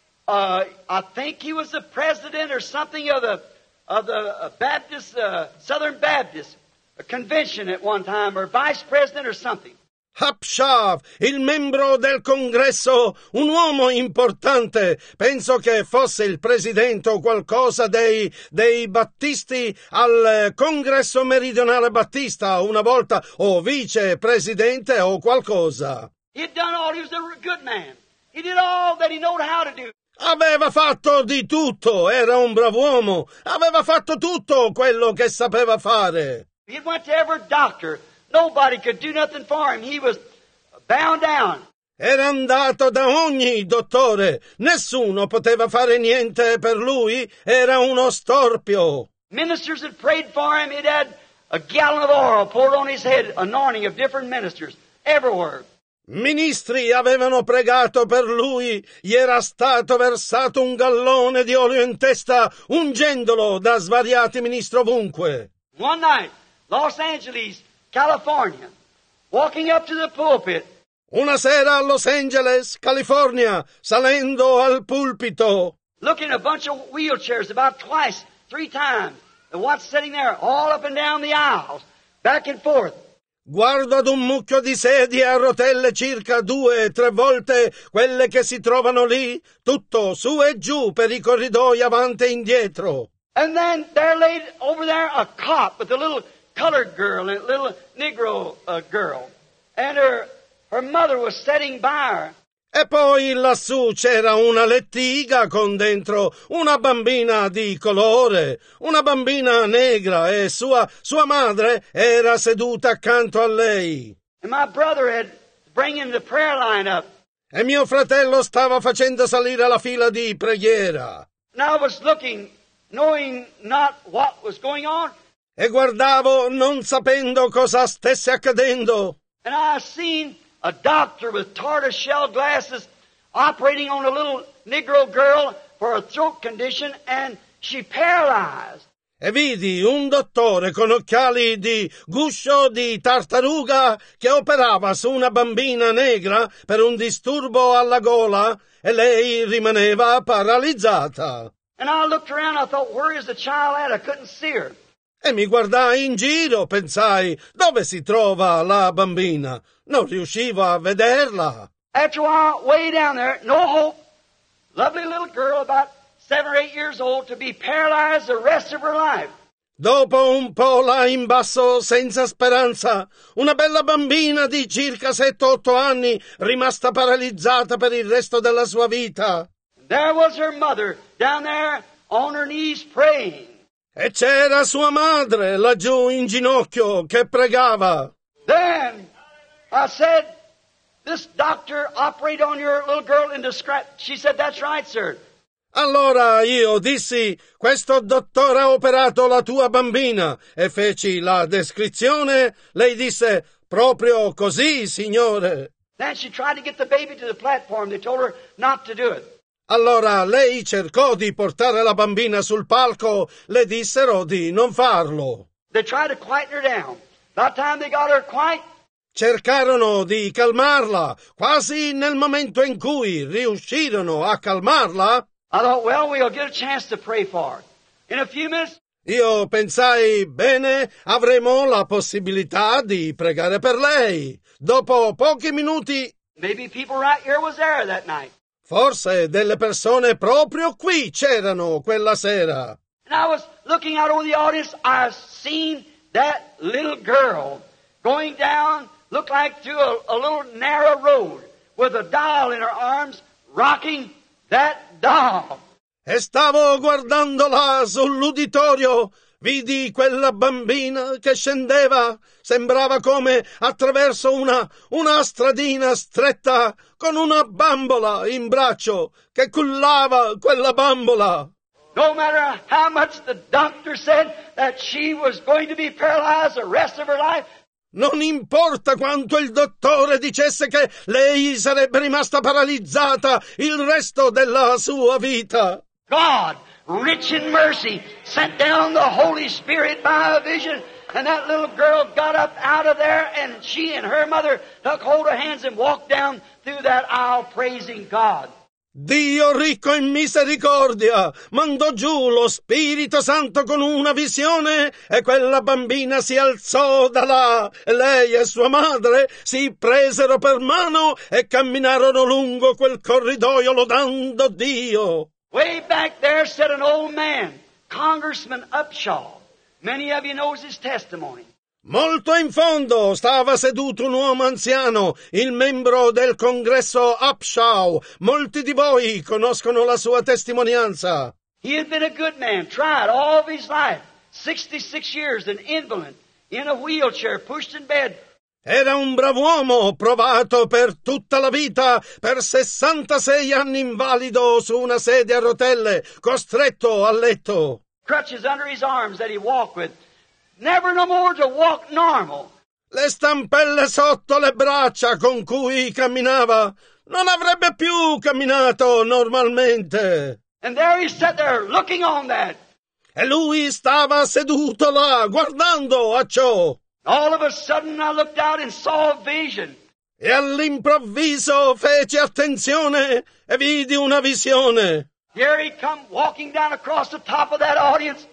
I think he was the president or something of the Baptist, Southern Baptist convention at one time, or vice president or something. Upshaw, il membro del congresso, un uomo importante, penso che fosse il presidente o qualcosa dei battisti al congresso meridionale battista una volta, o vicepresidente o qualcosa. He was a good man. He did all that he knew how to do. Aveva fatto di tutto, era un brav'uomo, aveva fatto tutto quello che sapeva fare. He went to every doctor. Nobody could do nothing for him. He was bound down. Era andato da ogni dottore, nessuno poteva fare niente per lui, era uno storpio. Ministers had prayed for him. He'd had a gallon of oil poured on his head, anointing of different ministers, everywhere. Ministri avevano pregato per lui, gli era stato versato un gallone di olio in testa, ungendolo da svariati ministri ovunque. One night, Los Angeles, California, walking up to the pulpit. Una sera a Los Angeles, California, salendo al pulpito. Looking at a bunch of wheelchairs about twice, 3 times. And what's sitting there all up and down the aisles, back and forth. Guardo ad un mucchio di sedie a rotelle circa 2 o 3 volte quelle che si trovano lì, tutto su e giù per i corridoi avanti e indietro. And then there laid over there a cot with a little colored girl and a little Negro girl. And her mother was sitting by her. E poi lassù c'era una lettiga con dentro una bambina di colore, una bambina negra, e sua madre era seduta accanto a lei. And my brother had bringing the prayer line up. E mio fratello stava facendo salire la fila di preghiera. And I was looking, knowing not what was going on. E guardavo non sapendo cosa stesse accadendo. And I seen a doctor with tortoiseshell glasses operating on a little Negro girl for a throat condition, and she paralyzed. E vidi un dottore con occhiali di guscio di tartaruga che operava su una bambina negra per un disturbo alla gola, e lei rimaneva paralizzata. And I looked around, I thought, where is the child at? I couldn't see her. E mi guardai in giro, pensai, dove si trova la bambina? Non riuscivo a vederla. After a while, way down there, no hope. Lovely little girl, about 7 or 8 years old, to be paralyzed the rest of her life. Dopo un po' là in basso, senza speranza, una bella bambina di circa 7-8 anni, rimasta paralizzata per il resto della sua vita. There was her mother down there on her knees praying. E c'era sua madre laggiù in ginocchio che pregava. Then I said, this doctor operated on your little girl in distress. She said, that's right, sir. Allora io dissi, questo dottore ha operato la tua bambina, e feci la descrizione. Lei disse, proprio così, signore. Then she tried to get the baby to the platform. They told her not to do it. Allora lei cercò di portare la bambina sul palco, le dissero di non farlo. They tried to quieten her down. By the time they got her quiet, cercarono di calmarla, quasi nel momento in cui riuscirono a calmarla. I thought, well, we'll get a chance to pray for her. In a few minutes, io pensai, bene, avremo la possibilità di pregare per lei. Dopo pochi minuti, maybe people right here was there that night. Forse delle persone proprio qui c'erano quella sera. And I was looking out over the audience. I seen that little girl going down, looked like through a little narrow road, with a doll in her arms, rocking that doll. E stavo guardando là sull'uditorio, vidi quella bambina che scendeva, sembrava come attraverso una stradina stretta, con una bambola in braccio, che cullava quella bambola. No matter how much the doctor said that she was going to be paralyzed the rest of her life, non importa quanto il dottore dicesse che lei sarebbe rimasta paralizzata il resto della sua vita. God, rich in mercy, sent down the Holy Spirit by a vision, and that little girl got up out of there, and she and her mother took hold of hands and walked down through that aisle praising God. Dio ricco in misericordia mandò giù lo Spirito Santo con una visione e quella bambina si alzò da là e lei e sua madre si presero per mano e camminarono lungo quel corridoio lodando Dio. Way back there sat an old man, Congressman Upshaw. Many of you knows his testimony. Molto in fondo stava seduto un uomo anziano, il membro del congresso Upshaw. Molti di voi conoscono la sua testimonianza. He had been a good man, tried all of his life, 66 years, an invalid, in a wheelchair, pushed in bed. Era un brav'uomo, provato per tutta la vita, per 66 anni invalido su una sedia a rotelle, costretto a letto. Crutches under his arms that he walked with. Never no more to walk normal. Le stampelle sotto le braccia con cui camminava. Non avrebbe più camminato normalmente. And there he sat there looking on that. E lui stava seduto là, guardando a ciò. All of a sudden I looked out and saw a vision. E all'improvviso fece attenzione e vidi una visione. Here he come walking down across the top of that audience.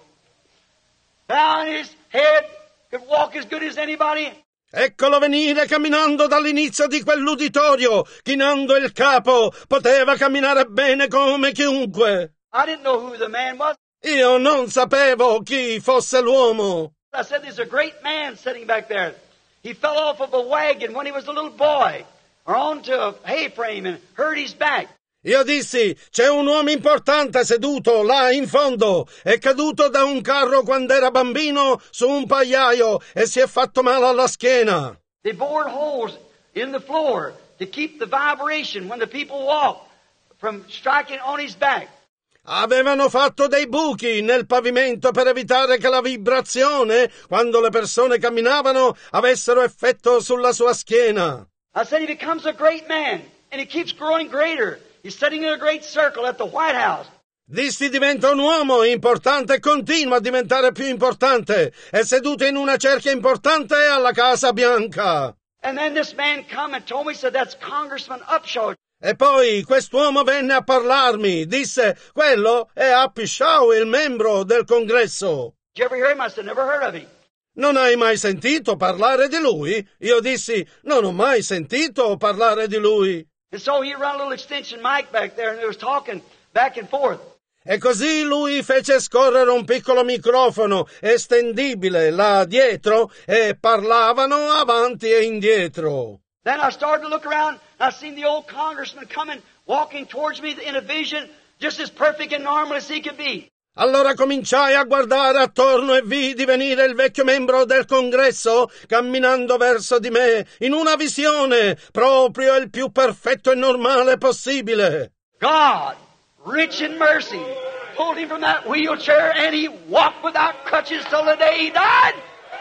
Down his head, could walk as good as anybody. Eccolo venire camminando dall'inizio di quell'uditorio, chinando il capo, poteva camminare bene come chiunque. I didn't know who the man was. Io non sapevo chi fosse l'uomo. I said, there's a great man sitting back there. He fell off of a wagon when he was a little boy, or onto a hay frame and hurt his back. Io dissi, c'è un uomo importante seduto là in fondo, è caduto da un carro quando era bambino su un pagliaio e si è fatto male alla schiena. They bored holes in the floor to keep the vibration when the people walk from striking on his back. Avevano fatto dei buchi nel pavimento per evitare che la vibrazione, quando le persone camminavano, avessero effetto sulla sua schiena. I said, he becomes a great man, and he keeps growing greater. He's sitting in a great circle at the White House. Dissi diventa un uomo importante e continua a diventare più importante. È seduto in una cerchia importante alla Casa Bianca. And then this man come and told me, said, that's Congressman Upshaw. E poi quest'uomo venne a parlarmi. Disse, quello è Upshaw, il membro del congresso. Did you ever hear him? I said, never heard of him. Non hai mai sentito parlare di lui? Io dissi, non ho mai sentito parlare di lui. And so he run a little extension mic back there and they was talking back and forth. E così lui fece scorrere un piccolo microfono estendibile là dietro e parlavano avanti e indietro. Then I started to look around and I seen the old congressman coming, walking towards me in a vision, just as perfect and normal as he could be. Allora cominciai a guardare attorno e vidi venire il vecchio membro del congresso camminando verso di me in una visione proprio il più perfetto e normale possibile. God, rich in mercy, pulled him from that wheelchair and he walked without crutches till the day he died.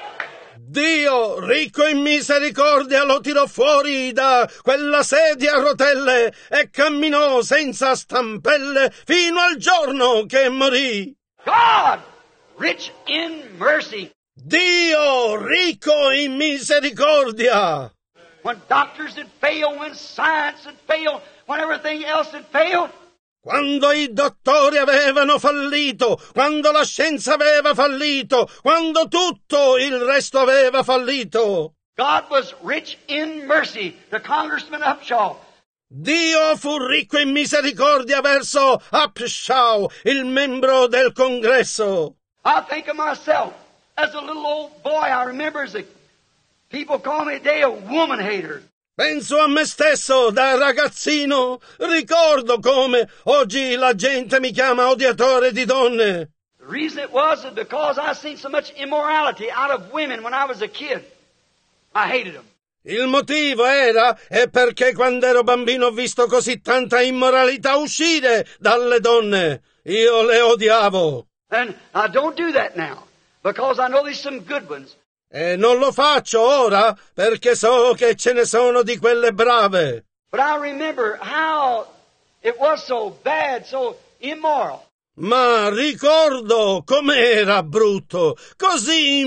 Dio, ricco in misericordia, lo tirò fuori da quella sedia a rotelle e camminò senza stampelle fino al giorno che morì. God, rich in mercy. Dio, ricco in misericordia. When doctors had failed, when science had failed, when everything else had failed. Quando i dottori avevano fallito, quando la scienza aveva fallito, quando tutto il resto aveva fallito. God was rich in mercy to Congressman Upshaw. Dio fu ricco in misericordia verso Upshaw, il membro del congresso. I think of myself as a little old boy. I remember as a people call me today a woman hater. Penso a me stesso da ragazzino, ricordo come oggi la gente mi chiama odiatore di donne. The reason it was is because I seen so much immorality out of women when I was a kid. I hated them. Il motivo è perché quando ero bambino ho visto così tanta immoralità uscire dalle donne. Io le odiavo. And I don't do that now because I know there's some good ones. E non lo faccio ora perché so che ce ne sono di quelle brave. But I remember how it was so bad, so immoral. Ma ricordo com'era brutto, così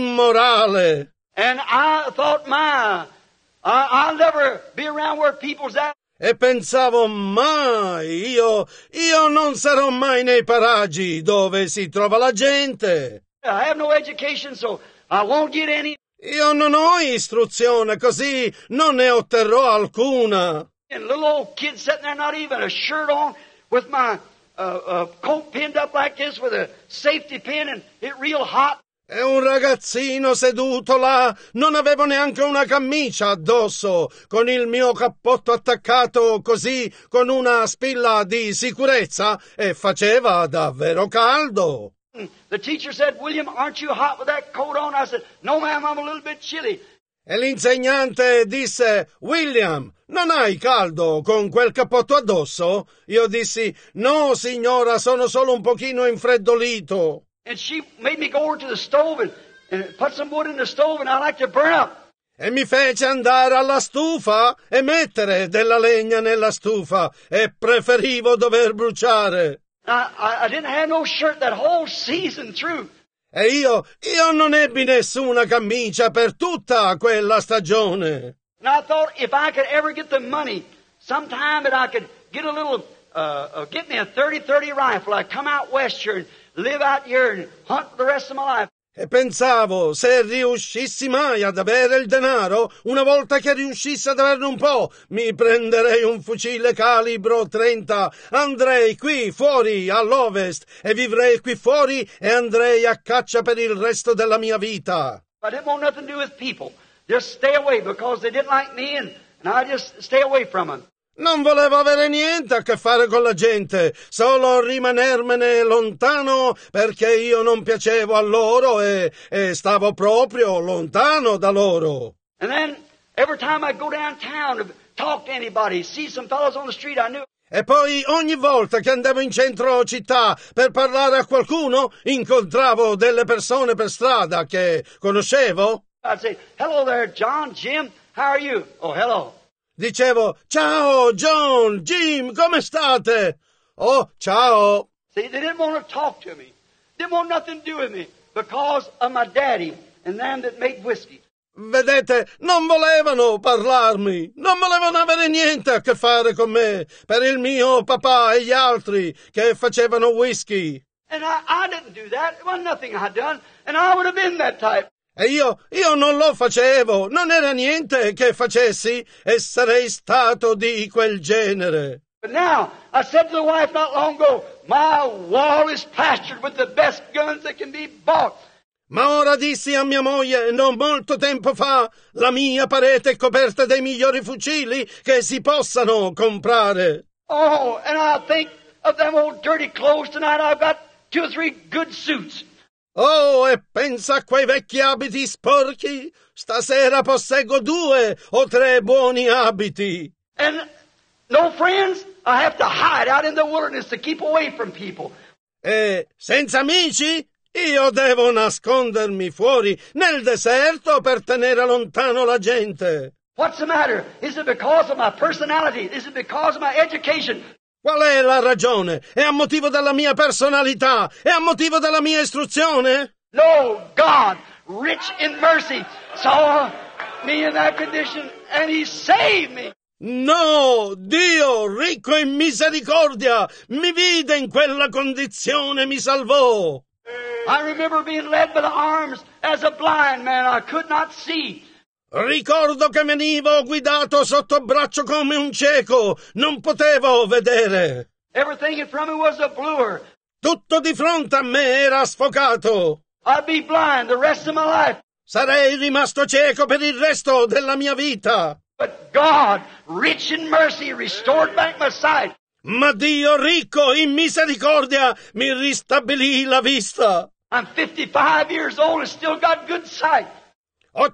immorale. And I thought, I'll never be around where people's at. E pensavo, mai, io non sarò mai nei paraggi dove si trova la gente. I have no education, so I won't get any. Io non ho istruzione, così non ne otterrò alcuna. And little old kid sitting there, not even a shirt on, with my coat pinned up like this with a safety pin, and it real hot. E un ragazzino seduto là, non avevo neanche una camicia addosso, con il mio cappotto attaccato così, con una spilla di sicurezza, e faceva davvero caldo. The teacher said, William, aren't you hot with that coat on? I said, no, ma'am, I'm a little bit chilly. E l'insegnante disse, William, non hai caldo con quel cappotto addosso? Io dissi, no, signora, sono solo un pochino infreddolito. And she made me go over to the stove and put some wood in the stove, and I like to burn up. E mi fece andare alla stufa e mettere della legna nella stufa, e preferivo dover bruciare. I didn't have no shirt that whole season through. E io non ebbi nessuna camicia per tutta quella stagione. And I thought if I could ever get the money, sometime that I could get a little, get me a 30-30 rifle, I'd come out west here and live out here and hunt for the rest of my life. E pensavo, se riuscissi mai ad avere il denaro, una volta che riuscissi ad averne un po', mi prenderei un fucile calibro 30, andrei qui fuori all'ovest e vivrei qui fuori e andrei a caccia per il resto della mia vita. I didn't want nothing to do with people. Just stay away because they didn't like me, and I just stay away from them. Non volevo avere niente a che fare con la gente, solo rimanermene lontano perché io non piacevo a loro e stavo proprio lontano da loro. And then every time I'd go downtown to talk to anybody, see some fellows on the street I knew. E poi ogni volta che andavo in centro città per parlare a qualcuno, incontravo delle persone per strada che conoscevo. I'd say, hello there, John, Jim, how are you? Oh, hello. Dicevo, ciao, John, Jim, come state? Oh, ciao. See, they didn't want to talk to me. Didn't want nothing to do with me because of my daddy and them that made whiskey. Vedete, non volevano parlarmi, non volevano avere niente a che fare con me per il mio papà e gli altri che facevano whisky. And I didn't do that. It wasn't nothing I'd done, and I would have been that type. E io non lo facevo, non era niente che facessi e sarei stato di quel genere. But now, I said to the wife not long ago, my wall is plastered with the best guns that can be bought. Ma ora dissi a mia moglie, non molto tempo fa, la mia parete è coperta dei migliori fucili che si possano comprare. Oh, and I think of them old dirty clothes tonight. I've got 2 or 3 good suits. Oh, e pensa a quei vecchi abiti sporchi. Stasera posseggo 2 o 3 buoni abiti. And no friends, I have to hide out in the wilderness to keep away from people. E senza amici? Io devo nascondermi fuori nel deserto per tenere lontano la gente. What's the matter? Is it because of my personality? Is it because of my education? Qual è la ragione? È a motivo della mia personalità? È a motivo della mia istruzione? No, God, rich in mercy, saw me in that condition and He saved me. No, Dio, ricco in misericordia, mi vide in quella condizione e mi salvò. I remember being led by the arms as a blind man. I could not see. Ricordo che venivo guidato sotto braccio come un cieco, non potevo vedere. Everything in front of me was a bluer. Tutto di fronte a me era sfocato. I'd be blind the rest of my life. Sarei rimasto cieco per il resto della mia vita. But God, rich in mercy, restored back my sight. Ma Dio ricco in misericordia mi ristabilì la vista. I'm 55 years old and still got good sight. Ho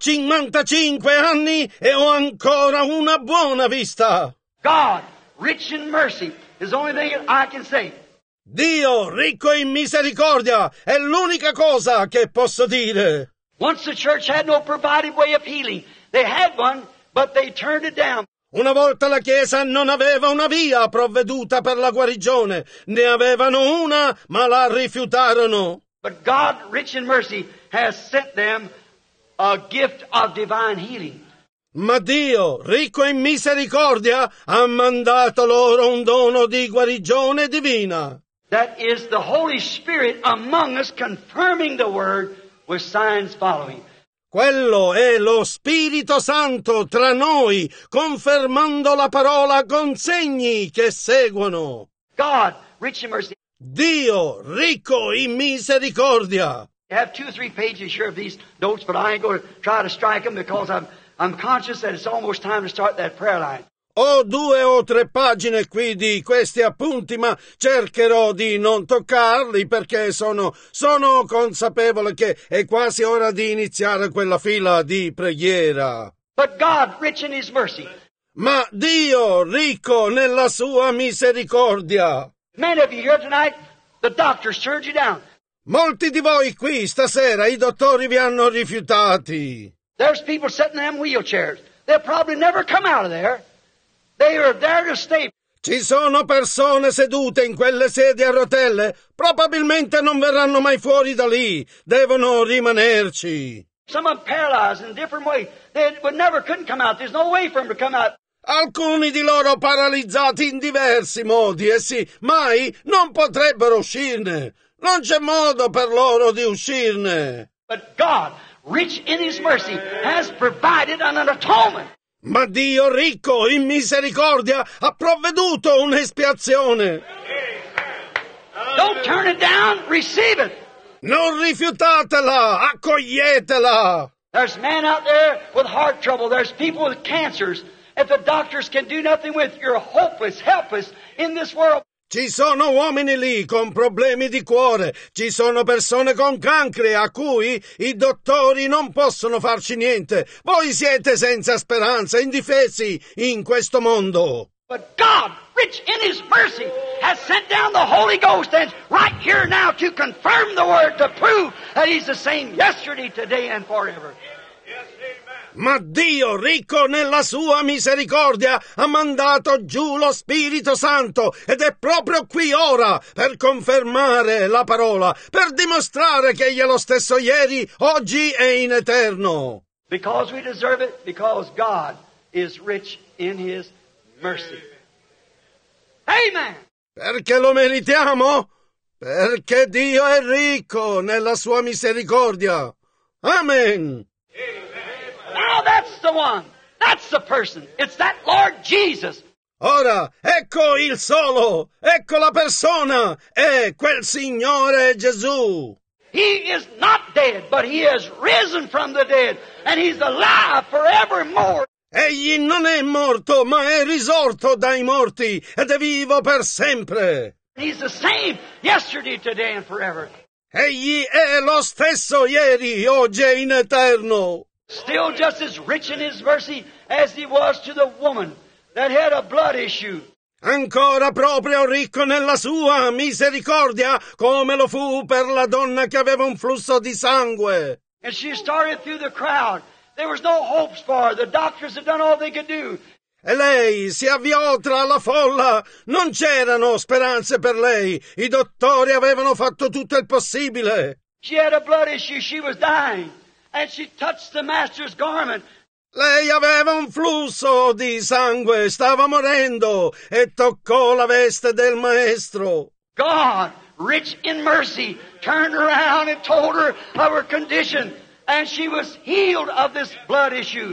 55 anni e ho ancora una buona vista. God, rich in mercy, is the only thing that I can say. Dio, ricco in misericordia, è l'unica cosa che posso dire. Once the church had no provided way of healing. They had one, but they turned it down. Una volta la Chiesa non aveva una via provveduta per la guarigione. Ne avevano una, ma la rifiutarono. But God, rich in mercy, has sent them a gift of divine healing. Ma Dio, ricco in misericordia, ha mandato loro un dono di guarigione divina. That is the Holy Spirit among us confirming the Word with signs following. Quello è lo Spirito Santo tra noi, confermando la parola con segni che seguono. God, rich in mercy. Dio, ricco in misericordia. I have 2 or 3 pages here of these notes, but I ain't going to try to strike them because I'm conscious that it's almost time to start that prayer line. Ho 2 o 3 pagine qui di questi appunti, ma cercherò di non toccarli perché sono consapevole che è quasi ora di iniziare quella fila di preghiera. But God, rich in His mercy. Ma Dio, ricco nella sua misericordia. Many of you here tonight, the doctors turned you down. Molti di voi qui stasera i dottori vi hanno rifiutati. There's people sitting in them wheelchairs. They'll probably never come out of there. They are there to stay. Ci sono persone sedute in quelle sedie a rotelle, probabilmente non verranno mai fuori da lì, devono rimanerci. Some of them paralyzed in different ways. They couldn't come out. There's no way for them to come out. Alcuni di loro paralizzati in diversi modi, essi mai non potrebbero uscirne. Non c'è modo per loro di uscirne. But God, rich in His mercy, has provided an atonement. Ma Dio, ricco in misericordia, ha provveduto un'espiazione. Don't turn it down, receive it. Non rifiutatela, accoglietela. There's men out there with heart trouble. There's people with cancers. If the doctors can do nothing with, you're hopeless, helpless in this world. Ci sono uomini lì con problemi di cuore, ci sono persone con cancri a cui i dottori non possono farci niente. Voi siete senza speranza, indifesi in questo mondo. But God, rich in His mercy, has sent down the Holy Ghost and right here now to confirm the Word, to prove that He's the same yesterday, today, and forever. Ma Dio, ricco nella sua misericordia, ha mandato giù lo Spirito Santo ed è proprio qui ora per confermare la parola, per dimostrare che Egli è lo stesso ieri, oggi e in eterno. Because we deserve it, because God is rich in His mercy. Amen! Perché lo meritiamo? Perché Dio è ricco nella sua misericordia. Amen! Now that's the one. That's the person. It's that Lord Jesus. Ora, ecco il solo, ecco la persona, è quel Signore Gesù. He is not dead, but He has risen from the dead, and He's alive forevermore. Egli non è morto, ma è risorto dai morti ed è vivo per sempre. He's the same yesterday, today, and forever. Egli è lo stesso ieri, oggi e in eterno. Still just as rich in His mercy as He was to the woman that had a blood issue. Ancora proprio ricco nella sua misericordia, come lo fu per la donna che aveva un flusso di sangue. And she started through the crowd. There was no hopes for her. The doctors had done all they could do. E lei si avviò tra la folla. Non c'erano speranze per lei. I dottori avevano fatto tutto il possibile. She had a blood issue. She was dying. And she touched the master's garment. Lei aveva un flusso di sangue, stava morendo e toccò la veste del maestro. God, rich in mercy, turned around and told her of her condition, and she was healed of this blood issue.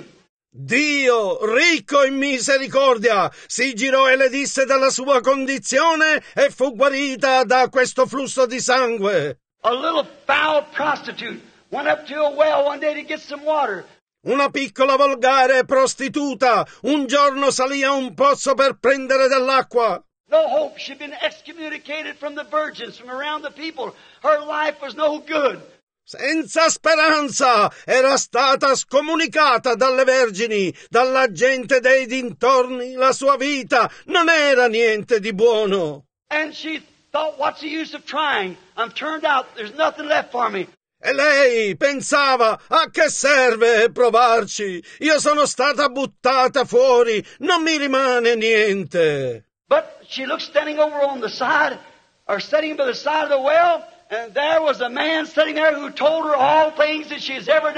Dio, ricco in misericordia, si girò e le disse della sua condizione e fu guarita da questo flusso di sangue. A little foul prostitute went up to a well one day to get some water. Una piccola volgare prostituta un giorno salì a un pozzo per prendere dell'acqua. No hope. She'd been excommunicated from the virgins, from around the people. Her life was no good. Senza speranza, era stata scomunicata dalle vergini, dalla gente dei dintorni. La sua vita non era niente di buono. And she thought, what's the use of trying? I'm turned out. There's nothing left for me. E lei pensava, a che serve provarci? Io sono stata buttata fuori, non mi rimane niente. But she looked standing over on the side, or sitting by the side of the well, and there was a man sitting there who told her all things that she has ever done.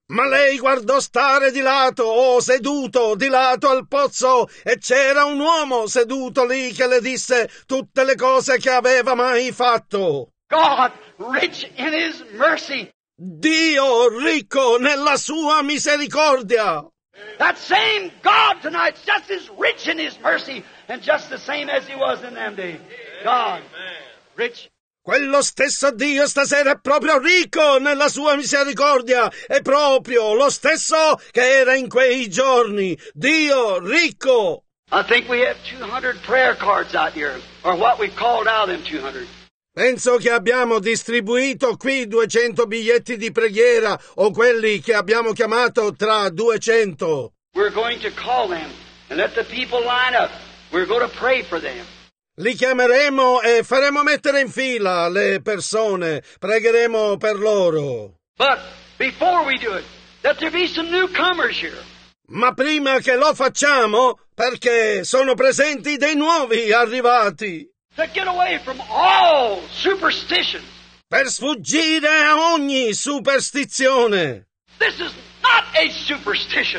Ma lei guardò stare di lato, o seduto di lato al pozzo, e c'era un uomo seduto lì che le disse tutte le cose che aveva mai fatto. God, rich in His mercy. Dio ricco nella sua misericordia. That same God tonight's just as rich in His mercy and just the same as He was in them days. God, rich. Quello stesso Dio stasera è proprio ricco nella sua misericordia, è proprio lo stesso che era in quei giorni. Dio ricco. I think we have 200 prayer cards out here, or what we called out of them 200. Penso che abbiamo distribuito qui 200 biglietti di preghiera, o quelli che abbiamo chiamato tra 200. We're going to call them and let the people line up. We're going to pray for them. Li chiameremo e faremo mettere in fila le persone, pregheremo per loro. But before we do it, let there be some newcomers here. Ma prima che lo facciamo, perché sono presenti dei nuovi arrivati. To get away from all superstitions. Per sfuggire a ogni superstizione. This is not a superstition.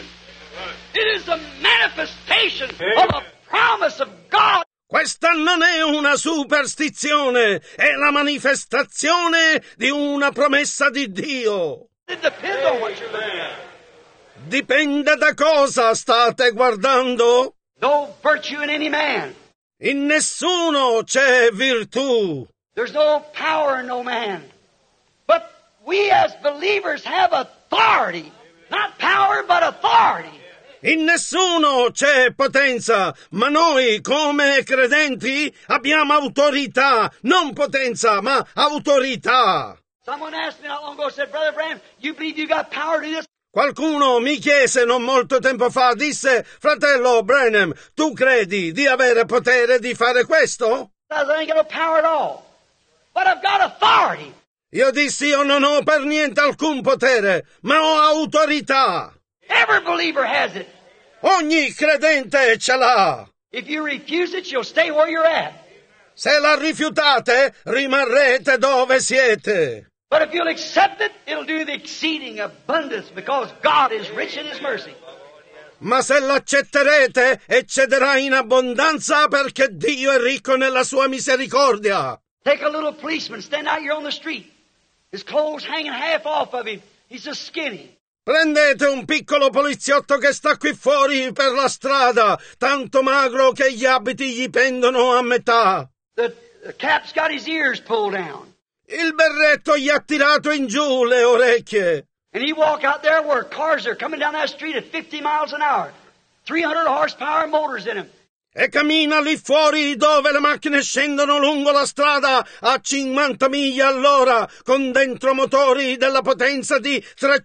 It is a manifestation of a promise of God. Questa non è una superstizione, è la manifestazione di una promessa di Dio. It depends on what you're looking at. Dipende da cosa state guardando. No virtue in any man. In nessuno c'è virtù. There's no power in no man. But we as believers have authority. Not power, but authority. In nessuno c'è potenza, ma noi come credenti abbiamo autorità, non potenza, ma autorità. Someone asked me not long ago, said, Brother Branham, you believe you got power to do this? Qualcuno mi chiese non molto tempo fa, disse, fratello Branham, tu credi di avere potere di fare questo? I ain't got no power at all. But I've got authority. Io dissi, io non ho per niente alcun potere, ma ho autorità. Every believer has it. Ogni credente ce l'ha. If you refuse it, you'll stay where you're at. Se la rifiutate, rimarrete dove siete. But if you'll accept it, it'll do the exceeding abundance because God is rich in His mercy. Ma se l'accetterete, eccederà in abbondanza perché Dio è ricco nella sua misericordia. Take a little policeman, stand out here on the street. His clothes hanging half off of him. He's just skinny. Prendete un piccolo poliziotto che sta qui fuori per la strada, tanto magro che gli abiti gli pendono a metà. The cap's got his ears pulled down. Il berretto gli ha tirato in giù le orecchie. And he walk out there where cars are coming down that street at 50 miles an hour. 300 horsepower motors in them. E cammina lì fuori dove le macchine scendono lungo la strada a 50 miglia all'ora con dentro motori della potenza di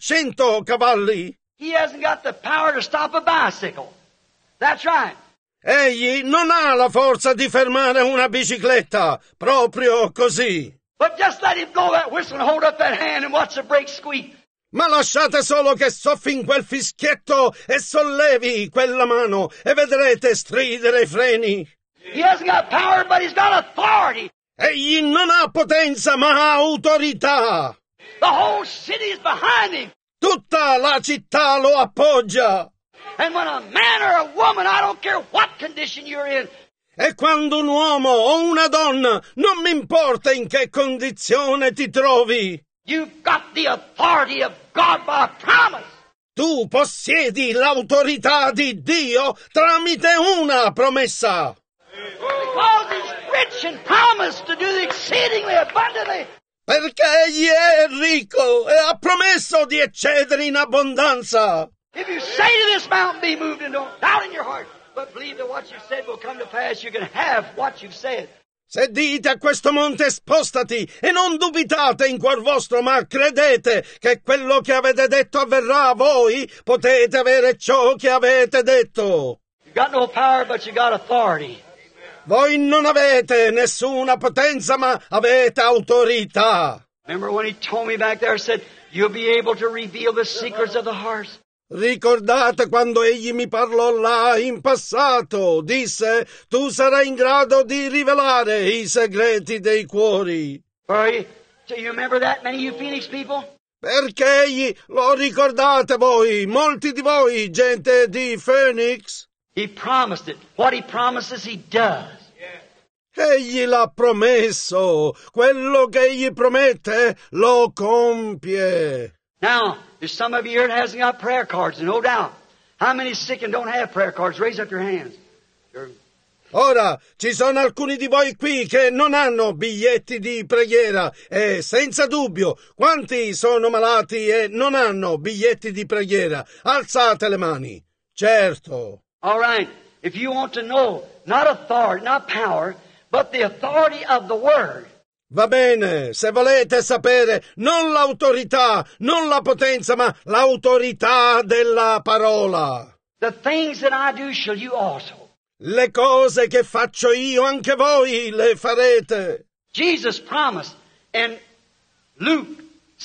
300 cavalli. He hasn't got the power to stop a bicycle. That's right. Egli non ha la forza di fermare una bicicletta, proprio così. But just let him go that whistle and hold up that hand and watch the brakes squeak. Ma lasciate solo che soffi in quel fischietto e sollevi quella mano e vedrete stridere i freni. He hasn't got power, but he's got authority. Egli non ha potenza, ma ha autorità. The whole city is behind him. Tutta la città lo appoggia. And when a man or a woman, I don't care what condition you're in, E quando un uomo o una donna, non mi importa in che condizione ti trovi, you've got the authority of God by promise. tu possiedi l'autorità di Dio tramite una promessa. Because he's rich and promised to do the exceedingly abundantly. Perché egli è ricco e ha promesso di eccedere in abbondanza. If you say to this mountain, be moved, and don't doubt in your heart, but believe that what you've said will come to pass, you can have what you've said. Se dite a questo monte spostati e non dubitate in cuor vostro, ma credete che quello che avete detto avverrà a voi, potete avere ciò che avete detto. You've got no power, but you got authority. Voi non avete nessuna potenza, ma avete autorità. Remember when he told me back there, said, you'll be able to reveal the secrets of the hearts. Ricordate quando egli mi parlò là in passato, disse, tu sarai in grado di rivelare i segreti dei cuori. Do you remember that, many of you Phoenix people? Perché egli, lo ricordate voi, molti di voi, gente di Phoenix? He promised it. What he promises, he does. Egli l'ha promesso. Quello che egli promette, lo compie. Now, there's some of you here that hasn't got prayer cards, no doubt. How many sick and don't have prayer cards? Raise up your hands. Ora, ci sono alcuni di voi qui che non hanno biglietti di preghiera e senza dubbio, quanti sono malati e non hanno biglietti di preghiera? Alzate le mani. Certo. All right. If you want to know, not authority, not power, but the authority of the Word. Va bene, se volete sapere non l'autorità, non la potenza, ma l'autorità della parola. The things that I do shall you also. Le cose che faccio io, anche voi le farete. Jesus promised in Luke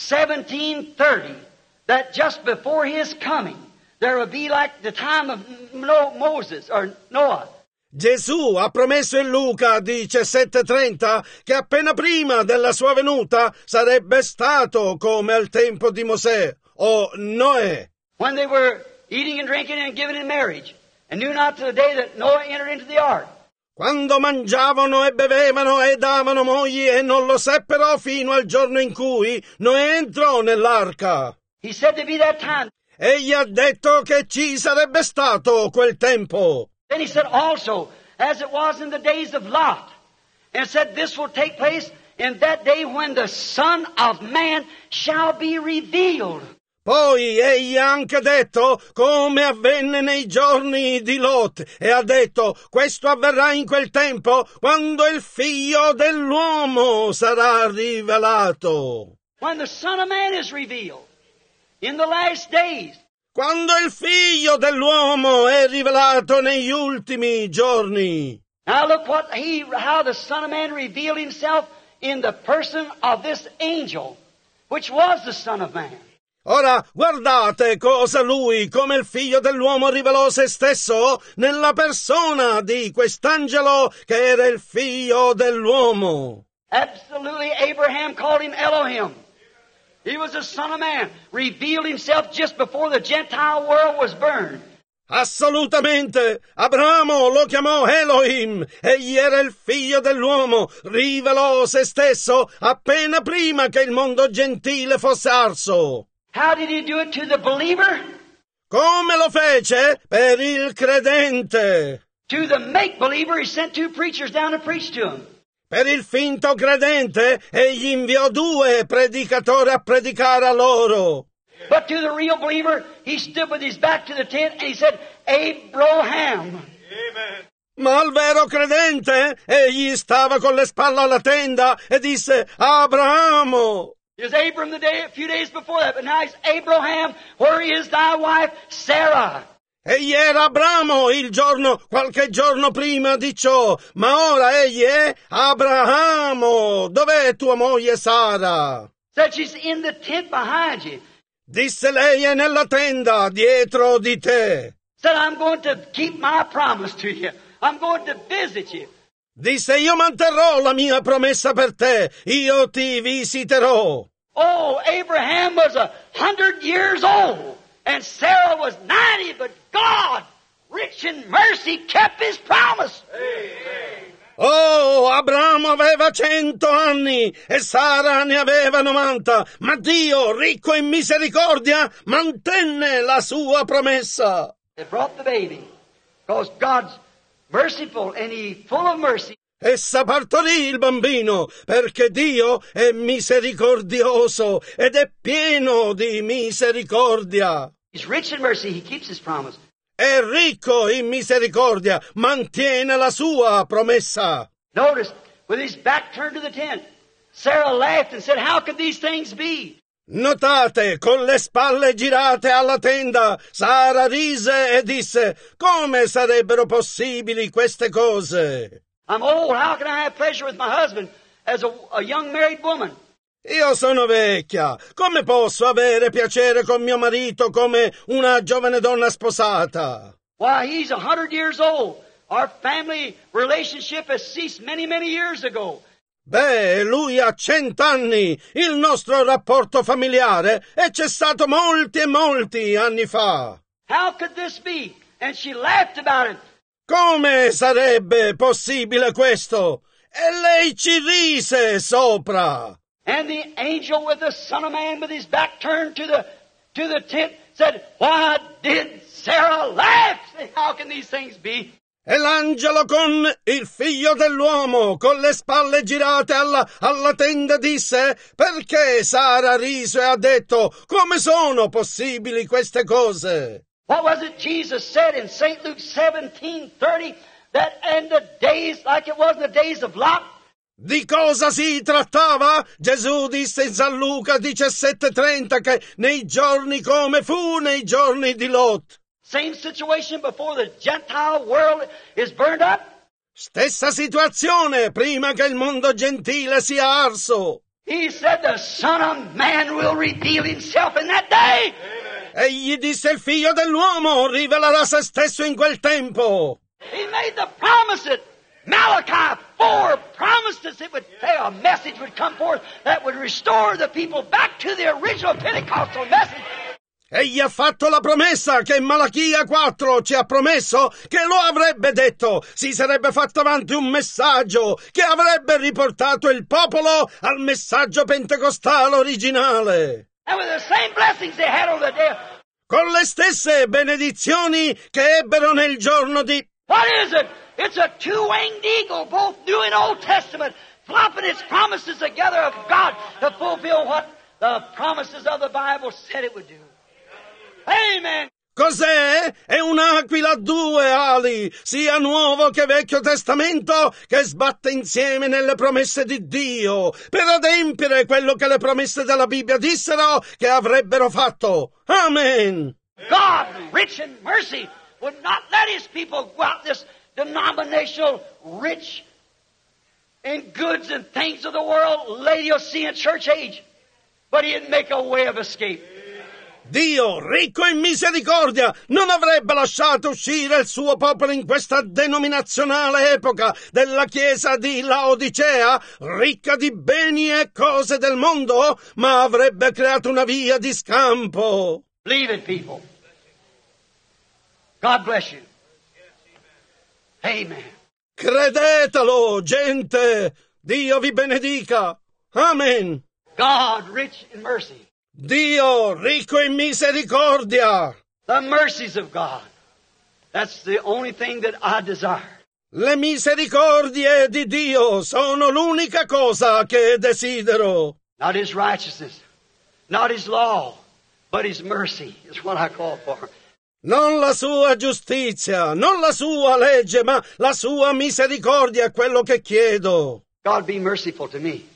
17:30 that just before His coming, there will be like the time of Moses or Noah. Gesù ha promesso in Luca 17:30 che appena prima della sua venuta sarebbe stato come al tempo di Mosè o Noè. When they were eating and drinking and giving in marriage, and knew not till the day that Noah entered into the ark. Quando mangiavano e bevevano e davano mogli e non lo seppero fino al giorno in cui Noè entrò nell'arca. He said to be that time. Egli ha detto che ci sarebbe stato quel tempo. Then he said also, as it was in the days of Lot, and said this will take place in that day when the Son of Man shall be revealed. Poi egli ha anche detto come avvenne nei giorni di Lot e ha detto questo avverrà in quel tempo quando il figlio dell'uomo sarà rivelato. When the Son of Man is revealed in the last days. Quando il figlio dell'uomo è rivelato negli ultimi giorni. Now look how the Son of Man revealed himself in the person of this angel, which was the Son of Man. Ora guardate cosa lui, come il figlio dell'uomo, rivelò se stesso nella persona di quest'angelo che era il figlio dell'uomo. Absolutely, Abraham called him Elohim. He was the Son of Man, revealed himself just before the Gentile world was burned. Assolutamente, Abramo lo chiamò Elohim, egli era il figlio dell'uomo, rivelò se stesso appena prima che il mondo gentile fosse arso. How did he do it to the believer? Come lo fece per il credente? To the make-believer, he sent two preachers down to preach to him. Per il finto credente, egli inviò 2 predicatori a predicare a loro. But to the real believer, he stood with his back to the tent and he said, Abraham. Amen. Ma al vero credente, egli stava con le spalle alla tenda e disse, Abramo. It was Abram a few days before that, but now he's Abraham, where is thy wife, Sarah? Egli era Abramo qualche giorno prima di ciò, ma ora egli è Abramo. Dov'è tua moglie Sara? Said she's in the tent behind you. Disse lei è nella tenda dietro di te. Said I'm going to keep my promise to you. I'm going to visit you. Disse io manterrò la mia promessa per te, io ti visiterò. Oh, Abraham was 100 years old and Sarah was 90, but God, rich in mercy, kept his promise. Oh, Abramo aveva 100 anni e Sara ne aveva 90, ma Dio, ricco in misericordia, mantenne la sua promessa. They brought the baby because God's merciful and He's full of mercy. Essa partorì il bambino perché Dio è misericordioso ed è pieno di misericordia. He's rich in mercy. He keeps His promise. È ricco in misericordia, mantiene la sua promessa. Notice, with his back turned to the tent, Sarah laughed and said, how could these things be? Notate, con le spalle girate alla tenda, Sara rise e disse, come sarebbero possibili queste cose? I'm old, how can I have pleasure with my husband as a young married woman? Io sono vecchia, come posso avere piacere con mio marito come una giovane donna sposata? Why, he's 100 years old. Our family relationship has ceased many, many years ago. Beh, lui ha 100 anni. Il nostro rapporto familiare è cessato molti e molti anni fa. How could this be? And she laughed about it. Come sarebbe possibile questo? E lei ci rise sopra. And the angel with the Son of Man with his back turned to the tent said, why did Sarah laugh? How can these things be? E l'angelo con il figlio dell'uomo, con le spalle girate alla tenda, disse: perché Sara riso e ha detto: come sono possibili queste cose? What was it Jesus said in St. Luke 17:30, that in the days, like it was in the days of Lot? Di cosa si trattava? Gesù disse in San Luca 17:30 che nei giorni come fu nei giorni di Lot. Same situation before the Gentile world is burned up. Stessa situazione prima che il mondo gentile sia arso. He said the Son of Man will reveal himself in that day. Egli disse: il figlio dell'uomo rivelerà se stesso in quel tempo. He made the promises. Malachi 4 promised us it would say a message would come forth that would restore the people back to the original Pentecostal message. Egli ha fatto la promessa che in Malachia 4 ci ha promesso che lo avrebbe detto. Si sarebbe fatto avanti un messaggio che avrebbe riportato il popolo al messaggio pentecostale originale. And with the same blessings they had on the day. Con le stesse benedizioni che ebbero nel giorno di... What is it? It's a two-winged eagle, both New and Old Testament, flopping its promises together of God to fulfill what the promises of the Bible said it would do. Amen. Cos'è? È un'aquila a due ali, sia Nuovo che Vecchio Testamento, che sbatte insieme nelle promesse di Dio, per adempiere quello che le promesse della Bibbia dissero che avrebbero fatto. Amen. God, rich in mercy, would not let his people go out this denominational, rich in goods and things of the world, Laodicean church age, but he'd make a way of escape. Dio, ricco in misericordia, non avrebbe lasciato uscire il suo popolo in questa denominazionale epoca della Chiesa di Laodicea, ricca di beni e cose del mondo, ma avrebbe creato una via di scampo. Believe it, people. God bless you. Amen. Credetelo, gente. Dio vi benedica. Amen. God, rich in mercy. Dio, ricco in misericordia. The mercies of God. That's the only thing that I desire. Le misericordie di Dio sono l'unica cosa che desidero. Not his righteousness, not his law, but his mercy is what I call for. Non la sua giustizia, non la sua legge, ma la sua misericordia è quello che chiedo. God, be merciful to me.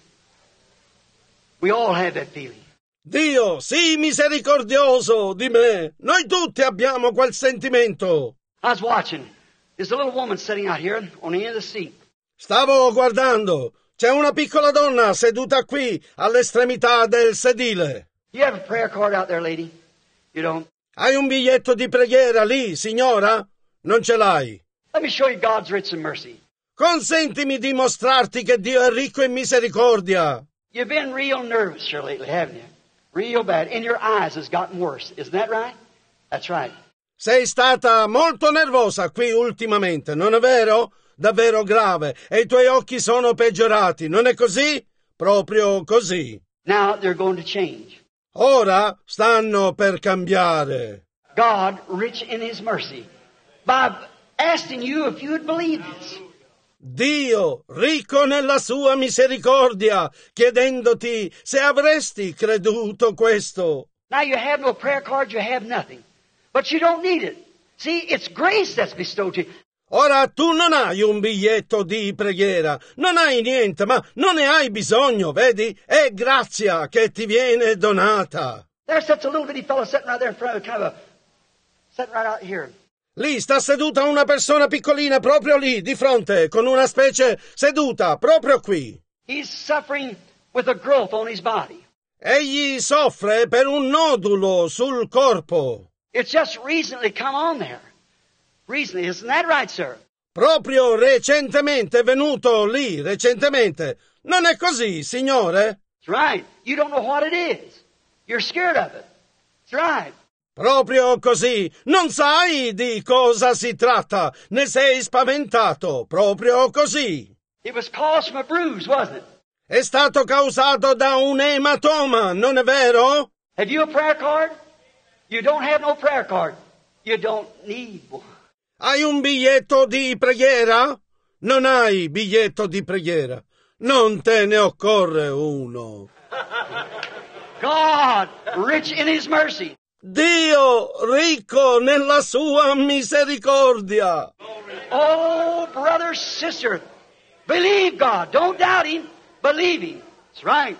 We all have that feeling. Dio, sii misericordioso di me. Noi tutti abbiamo quel sentimento. I was watching. There's a little woman sitting out here on the end of the seat. Stavo guardando. C'è una piccola donna seduta qui, all'estremità del sedile. You have a prayer card out there, lady? You don't? Hai un biglietto di preghiera lì, signora? Non ce l'hai. Let me show you God's rich in mercy. Consentimi di mostrarti che Dio è ricco in misericordia. You've been real nervous here lately, haven't you? Real bad. And your eyes has gotten worse. Isn't that right? That's right. Sei stata molto nervosa qui ultimamente, non è vero? Davvero grave. E i tuoi occhi sono peggiorati, non è così? Proprio così. Now they're going to change. Ora stanno per cambiare. God, rich in his mercy, by asking you if you would believe this. Dio, ricco nella sua misericordia, chiedendoti se avresti creduto questo. Now you have no prayer card, you have nothing. But you don't need it. See, it's grace that's bestowed to you. Ora tu non hai un biglietto di preghiera, non hai niente, ma non ne hai bisogno, vedi? È grazia che ti viene donata. There's such a little bitty fellow sitting right there in front of kind of sitting right out here. Lì sta seduta una persona piccolina proprio lì, di fronte, con una specie seduta proprio qui. He's suffering with a growth on his body. Egli soffre per un nodulo sul corpo. It's just recently come on there. Recently, isn't that right, sir? Proprio recentemente è venuto lì, recentemente. Non è così, signore? That's right. You don't know what it is. You're scared of it. That's right. Proprio così. Non sai di cosa si tratta. Ne sei spaventato. Proprio così. It was caused from a bruise, wasn't it? È stato causato da un ematoma, non è vero? Have you a prayer card? You don't have no prayer card. You don't need one. Hai un biglietto di preghiera? Non hai biglietto di preghiera. Non te ne occorre uno. God, rich in His mercy. Dio ricco nella sua misericordia. Oh, brother, sister, believe God. Don't doubt Him. Believe Him. That's right.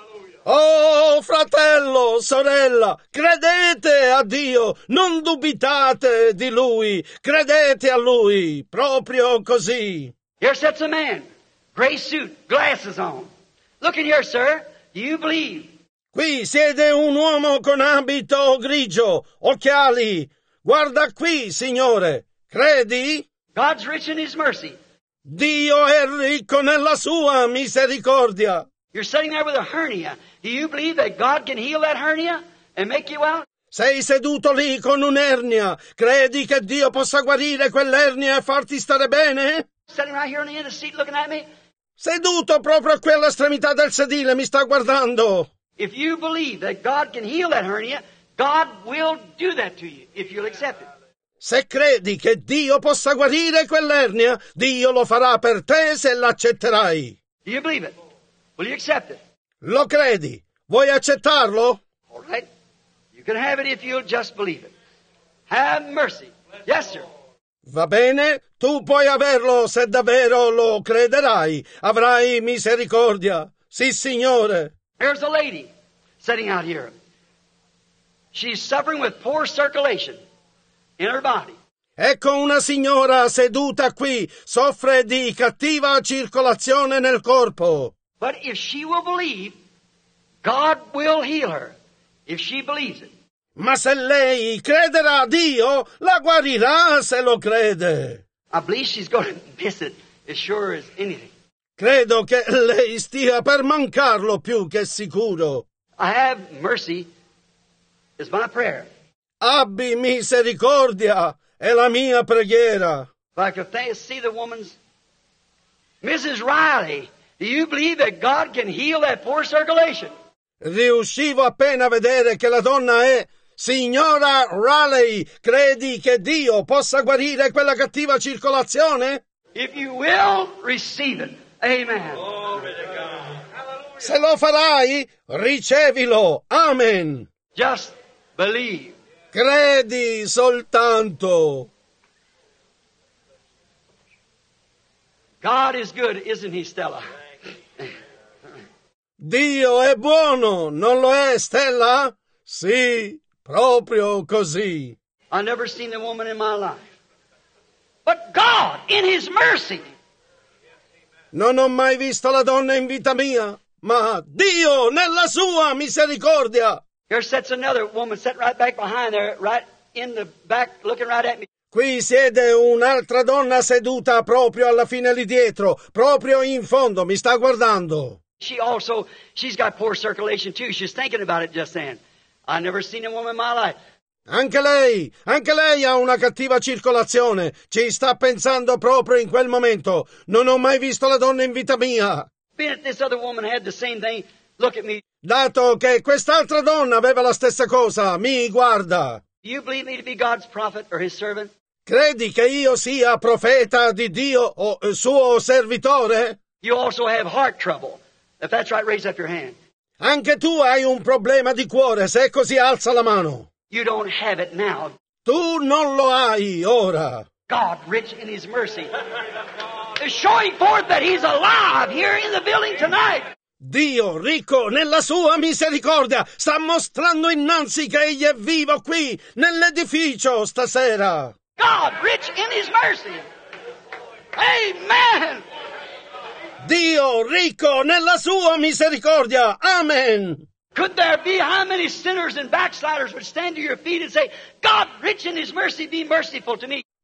Oh, fratello, sorella, credete a Dio, non dubitate di Lui, credete a Lui, proprio così. Here sits a man, gray suit, glasses on. Look in here, sir. Do you believe? Qui siede un uomo con abito grigio, occhiali. Guarda qui, signore, credi? God's rich in His mercy. Dio è ricco nella sua misericordia. You're sitting there with a hernia. Do you believe that God can heal that hernia and make you out? Sei seduto lì con un'ernia. Credi che Dio possa guarire quell'ernia e farti stare bene? Sitting right here on the end of the seat looking at me. Seduto proprio a quell'estremità del sedile, mi sta guardando. If you believe that God can heal that hernia, God will do that to you if you'll accept it. Se credi che Dio possa guarire quell'ernia, Dio lo farà per te se l'accetterai. Do you believe it? Will you accept it? Lo credi? Vuoi accettarlo? All right. You can have it if you'll just believe it. Have mercy. Yes, sir. Va bene, tu puoi averlo se davvero lo crederai. Avrai misericordia. Sì, signore. There's a lady sitting out here. She's suffering with poor circulation in her body. Ecco una signora seduta qui, soffre di cattiva circolazione nel corpo. But if she will believe, God will heal her. If she believes it. Ma se lei crederà a Dio, la guarirà se lo crede. I believe she's going to miss it as sure as anything. Credo che lei stia per mancarlo più che sicuro. I have mercy is my prayer. Abbi misericordia, è la mia preghiera. If I could see the woman's... Mrs. Riley, do you believe that God can heal that poor circulation? Riuscivo appena a vedere che la donna è Signora Riley. Credi che Dio possa guarire quella cattiva circolazione? If you will, receive it. Amen. Se lo farai, ricevilo. Amen. Just believe. Credi soltanto. God is good, isn't He, Stella? Dio è buono, non lo è, Stella? Sì, proprio così. I've never seen a woman in my life. But God, in His mercy. Non ho mai visto la donna in vita mia, ma Dio nella sua misericordia. Here sits another woman sitting right back behind there, right in the back, looking right at me. Qui siede un'altra donna seduta proprio alla fine lì dietro, proprio in fondo, mi sta guardando. She's got poor circulation too. She's thinking about it just then. I've never seen a woman in my life. Anche lei ha una cattiva circolazione. Ci sta pensando proprio in quel momento. Non ho mai visto la donna in vita mia. Being that this other woman had the same thing, look at me. Dato che quest'altra donna aveva la stessa cosa, mi guarda. Do you believe me to be God's prophet or His servant? Credi che io sia profeta di Dio o suo servitore? You also have heart trouble. If that's right, raise up your hand. Anche tu hai un problema di cuore, se è così alza la mano. You don't have it now. Tu non lo hai ora. God, rich in His mercy, is showing forth that He's alive here in the building tonight. Dio, ricco nella sua misericordia, sta mostrando innanzi che Egli è vivo qui, nell'edificio God, stasera. rich in His mercy. Amen. Dio, ricco nella sua misericordia. Amen. Could there be how many sinners and backsliders would stand to your feet and say, God, rich in His mercy, be merciful to me?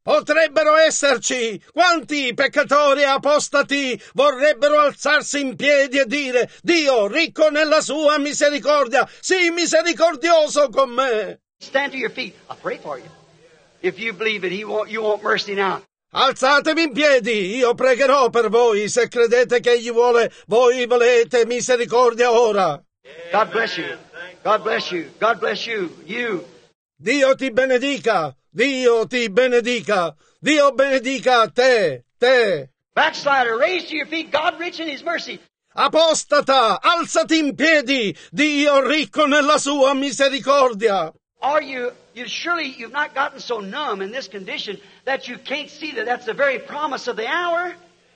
Potrebbero esserci quanti peccatori apostati vorrebbero alzarsi in piedi e dire: Dio, ricco nella sua misericordia, sii misericordioso con me. Stand to your feet. I'll pray for you. If you believe it, you want mercy now. Alzatevi in piedi, io pregherò per voi se credete che egli vuole, voi volete misericordia ora. God bless you. God bless you. God bless you. You. Dio ti benedica, Dio ti benedica, Dio benedica te. Backslider, raise to your feet. God rich in His mercy. Apostata, alzati in piedi, Dio ricco nella sua misericordia. Are you surely you've not gotten so numb in this condition that you can't see that that's the very promise of the hour?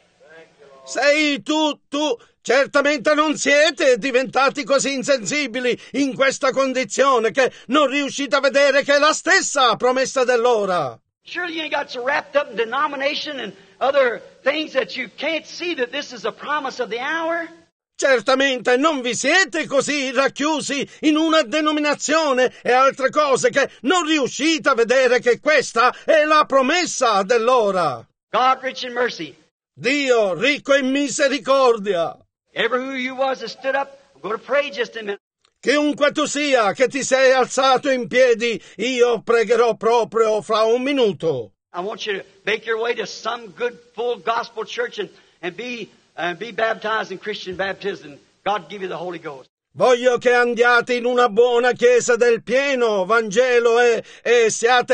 Sei tu, certamente non siete diventati così insensibili in questa condizione che non riuscite a vedere che è la stessa promessa dell'ora. Surely you ain't got so wrapped up in denomination and other things that you can't see that this is a promise of the hour? Certamente non vi siete così racchiusi in una denominazione e altre cose che non riuscite a vedere che questa è la promessa dell'ora. God rich in mercy. Dio ricco in misericordia. Ever who you was that stood up, I'm going to pray just a minute. Chiunque tu sia che ti sei alzato in piedi, io pregherò proprio fra un minuto. I want you to make your way to some good full gospel church and be baptized in Christian baptism. God give you the Holy Ghost. Voglio che andiate in una buona chiesa del pieno Vangelo e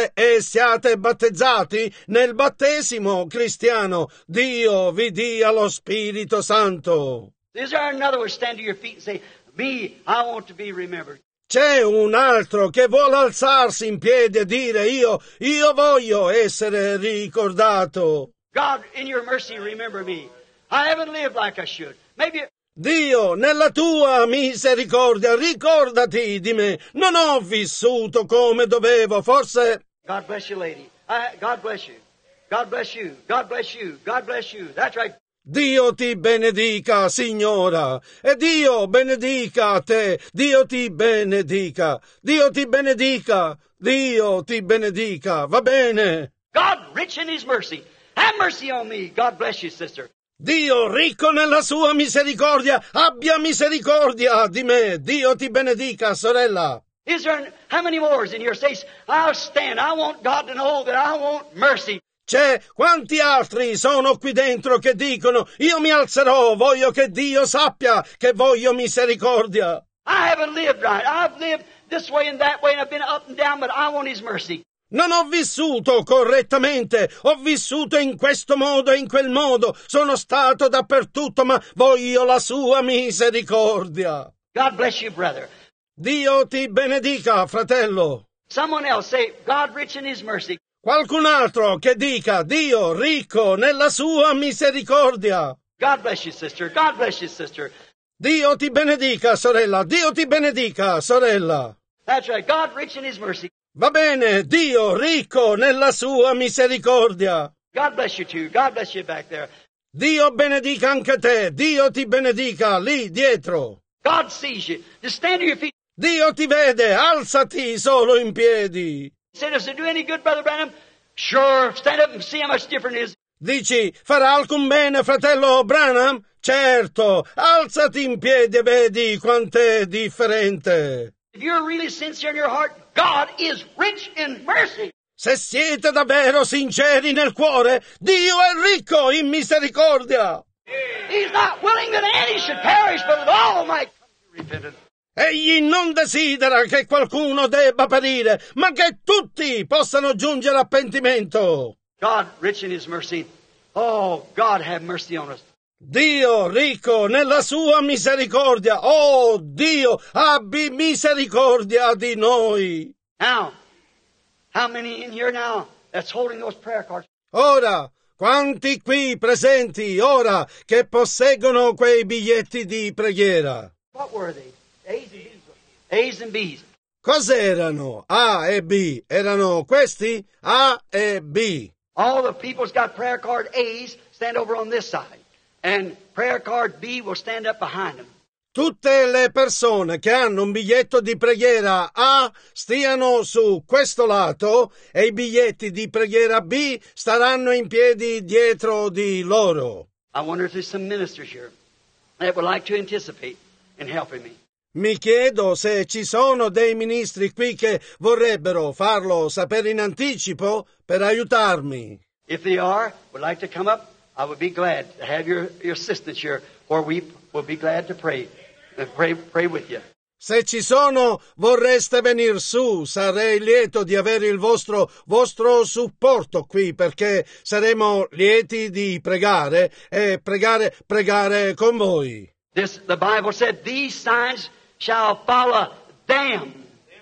siate battezzati nel battesimo cristiano. Dio vi dia lo Spirito Santo. Is there another one? Stand to your feet and say, me, I want to be remembered. C'è un altro che vuole alzarsi in piedi e dire io voglio essere ricordato. God, in your mercy, remember me. I haven't lived like I should. Maybe... Dio, nella tua misericordia, ricordati di me. Non ho vissuto come dovevo, forse... God bless you, lady. God bless you. God bless you. God bless you. God bless you. That's right. Dio ti benedica, signora, e Dio benedica te, Dio ti benedica, Dio ti benedica, Dio ti benedica, va bene? God rich in His mercy. Have mercy on me. God bless you, sister. Dio ricco nella sua misericordia, abbia misericordia di me, Dio ti benedica, sorella. Is there, how many more is in here? Say, I'll stand. I want God to know that I want mercy. C'è quanti altri sono qui dentro che dicono io mi alzerò, voglio che Dio sappia che voglio misericordia. I haven't lived right. I've lived this way and that way and I've been up and down, but I want His mercy. Non ho vissuto correttamente, ho vissuto in questo modo e in quel modo, sono stato dappertutto, ma voglio la sua misericordia. God bless you, brother. Dio ti benedica, fratello. Someone else say, God rich in His mercy. Qualcun altro che dica, Dio ricco nella sua misericordia. God bless you, sister. God bless you, sister. Dio ti benedica, sorella. Dio ti benedica, sorella. That's right. God rich in His mercy. Va bene, Dio ricco nella sua misericordia. God bless you too. God bless you back there. Dio benedica anche te. Dio ti benedica lì dietro. God sees you. Just stand to your feet. Dio ti vede, alzati solo in piedi. Say, does it do any good, Brother Branham? Sure. Stand up and see how much different it is. Dici, farà alcun bene, fratello Branham? Certo, alzati in piedi e vedi quant'è differente. If you're really sincere in your heart, God is rich in mercy. Se siete davvero sinceri nel cuore, Dio è ricco in misericordia. He's not willing that any should perish, but that all might come to repentance. Egli non desidera che qualcuno debba perire, ma che tutti possano giungere a pentimento. God rich in His mercy. Oh, God have mercy on us. Dio ricco nella sua misericordia. Oh, Dio, abbi misericordia di noi. Now, how many in here now that's holding those prayer cards? Ora, quanti qui presenti ora che posseggono quei biglietti di preghiera? What were they? A's and B's. A's and B's. Cos'erano? A e B. Erano questi? A e B. All the people's got prayer card A's stand over on this side. And prayer card B will stand up behind them. Tutte le persone che hanno un biglietto di preghiera A stiano su questo lato e i biglietti di preghiera B staranno in piedi dietro di loro. I wonder if there's some ministers here that would like to anticipate in helping me. Mi chiedo se ci sono dei ministri qui che vorrebbero farlo sapere in anticipo per aiutarmi. If they would like to come up, I would be glad to have your assistance here, or we will be glad to pray with you. Se ci sono, vorreste venir su, sarei lieto di avere il vostro supporto qui, perché saremo lieti di pregare e pregare con voi. The Bible said, these signs shall follow them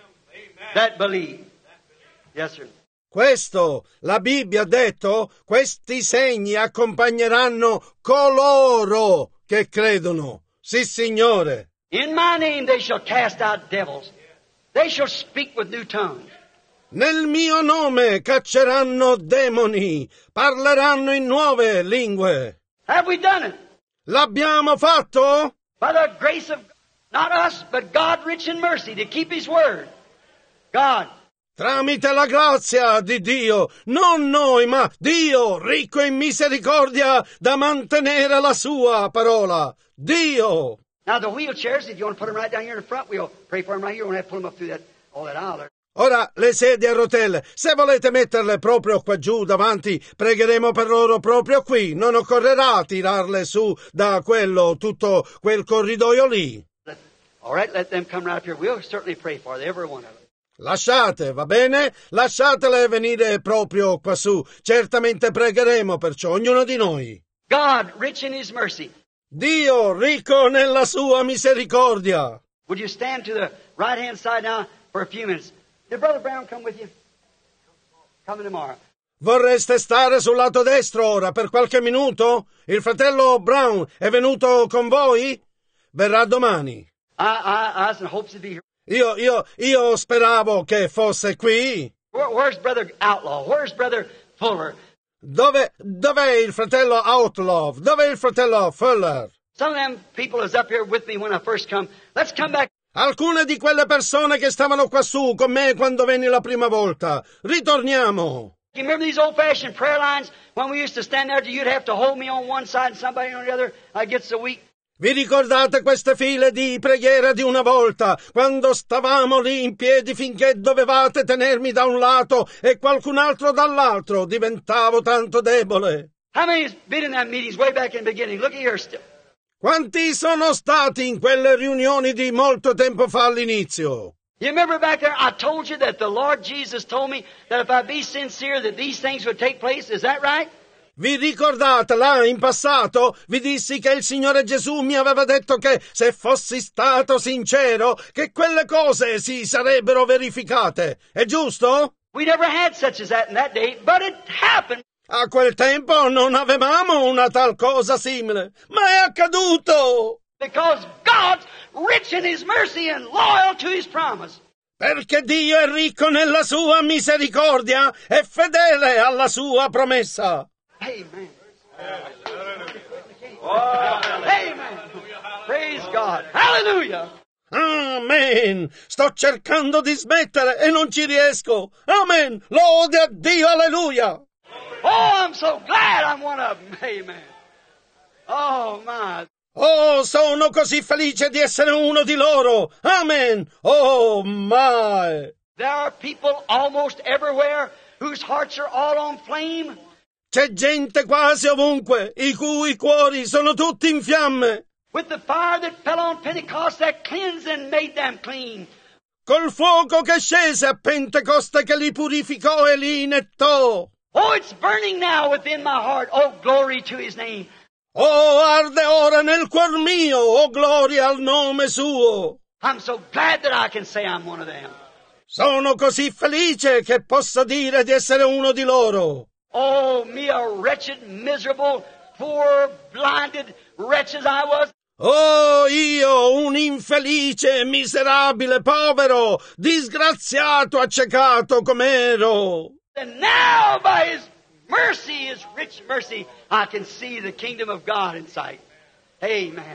that believe. Yes, sir. Questo, la Bibbia ha detto, questi segni accompagneranno coloro che credono. Sì, Signore. In my name they shall cast out devils. They shall speak with new tongues. Nel mio nome cacceranno demoni, parleranno in nuove lingue. Have we done it? L'abbiamo fatto? By the grace of, not us, but God rich in mercy to keep His word. God. Tramite la grazia di Dio, non noi, ma Dio, ricco in misericordia, da mantenere la sua parola. Dio. Now the wheelchairs, if you want to put them right down here in the front, we'll pray for them right here. We won't have to pull them up through all that aisle there. Ora le sedie a rotelle, se volete metterle proprio qua giù davanti, pregheremo per loro proprio qui. Non occorrerà tirarle su da tutto quel corridoio lì. All right, let them come right up here. We'll certainly pray for every one of them. Lasciate, va bene? Lasciatele venire proprio qua su. Certamente pregheremo perciò, ognuno di noi. God, rich in His mercy. Dio, ricco nella sua misericordia. Would you stand to the right-hand side now for a few minutes? Did Brother Brown come with you? Coming tomorrow. Vorreste stare sul lato destro ora per qualche minuto? Il fratello Brown è venuto con voi? Verrà domani. I was in hopes to be here. Io speravo che fosse qui. Where's Brother Outlaw? Where's Brother Fuller? Dov'è il fratello Outlaw? Dov'è il fratello Fuller? Some of them people is up here with me when I first come. Let's come back. Alcune di quelle persone che stavano qua su con me quando venni la prima volta. Ritorniamo. You remember these old-fashioned prayer lines when we used to stand there? You'd have to hold me on one side and somebody on the other. I get so weak. Vi ricordate queste file di preghiera di una volta, quando stavamo lì in piedi finché dovevate tenermi da un lato e qualcun altro dall'altro? Diventavo tanto debole. How many has been in that meetings way back in the beginning? Look at here still. Quanti sono stati in quelle riunioni di molto tempo fa all'inizio? You remember back there, I told you that the Lord Jesus told me that if I be sincere that these things would take place. Is that right? Vi ricordate là in passato? Vi dissi che il Signore Gesù mi aveva detto che se fossi stato sincero che quelle cose si sarebbero verificate. È giusto? We never had such as that in that day, but it happened. A quel tempo non avevamo una tal cosa simile, ma è accaduto! Because God's rich in His mercy and loyal to His promise. Perché Dio è ricco nella sua misericordia e fedele alla sua promessa. Amen. Amen. Praise God. Hallelujah. Amen. Sto cercando di smettere e non ci riesco. Amen. Lode a Dio. Alleluia. Oh, I'm so glad I'm one of them. Amen. Oh, my. Oh, sono così felice di essere uno di loro. Amen. Oh, my. There are people almost everywhere whose hearts are all on flame. C'è gente quasi ovunque, i cui cuori sono tutti in fiamme. With the fire that fell on Pentecost that cleansed and made them clean. Col fuoco che scese a Pentecoste che li purificò e li inettò. Oh, it's burning now within my heart. Oh, glory to His name. Oh, arde ora nel cuor mio, oh gloria al nome suo. I'm so glad that I can say I'm one of them. Sono così felice che posso dire di essere uno di loro. Oh, me a wretched, miserable, poor, blinded wretch as I was. Oh, io, un infelice, miserabile, povero, disgraziato, accecato com'ero. And now, by His mercy, His rich mercy, I can see the kingdom of God in sight. Amen.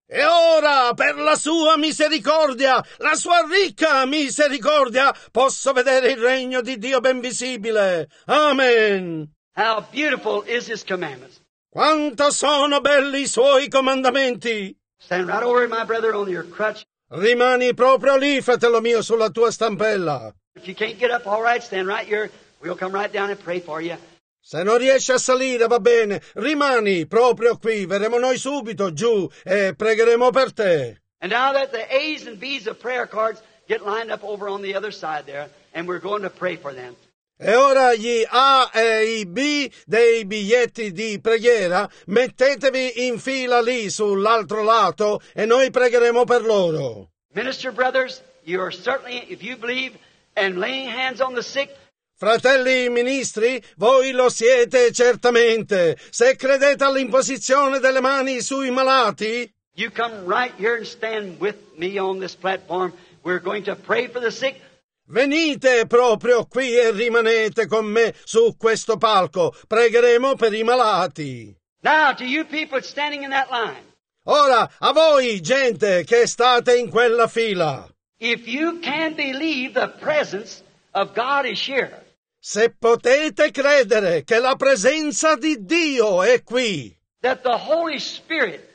E ora, per la sua misericordia, la sua ricca misericordia, posso vedere il regno di Dio ben visibile. Amen. How beautiful is His commandments. Quanto sono belli i suoi comandamenti. Stand right over it, my brother, on your crutch. Rimani proprio lì, fratello mio, sulla tua stampella. If you can't get up, all right, stand right here. We'll come right down and pray for you. Se non riesci a salire, va bene, rimani proprio qui, verremo noi subito giù e pregheremo per te. And now that the A's and B's of prayer cards get lined up over on the other side there, and we're going to pray for them. E ora gli A e i B dei biglietti di preghiera mettetevi in fila lì sull'altro lato e noi pregheremo per loro. Minister brothers, you are certainly, if you believe, and laying hands on the sick. Fratelli ministri, voi lo siete certamente. Se credete all'imposizione delle mani sui malati, You come right here and stand with me on this platform. We're going to pray for the sick. venite proprio qui e rimanete con me su questo palco. Pregheremo per i malati. Now, to you people standing in that line, Ora, a voi, gente che state in quella fila, if you can believe the presence of God is here, se potete credere che la presenza di Dio è qui, that the Holy Spirit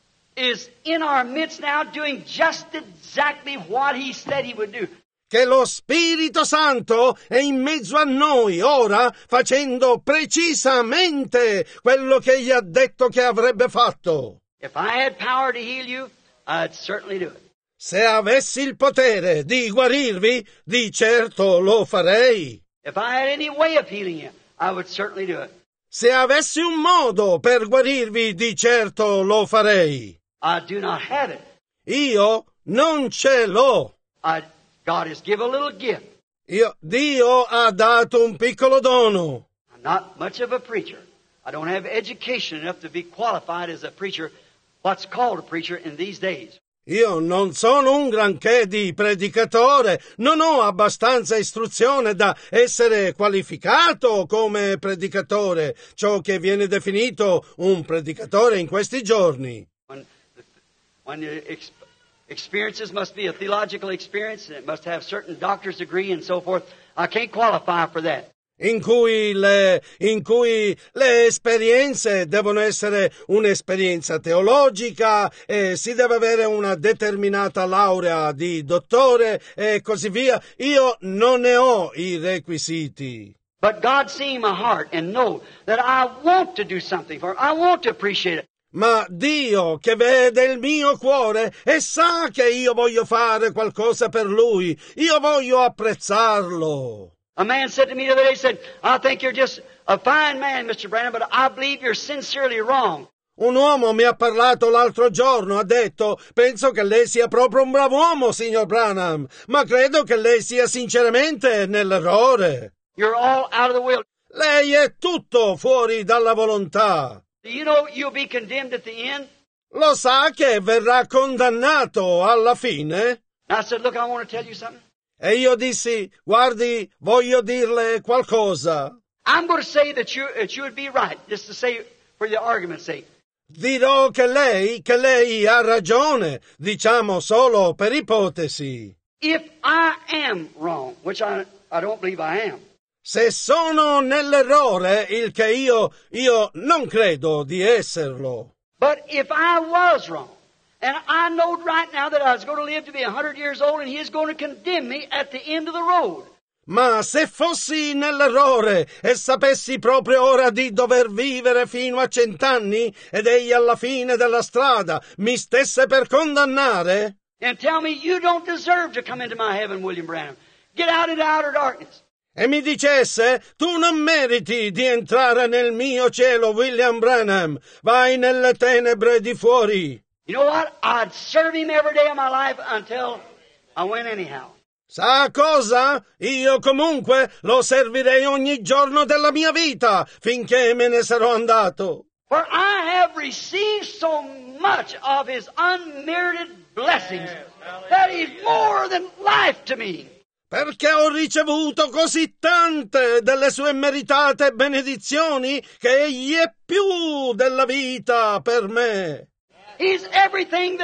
is in our midst now doing just exactly what He said He would do. che lo Spirito Santo è in mezzo a noi ora facendo precisamente quello che gli ha detto che avrebbe fatto. If I had power to heal you, I'd certainly do it. Se avessi il potere di guarirvi, di certo lo farei. If I had any way of healing you, I would certainly do it. Se avessi un modo per guarirvi, di certo lo farei. I do not have it. Io non ce l'ho. God has given a little gift. Dio ha dato un piccolo dono. I'm not much of a preacher. I don't have education enough to be qualified as a preacher, what's called a preacher in these days. Io non sono un granché di predicatore, non ho abbastanza istruzione da essere qualificato come predicatore, ciò che viene definito un predicatore in questi giorni. When the experiences must be a theological experience, and it must have certain doctor's degree and so forth, I can't qualify for that. In cui le esperienze devono essere un'esperienza teologica e si deve avere una determinata laurea di dottore e così via. Io non ne ho i requisiti. But God seeing my heart and know that I want to do something for Him. I want to appreciate it. Ma Dio che vede il mio cuore e sa che io voglio fare qualcosa per Lui, io voglio apprezzarlo. A man said to me the other day, he said, I think you're just a fine man, Mr. Branham, but I believe you're sincerely wrong. Un uomo mi ha parlato l'altro giorno, ha detto, penso che lei sia proprio un bravo uomo, signor Branham, ma credo che lei sia sinceramente nell'errore. You're all out of the will. Lei è tutto fuori dalla volontà. Do you know you'll be condemned at the end? Lo sa che verrà condannato alla fine? And I said, look, I want to tell you something. E io dissi, guardi, voglio dirle qualcosa. I'm going to say that you would be right, just to say for the argument's sake. Dirò che lei ha ragione, diciamo solo per ipotesi. If I am wrong, which I don't believe I am. Se sono nell'errore, il che io non credo di esserlo. But if I was wrong, and I know right now that I was going to live to be 100 years old and He is going to condemn me at the end of the road. Ma se fossi nell'errore e sapessi proprio ora di dover vivere fino a 100 anni ed egli alla fine della strada mi stesse per condannare, And tell me you don't deserve to come into my heaven, William Branham. Get out into outer darkness. e mi dicesse, tu non meriti di entrare nel mio cielo, William Branham, vai nelle tenebre di fuori. You know what? I'd serve Him every day of my life until I went anyhow. Sa cosa? Io comunque lo servirei ogni giorno della mia vita, finché me ne sarò andato. For I have received so much of His unmerited blessings that He's more than life to me. Perché ho ricevuto così tante delle sue meritate benedizioni che egli è più della vita per me. He's everything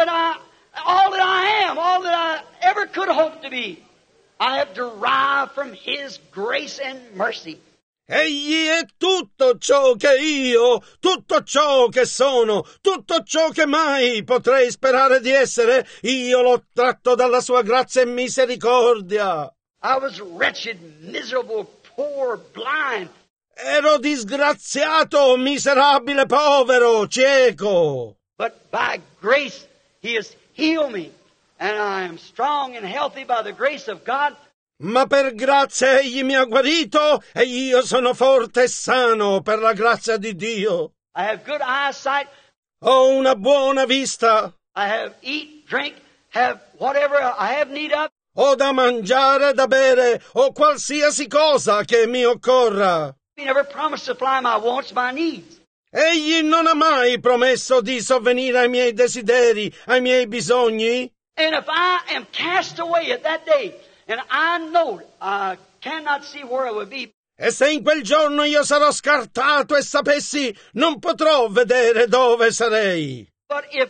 all that I am, all that I ever could hope to be. I have derived from His grace and mercy. Egli è tutto ciò che io, tutto ciò che sono, tutto ciò che mai potrei sperare di essere. Io l'ho tratto dalla sua grazia e misericordia. I was wretched, miserable, poor, blind. Ero disgraziato, miserabile, povero, cieco. But by grace He has healed me. And I am strong and healthy by the grace of God. Ma per grazia Egli mi ha guarito e io sono forte e sano per la grazia di Dio. I have good eyesight. Ho una buona vista. I have eat, drink, have whatever I have need of. Ho da mangiare, da bere, o qualsiasi cosa che mi occorra. He never promised to supply my wants, my needs. Egli non ha mai promesso di sovvenire ai miei desideri, ai miei bisogni. And if I am cast away at that day, and I know I cannot see where I would be. E se in quel giorno io sarò scartato e sapessi, non potrò vedere dove sarei. But if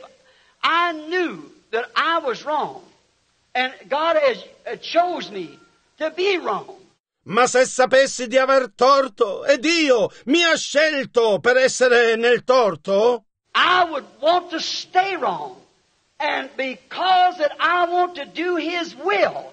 I knew that I was wrong, and God has chose me to be wrong. Ma se sapessi di aver torto e Dio mi ha scelto per essere nel torto, I would want to stay wrong. And because that I want to do His will.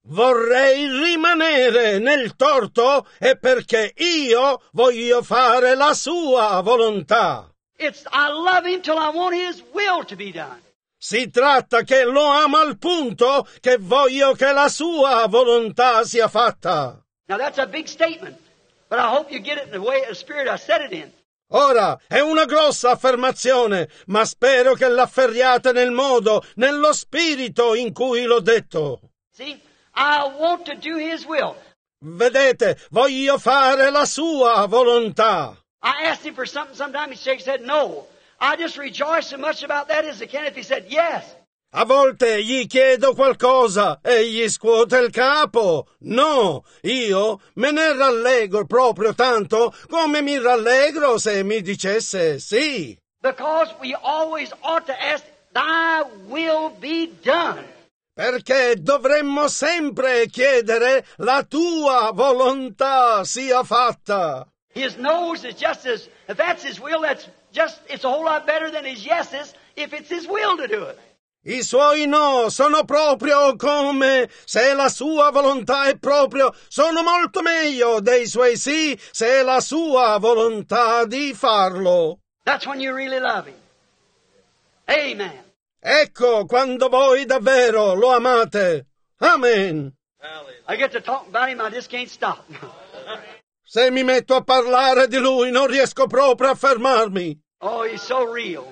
Vorrei rimanere nel torto e perché io voglio fare la sua volontà. I love Him till I want His will to be done. Si tratta che lo amo al punto che voglio che la sua volontà sia fatta. Now that's a big statement, but I hope you get it in the way, the spirit I said it in. Ora, è una grossa affermazione, ma spero che l'afferriate nel modo, nello spirito in cui l'ho detto. See, I want to do His will. Vedete, voglio fare la sua volontà. I asked Him for something sometime, He said no. I just rejoice as much about that as I can if He said yes. A volte gli chiedo qualcosa e gli scuote il capo. No, io me ne rallegro proprio tanto come mi rallegro se mi dicesse sì. Because we always ought to ask, Thy will be done. Perché dovremmo sempre chiedere la tua volontà sia fatta. His no's is just as, if that's His will, it's a whole lot better than His yeses if it's His will to do it. I suoi no sono proprio come se la sua volontà è proprio, sono molto meglio dei suoi sì se è la sua volontà di farlo. That's when you really love Him. Amen. Ecco quando voi davvero lo amate. Amen. I get to talk about Him, I just can't stop. Se mi metto a parlare di Lui non riesco proprio a fermarmi. Oh, He's so real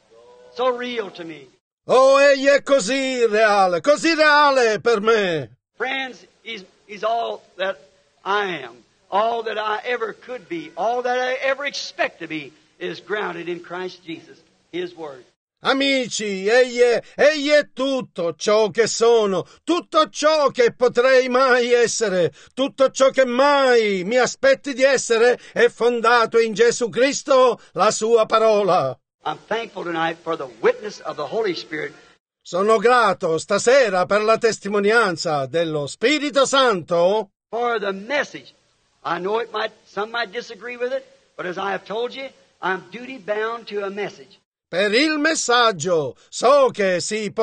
to me. Oh, Egli è così reale per me. Friends, He's all that I am. All that I ever could be. All that I ever expect to be is grounded in Christ Jesus, His Word. Amici, egli è tutto ciò che sono, tutto ciò che potrei mai essere, tutto ciò che mai mi aspetti di essere è fondato in Gesù Cristo, la sua parola. I'm thankful tonight for the witness of the Holy Spirit. Sono grato stasera per la testimonianza dello Spirito Santo. For the message. I know some might disagree with it, but as I have told you, I'm duty bound to a message. Per il messaggio, so che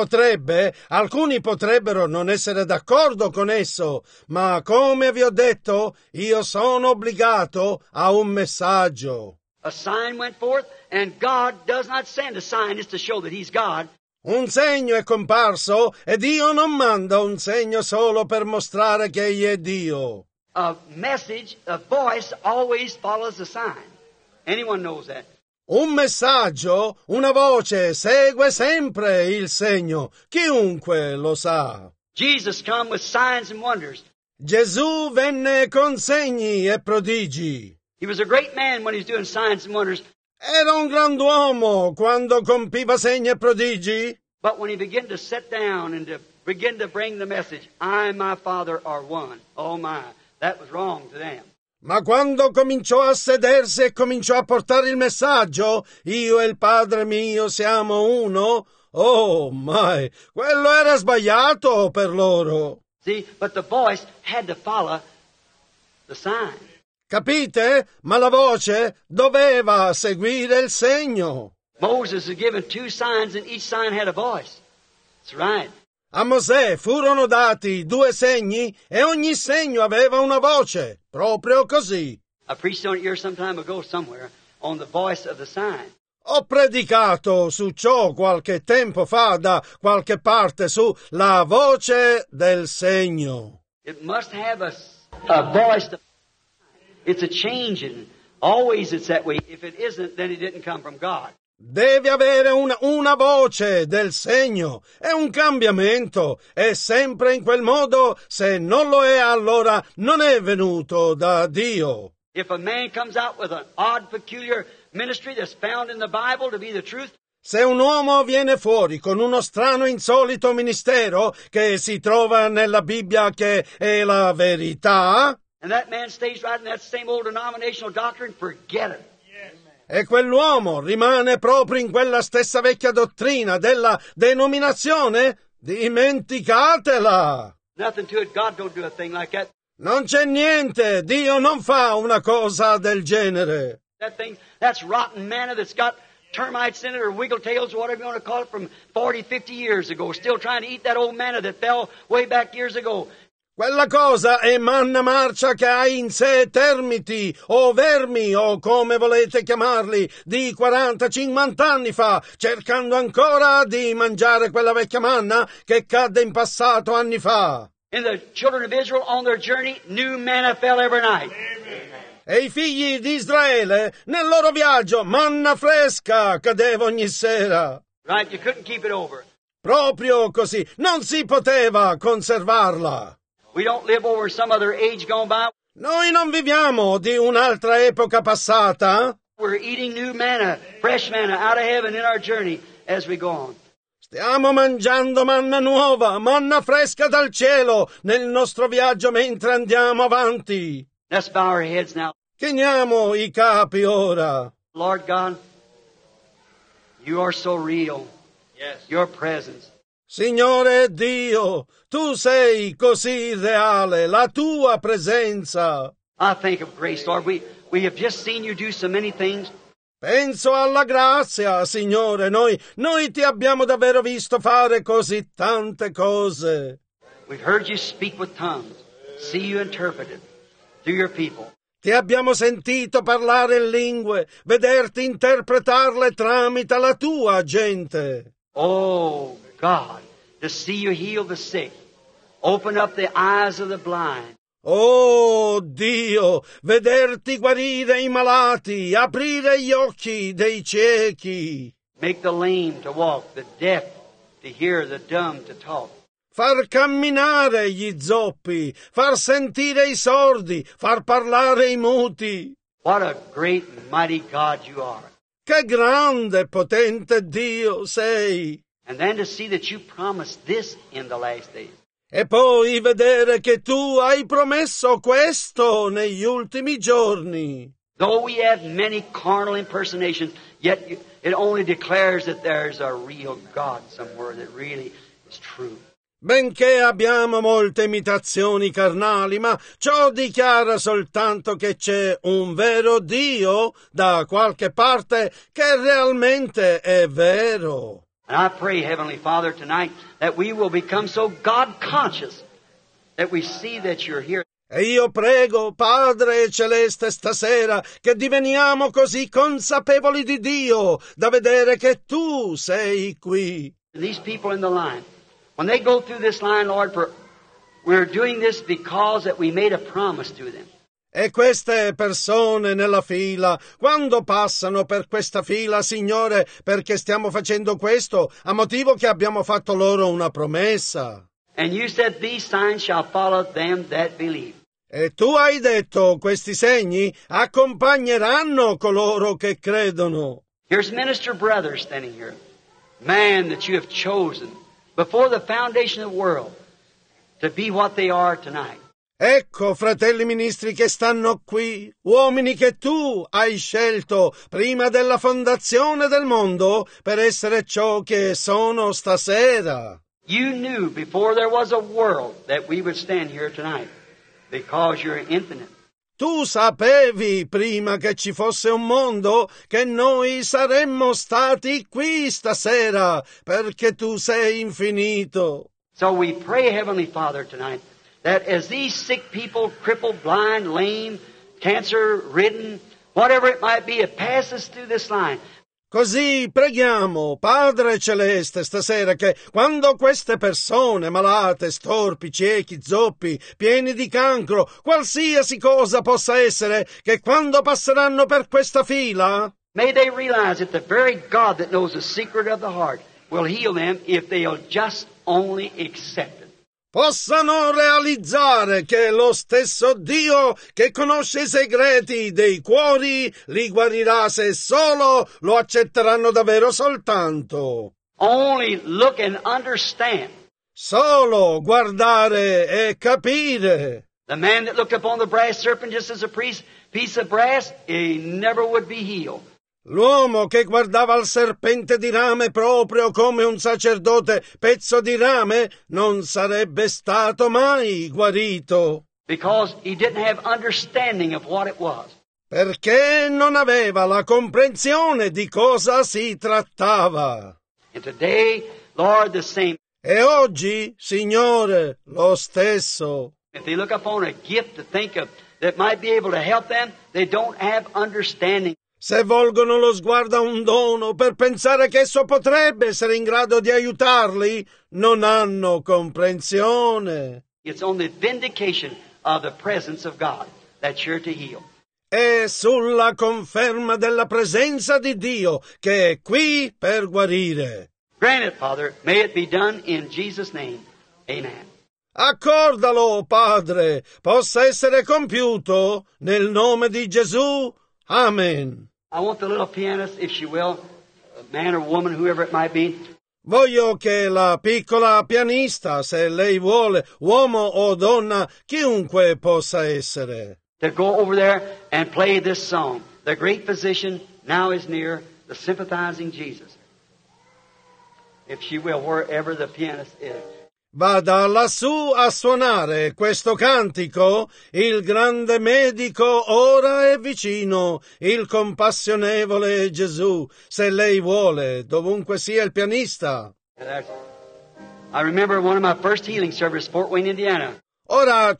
alcuni potrebbero non essere d'accordo con esso, ma come vi ho detto, io sono obbligato a un messaggio. A sign went forth, and God does not send a sign just to show that He's God. Un segno è comparso, e Dio non manda un segno solo per mostrare che Egli è Dio. A message, a voice always follows a sign. Anyone knows that. Un messaggio, una voce, segue sempre il segno. Chiunque lo sa. Jesus come with signs and wonders. Gesù venne con segni e prodigi. He was a great man when he was doing signs and wonders. Era un grand'uomo quando compiva segni e prodigi. But when he began to sit down and to begin to bring the message, I and my Father are one. Oh my, that was wrong to them. Ma quando cominciò a sedersi e cominciò a portare il messaggio, io e il Padre mio siamo uno, oh, mai, quello era sbagliato per loro. See, but the voice had to follow the sign. Capite? Ma la voce doveva seguire il segno. Moses was given 2 signs and each sign had a voice. That's right. A Mosè furono dati 2 segni e ogni segno aveva una voce, proprio così. I preached on it here some time ago somewhere on the voice of the sign. Ho predicato su ciò qualche tempo fa da qualche parte su la voce del segno. It must have a voice. It's a change, and always it's that way. If it isn't, then it didn't come from God. Deve avere una voce del segno, è un cambiamento, è sempre in quel modo, se non lo è allora non è venuto da Dio. If a man comes out with an odd, peculiar ministry that's found in the Bible to be the truth, se un uomo viene fuori con uno strano insolito ministero che si trova nella Bibbia che è la verità, and that man stays right in that same old denominational doctrine, forget it. e quell'uomo rimane proprio in quella stessa vecchia dottrina della denominazione, dimenticatela. Nothing to it. God don't do a thing like that. Non c'è niente, Dio non fa una cosa del genere. That thing, that's rotten manna that's got termites in it or wiggletails or whatever you want to call it from 40, 50 years ago. Still trying to eat that old manna that fell way back years ago. Quella cosa è manna marcia che ha in sé termiti o vermi o come volete chiamarli di 40-50 anni fa, cercando ancora di mangiare quella vecchia manna che cadde in passato anni fa. And the children of Israel on their journey, new manna fell every night. E i figli di Israele nel loro viaggio manna fresca cadeva ogni sera. Right? You couldn't keep it over. Proprio così, non si poteva conservarla. We don't live over some other age gone by. Noi non viviamo di un'altra epoca passata. We're eating new manna, fresh manna out of heaven in our journey as we go on. Stiamo mangiando manna nuova, manna fresca dal cielo nel nostro viaggio mentre andiamo avanti. Let's bow our heads now. Chiniamo i capi ora. Lord God, you are so real. Yes. Your presence. Signore Dio, tu sei così reale, la tua presenza. I think of grace, Lord. We have just seen you do so many things. Penso alla grazia, Signore, noi ti abbiamo davvero visto fare così tante cose. We've heard you speak with tongues, see you interpreted through your people. Ti abbiamo sentito parlare in lingue, vederti interpretarle tramite la tua gente. Oh, God, to see you heal the sick, open up the eyes of the blind. Oh Dio, vederti guarire i malati, aprire gli occhi dei ciechi. Make the lame to walk, the deaf to hear, the dumb to talk. Far camminare gli zoppi, far sentire i sordi, far parlare i muti. What a great and mighty God you are. Che grande e potente Dio sei. And then to see that you promised this in the last days. E poi vedere che tu hai promesso questo negli ultimi giorni. Though we have many carnal impersonations, yet it only declares that there's a real God somewhere that really is true. Benché abbiamo molte imitazioni carnali, ma ciò dichiara soltanto che c'è un vero Dio da qualche parte che realmente è vero. And I pray, Heavenly Father, tonight that we will become so God-conscious that we see that you're here. E io prego, Padre Celeste, stasera, che diveniamo così consapevoli di Dio da vedere che tu sei qui. And these people in the line, when they go through this line, Lord, we're doing this because that we made a promise to them. E queste persone nella fila, quando passano per questa fila, Signore, perché stiamo facendo questo, a motivo che abbiamo fatto loro una promessa. And you said, these signs shall follow them that believe. E tu hai detto, questi segni accompagneranno coloro che credono. Here's Minister Brother standing here, man that you have chosen before the foundation of the world to be what they are tonight. Ecco, fratelli ministri che stanno qui, uomini che tu hai scelto prima della fondazione del mondo per essere ciò che sono stasera. You knew before there was a world that we would stand here tonight because you're infinite. Tu sapevi prima che ci fosse un mondo che noi saremmo stati qui stasera perché tu sei infinito. So we pray, Heavenly Father, tonight, that as these sick people, crippled, blind, lame, cancer-ridden, whatever it might be, it passes through this line. Così preghiamo, Padre Celeste, stasera che quando queste persone malate, storpi, ciechi, zoppi, pieni di cancro, qualsiasi cosa possa essere, che quando passeranno per questa fila, may they realize that the very God that knows the secret of the heart will heal them if they'll just only accept it. possano realizzare che lo stesso Dio che conosce i segreti dei cuori li guarirà se solo lo accetteranno davvero soltanto. Only look and understand. Solo guardare e capire. The man that looked upon the brass serpent just as a piece of brass, he never would be healed. L'uomo che guardava al serpente di rame proprio come un sacerdote pezzo di rame non sarebbe stato mai guarito. Because he didn't have understanding of what it was. Perché non aveva la comprensione di cosa si trattava. And today, Lord, the same. E oggi, Signore, lo stesso. If they look upon a gift to think of that might be able to help them, they don't have understanding. Se volgono lo sguardo a un dono per pensare che esso potrebbe essere in grado di aiutarli, non hanno comprensione. It's on the vindication of the presence of God that you're to heal. È sulla conferma della presenza di Dio che è qui per guarire. Grant it, Father. May it be done in Jesus' name. Amen. Accordalo, Padre, possa essere compiuto nel nome di Gesù. Amen. I want the little pianist, if she will, man or woman, whoever it might be, Voglio che la piccola pianista, se lei vuole, uomo o donna, chiunque possa essere, to go over there and play this song. The great physician now is near, the sympathizing Jesus. If she will, wherever the pianist is. vada lassù a suonare questo cantico, il grande medico ora è vicino, il compassionevole Gesù, se lei vuole, dovunque sia il pianista. I remember one of my first healing services, Fort Wayne, Indiana. Ora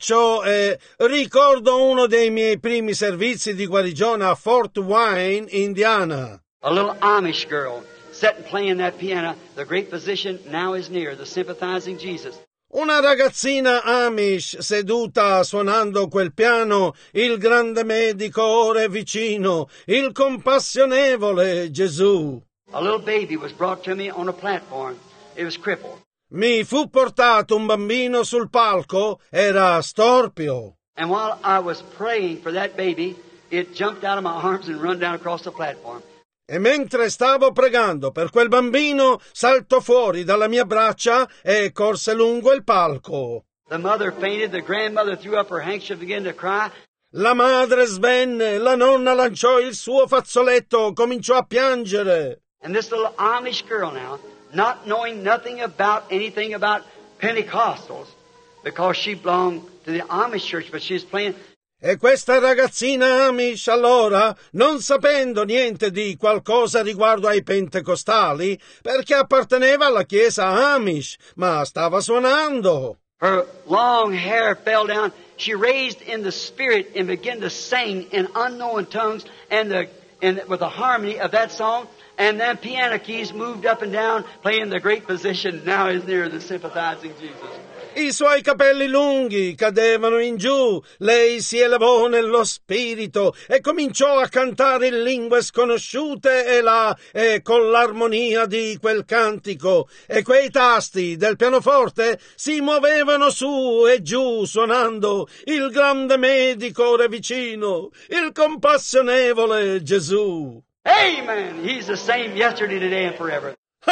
ricordo uno dei miei primi servizi di guarigione a Fort Wayne, Indiana. A little Amish girl sitting playing that piano. The great physician now is near, the sympathizing Jesus. Una ragazzina Amish seduta suonando quel piano, il grande medico ora è vicino, il compassionevole Gesù. A little baby was brought to me on a platform. It was crippled. Mi fu portato un bambino sul palco, era storpio. And while I was praying for that baby, it jumped out of my arms and run down across the platform. E mentre stavo pregando per quel bambino, saltò fuori dalle mie braccia e corse lungo il palco. The mother fainted, the grandmother threw up her handkerchief, began to cry. La madre svenne, la nonna lanciò il suo fazzoletto, cominciò a piangere. And this little Amish girl now, not knowing nothing about anything about Pentecostals, because she belonged to the Amish church, but she's playing. E questa ragazzina Amish allora, non sapendo niente di qualcosa riguardo ai pentecostali, perché apparteneva alla chiesa Amish, ma stava suonando. Her long hair fell down. She raised in the spirit and began to sing in unknown tongues and with the harmony of that song. And then piano keys moved up and down, playing the great physician now is near, the sympathizing Jesus. I suoi capelli lunghi cadevano in giù, lei si elevò nello spirito e cominciò a cantare in lingue sconosciute e con l'armonia di quel cantico, e quei tasti del pianoforte si muovevano su e giù suonando il grande medico ora vicino, il compassionevole Gesù. Amen! He's the same yesterday, today, and forever.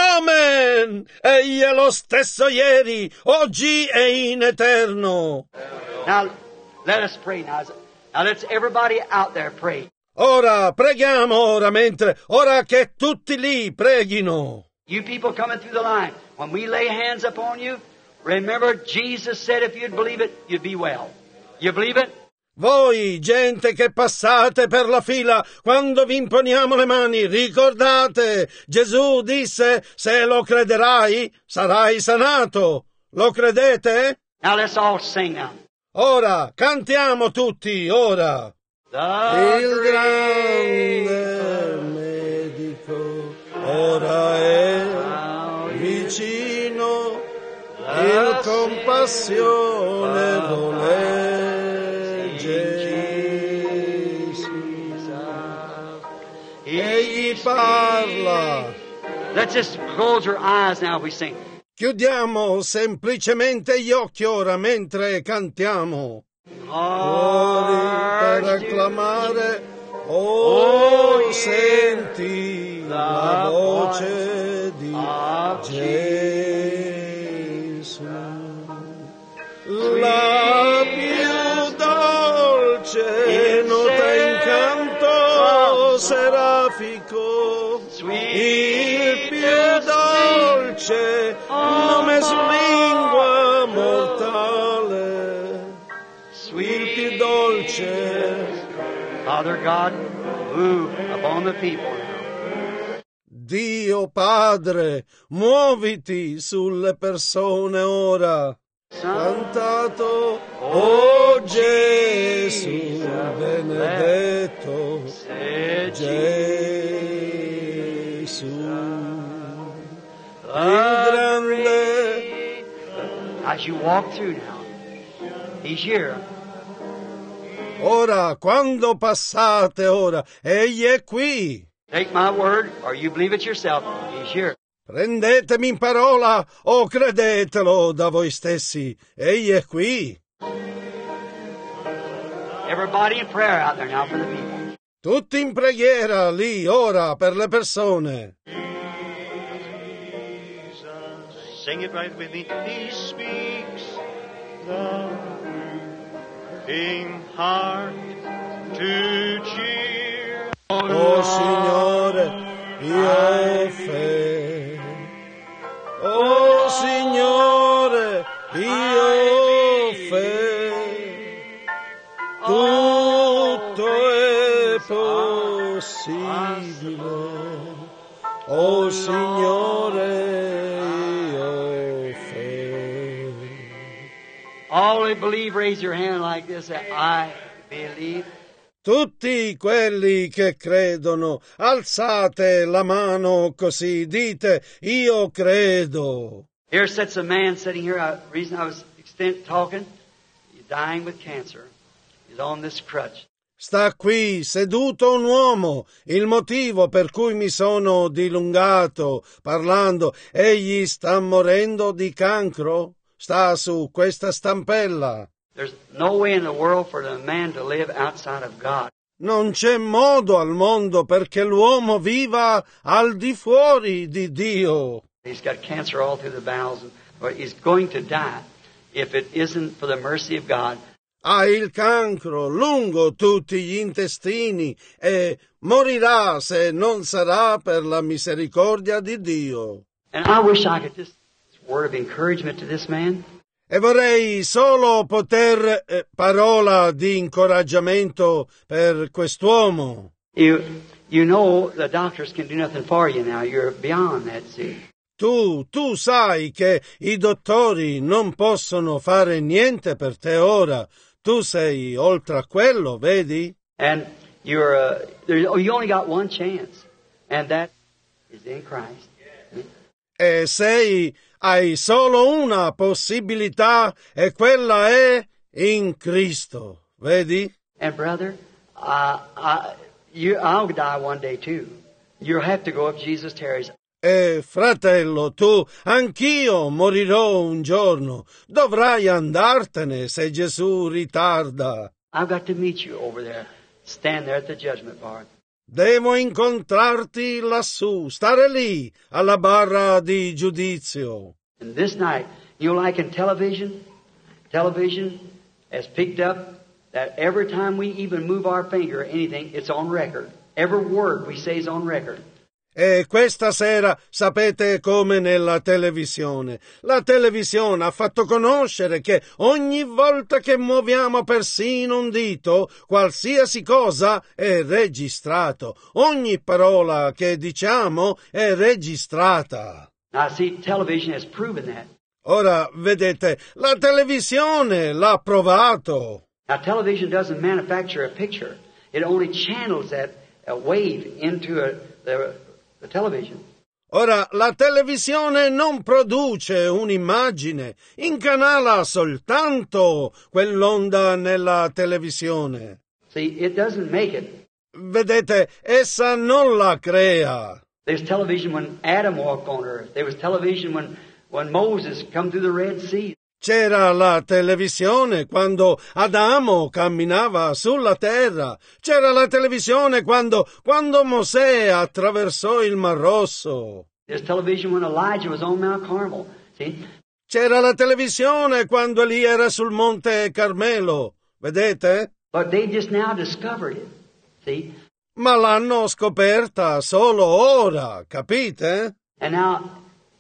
Amen! Egli è lo stesso ieri, oggi e in eterno. Now, Let us pray now. Now let's everybody out there pray. Ora preghiamo, ora che tutti lì preghino. You people coming through the line, when we lay hands upon you, remember Jesus said if you'd believe it, you'd be well. You believe it? Voi, gente che passate per la fila, quando vi imponiamo le mani, ricordate, Gesù disse, se lo crederai, sarai sanato. Lo credete? Now let's all sing now. Ora, cantiamo tutti, ora. Il grande medico ora è vicino, il compassionevole Gesù. Egli parla. Let's just close our eyes now as we sing. Chiudiamo semplicemente gli occhi ora mentre cantiamo. Per acclamare, senti la voce di Gesù, la più dolce nota in canto serafico, il più dolce nome su lingua mortale, il più dolce. Father God, move upon the people now. Dio Padre, muoviti sulle persone ora. Cantato, o Gesù benedetto, Gesù, il grande. As you walk through now, He's here. Ora, quando passate ora, egli è qui. Take my word, or you believe it yourself. He's here. Prendetemi in parola o credetelo da voi stessi. Egli è qui. Everybody in prayer out there now for the people. Tutti in preghiera lì ora per le persone. Sing it right with me. He speaks the in heart to cheer. Oh Signore, io ho fede. Oh Signore, io ho fede. Tutto è possibile. Oh Signore, io ho fede. All who believe, raise your hand like this. Say, I believe. Tutti quelli che credono, alzate la mano così, dite, io credo. Here sits a man sitting here. The reason I was talking, he's dying with cancer. He's on this crutch. Sta qui seduto un uomo, il motivo per cui mi sono dilungato parlando, egli sta morendo di cancro, sta su questa stampella. There's no way in the world for the man to live outside of God. Non c'è modo al mondo perché l'uomo viva al di fuori di Dio. He's got cancer all through the bowels, but he's going to die if it isn't for the mercy of God. Ha il cancro lungo tutti gli intestini e morirà se non sarà per la misericordia di Dio. And I wish I could just word of encouragement to this man. E vorrei solo poter parola di incoraggiamento per quest'uomo. You know the doctors can do nothing for you now. You're beyond that, see. Tu sai che i dottori non possono fare niente per te ora. Tu sei oltre a quello, vedi? And you only got one chance, and that is in Christ. E hai solo una possibilità e quella è in Cristo, vedi? And brother, I'll die one day too. You'll have to go if Jesus tarries. E fratello, anch'io morirò un giorno. Dovrai andartene se Gesù ritarda. I've got to meet you over there. Stand there at the judgment bar. Devo incontrarti lassù, stare lì, alla barra di giudizio. And this night, like in television has picked up that every time we even move our finger or anything, it's on record. Every word we say is on record. E questa sera sapete come nella televisione. La televisione ha fatto conoscere che ogni volta che muoviamo persino un dito, qualsiasi cosa è registrato. Ogni parola che diciamo è registrata. Now, see, television has proven that. Ora, vedete, la televisione l'ha provato. Now, television doesn't manufacture a picture. It only channels that wave into the television. Ora, la televisione non produce un'immagine, incanala soltanto quell'onda nella televisione. See, it doesn't make it. Vedete, essa non la crea. There's television when Adam walked on earth. There was television when Moses come through the Red Sea. C'era la televisione quando Adamo camminava sulla terra. C'era la televisione quando Mosè attraversò il Mar Rosso. There's television when Elijah was on Mount Carmel. See? C'era la televisione quando Elia era sul Monte Carmelo. Vedete? But they just now discovered it. See? Ma l'hanno scoperta solo ora, capite? And now,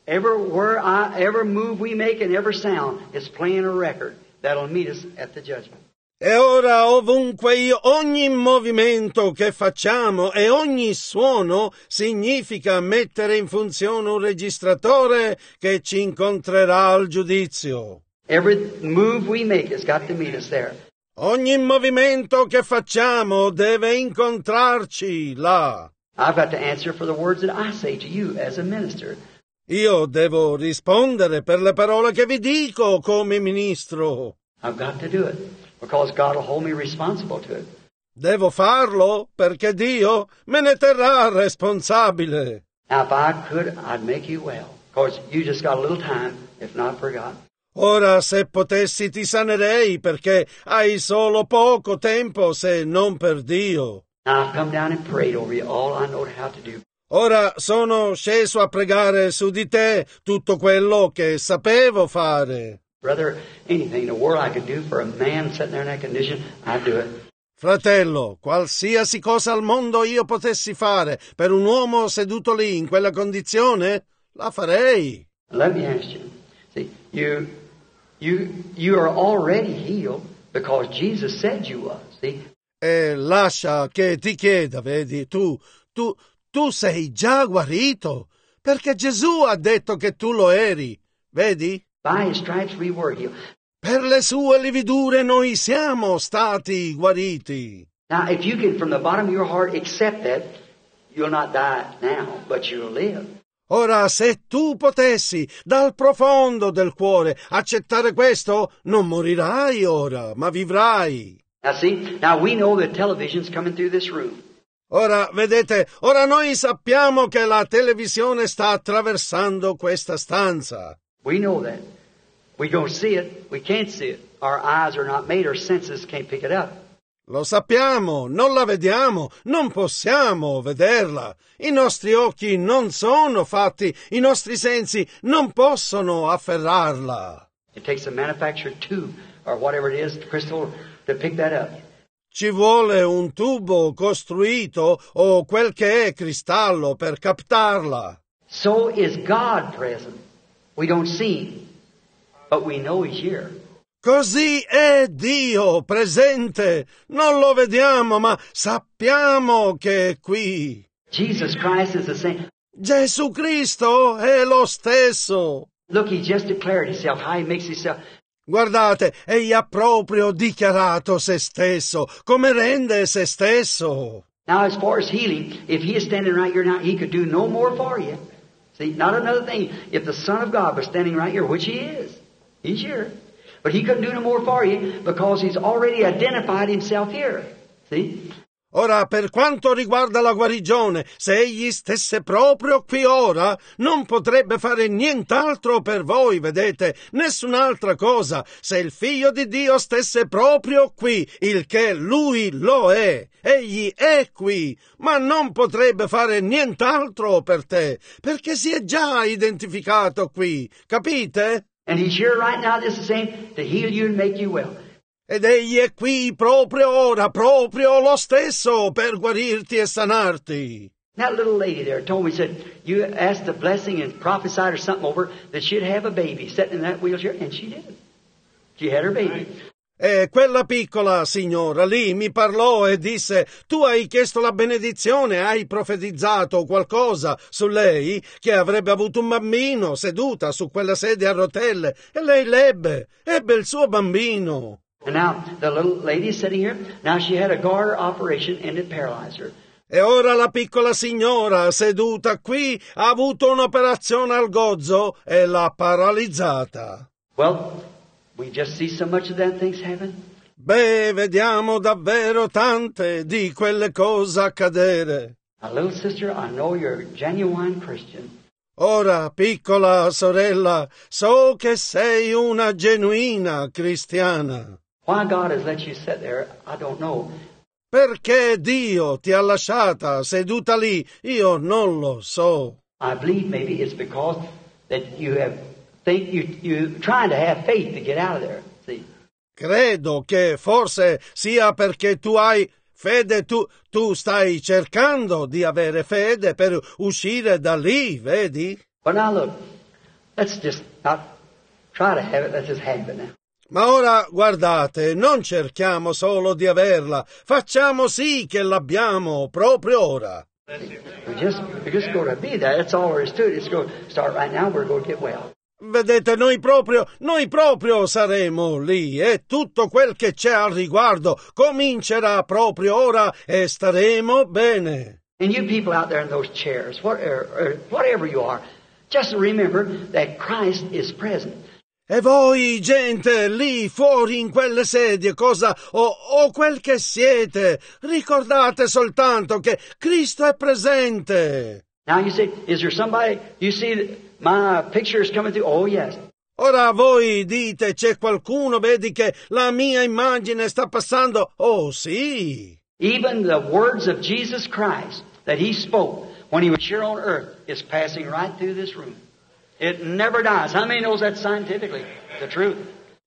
every move we make and every sound is playing a record that'll meet us at the judgment. E ora ovunque ogni movimento che facciamo e ogni suono significa mettere in funzione un registratore che ci incontrerà al giudizio. Every move we make has got to meet us there. Ogni movimento che facciamo deve incontrarci là. I've got to answer for the words that I say to you as a minister. Io devo rispondere per le parole che vi dico come ministro. I've got to do it because God will hold me responsible to it. Devo farlo perché Dio me ne terrà responsabile. Now, if I could, I'd make you well. Of course, you just got a little time, if not forgotten. Ora, se potessi ti sanerei perché hai solo poco tempo se non per Dio. Now, I've come down and prayed over you all I know how to do. Ora sono sceso a pregare su di te tutto quello che sapevo fare. Brother, anything in the world I could do for a man sitting there in that condition, I'd do it. Fratello, qualsiasi cosa al mondo io potessi fare per un uomo seduto lì in quella condizione, la farei. Let me ask you. See, you are already healed because Jesus said you was. See? E lascia che ti chieda, vedi, tu sei già guarito, perché Gesù ha detto che tu lo eri, vedi? By his stripes we were healed. Per le sue lividure noi siamo stati guariti. Now, if you can, from the bottom of your heart, accept that, you'll not die now, but you'll live. Ora, se tu potessi, dal profondo del cuore, accettare questo, non morirai ora, ma vivrai. Now, see, now we know that television's coming through this room. Ora, vedete, ora noi sappiamo che la televisione sta attraversando questa stanza. We know that. We don't see it. We can't see it. Our eyes are not made. Our senses can't pick it up. Lo sappiamo, non la vediamo, non possiamo vederla. I nostri occhi non sono fatti, i nostri sensi non possono afferrarla. It takes a manufactured tube or whatever it is, crystal, to pick that up. Ci vuole un tubo costruito o quel che è cristallo per captarla. So is God present. We don't see him, but we know he's here. Così è Dio presente. Non lo vediamo, ma sappiamo che è qui. Jesus Christ is the same. Gesù Cristo è lo stesso. Look, he just declared himself, how he makes himself. Guardate, egli ha proprio dichiarato se stesso, come rende se stesso. Now, as far as healing, if he is standing right here now, he could do no more for you. See, not another thing. If the Son of God was standing right here, which he is, he's here. But he couldn't do no more for you because he's already identified himself here. See? Ora, per quanto riguarda la guarigione, se egli stesse proprio qui ora, non potrebbe fare nient'altro per voi, vedete, nessun'altra cosa. Se il Figlio di Dio stesse proprio qui, il che lui lo è, egli è qui, ma non potrebbe fare nient'altro per te, perché si è già identificato qui, capite? And he's here right now, just the same, to heal you and make you well. Ed egli è qui proprio ora, proprio lo stesso, per guarirti e sanarti. That little lady there told me, said, you asked a blessing and prophesied or something over that she'd have a baby sitting in that wheelchair, and she did. She had her baby. E quella piccola signora lì mi parlò e disse, tu hai chiesto la benedizione, hai profetizzato qualcosa su lei, che avrebbe avuto un bambino seduta su quella sedia a rotelle, e lei ebbe il suo bambino. And now, the little lady sitting here, now she had a garter operation and it paralyzed her. E ora la piccola signora seduta qui ha avuto un'operazione al gozzo e l'ha paralizzata. Well, we just see so much of that things happen. Beh, vediamo davvero tante di quelle cose accadere. Now, little sister, I know you're a genuine Christian. Ora, piccola sorella, so che sei una genuina cristiana. Why God has let you sit there, I don't know. Perché Dio ti ha lasciata seduta lì, io non lo so. I believe maybe it's because that you trying to have faith to get out of there. See? Credo che forse sia perché tu hai fede, tu stai cercando di avere fede per uscire da lì, vedi? But now look, let's just not try to have it, let's just have it now. Ma ora guardate, non cerchiamo solo di averla, facciamo sì che l'abbiamo proprio ora. We're just going to be there. That's all there is to it. It's going to start right now. We're going to get well. Vedete, noi proprio saremo lì e tutto quel che c'è al riguardo comincerà proprio ora e staremo bene. And you people out there in those chairs, whatever you are, just remember that Christ is present. E voi, gente, lì fuori in quelle sedie, o quel che siete, ricordate soltanto che Cristo è presente. Now you say, is there somebody, you see my picture is coming through? Oh yes. Ora voi dite, c'è qualcuno, vedi che la mia immagine sta passando? Oh sì. Even the words of Jesus Christ that he spoke when he was here on earth is passing right through this room. It never dies. How many knows that scientifically? The truth.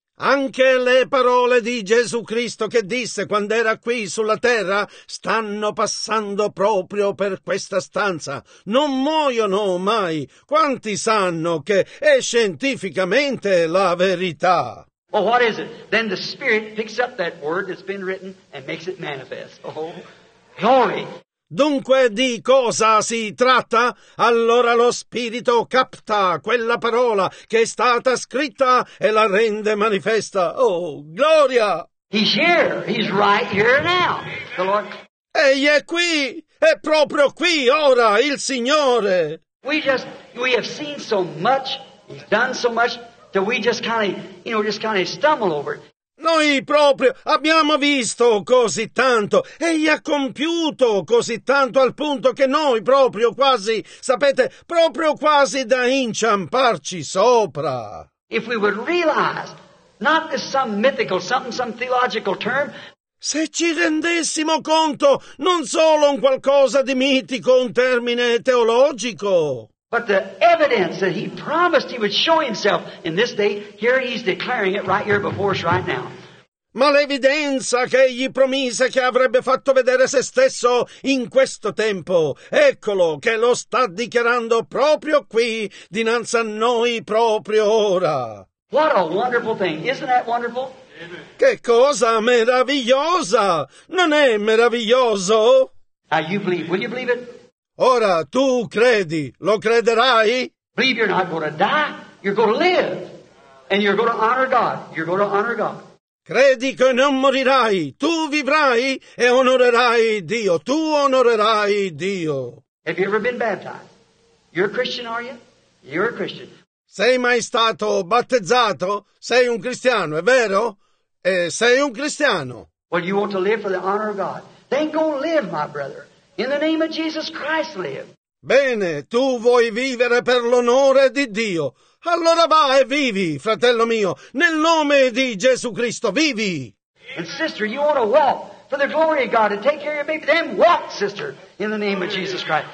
Anche le parole di Gesù Cristo che disse quando era qui sulla terra stanno passando proprio per questa stanza. Non muoiono mai. Quanti sanno che è scientificamente la verità? Well, what is it? Then the Spirit picks up that word that's been written and makes it manifest. Oh, glory! Dunque di cosa si tratta? Allora lo Spirito capta quella parola che è stata scritta e la rende manifesta. Oh, gloria! He's here. He's right here now. The Lord. Egli è qui, è proprio qui ora, il Signore. We have seen so much. He's done so much that we just kind of stumble over it. Noi proprio abbiamo visto così tanto, egli ha compiuto così tanto al punto che noi proprio quasi, sapete, proprio quasi da inciamparci sopra. If we would realize, not as some mythical, some theological term. Se ci rendessimo conto, non solo un qualcosa di mitico, un termine teologico. But the evidence that he promised he would show himself in this day, here he's declaring it right here before us right now. Ma l'evidenza che egli promise che avrebbe fatto vedere se stesso in questo tempo, eccolo che lo sta dichiarando proprio qui, dinanzi a noi proprio ora. What a wonderful thing. Isn't that wonderful? Che cosa meravigliosa! Non è meraviglioso? Now you believe. Will you believe it? Ora tu credi, lo crederai? Believe you're not going to die, you're going to live. And you're going to honor God. You're going to honor God. Credi che non morirai, tu vivrai e onorerai Dio, tu onorerai Dio. Have you ever been baptized? You're a Christian, are you? You're a Christian. Sei mai stato battezzato? Sei un cristiano, è vero? Sei un cristiano. Well, you want to live for the honor of God. Then go live, my brother. In the name of Jesus Christ, live. Bene, tu vuoi vivere per l'onore di Dio. Allora va e vivi, fratello mio, nel nome di Gesù Cristo, vivi. And sister, you want to walk for the glory of God and take care of your baby. Then walk, sister, in the name of Jesus Christ.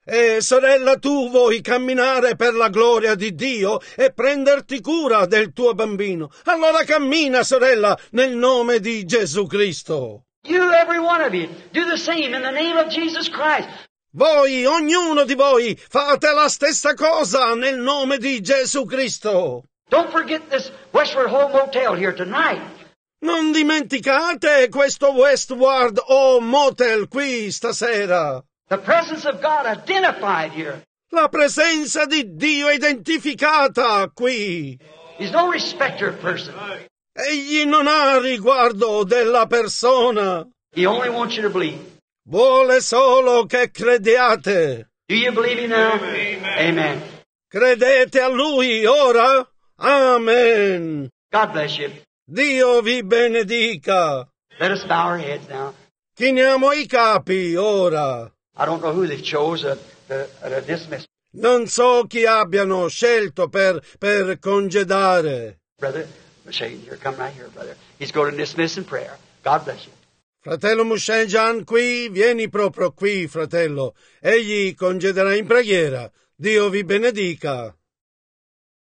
E sorella, tu vuoi camminare per la gloria di Dio e prenderti cura del tuo bambino. Allora cammina, sorella, nel nome di Gesù Cristo. You, every one of you, do the same in the name of Jesus Christ. Voi, ognuno di voi, fate la stessa cosa nel nome di Gesù Cristo. Don't forget this Westward Home Motel here tonight. Non dimenticate questo Westward Home Motel qui stasera. The presence of God identified here. La presenza di Dio identificata qui. He's no respecter of person. Egli non ha riguardo della persona. He only wants you to believe. Vuole solo che crediate. Do you believe Him now? Amen. Credete a Lui ora? Amen. God bless you. Dio vi benedica. Let us bow our heads now. Chiniamo i capi ora. I don't know who they chose to dismiss. Non so chi abbiano scelto per congedare. Brother, Shane, here, come right here, brother. He's going to dismiss in prayer. God bless you. Fratello Mushenjan qui, vieni proprio qui, fratello. Egli congederà in preghiera. Dio vi benedica.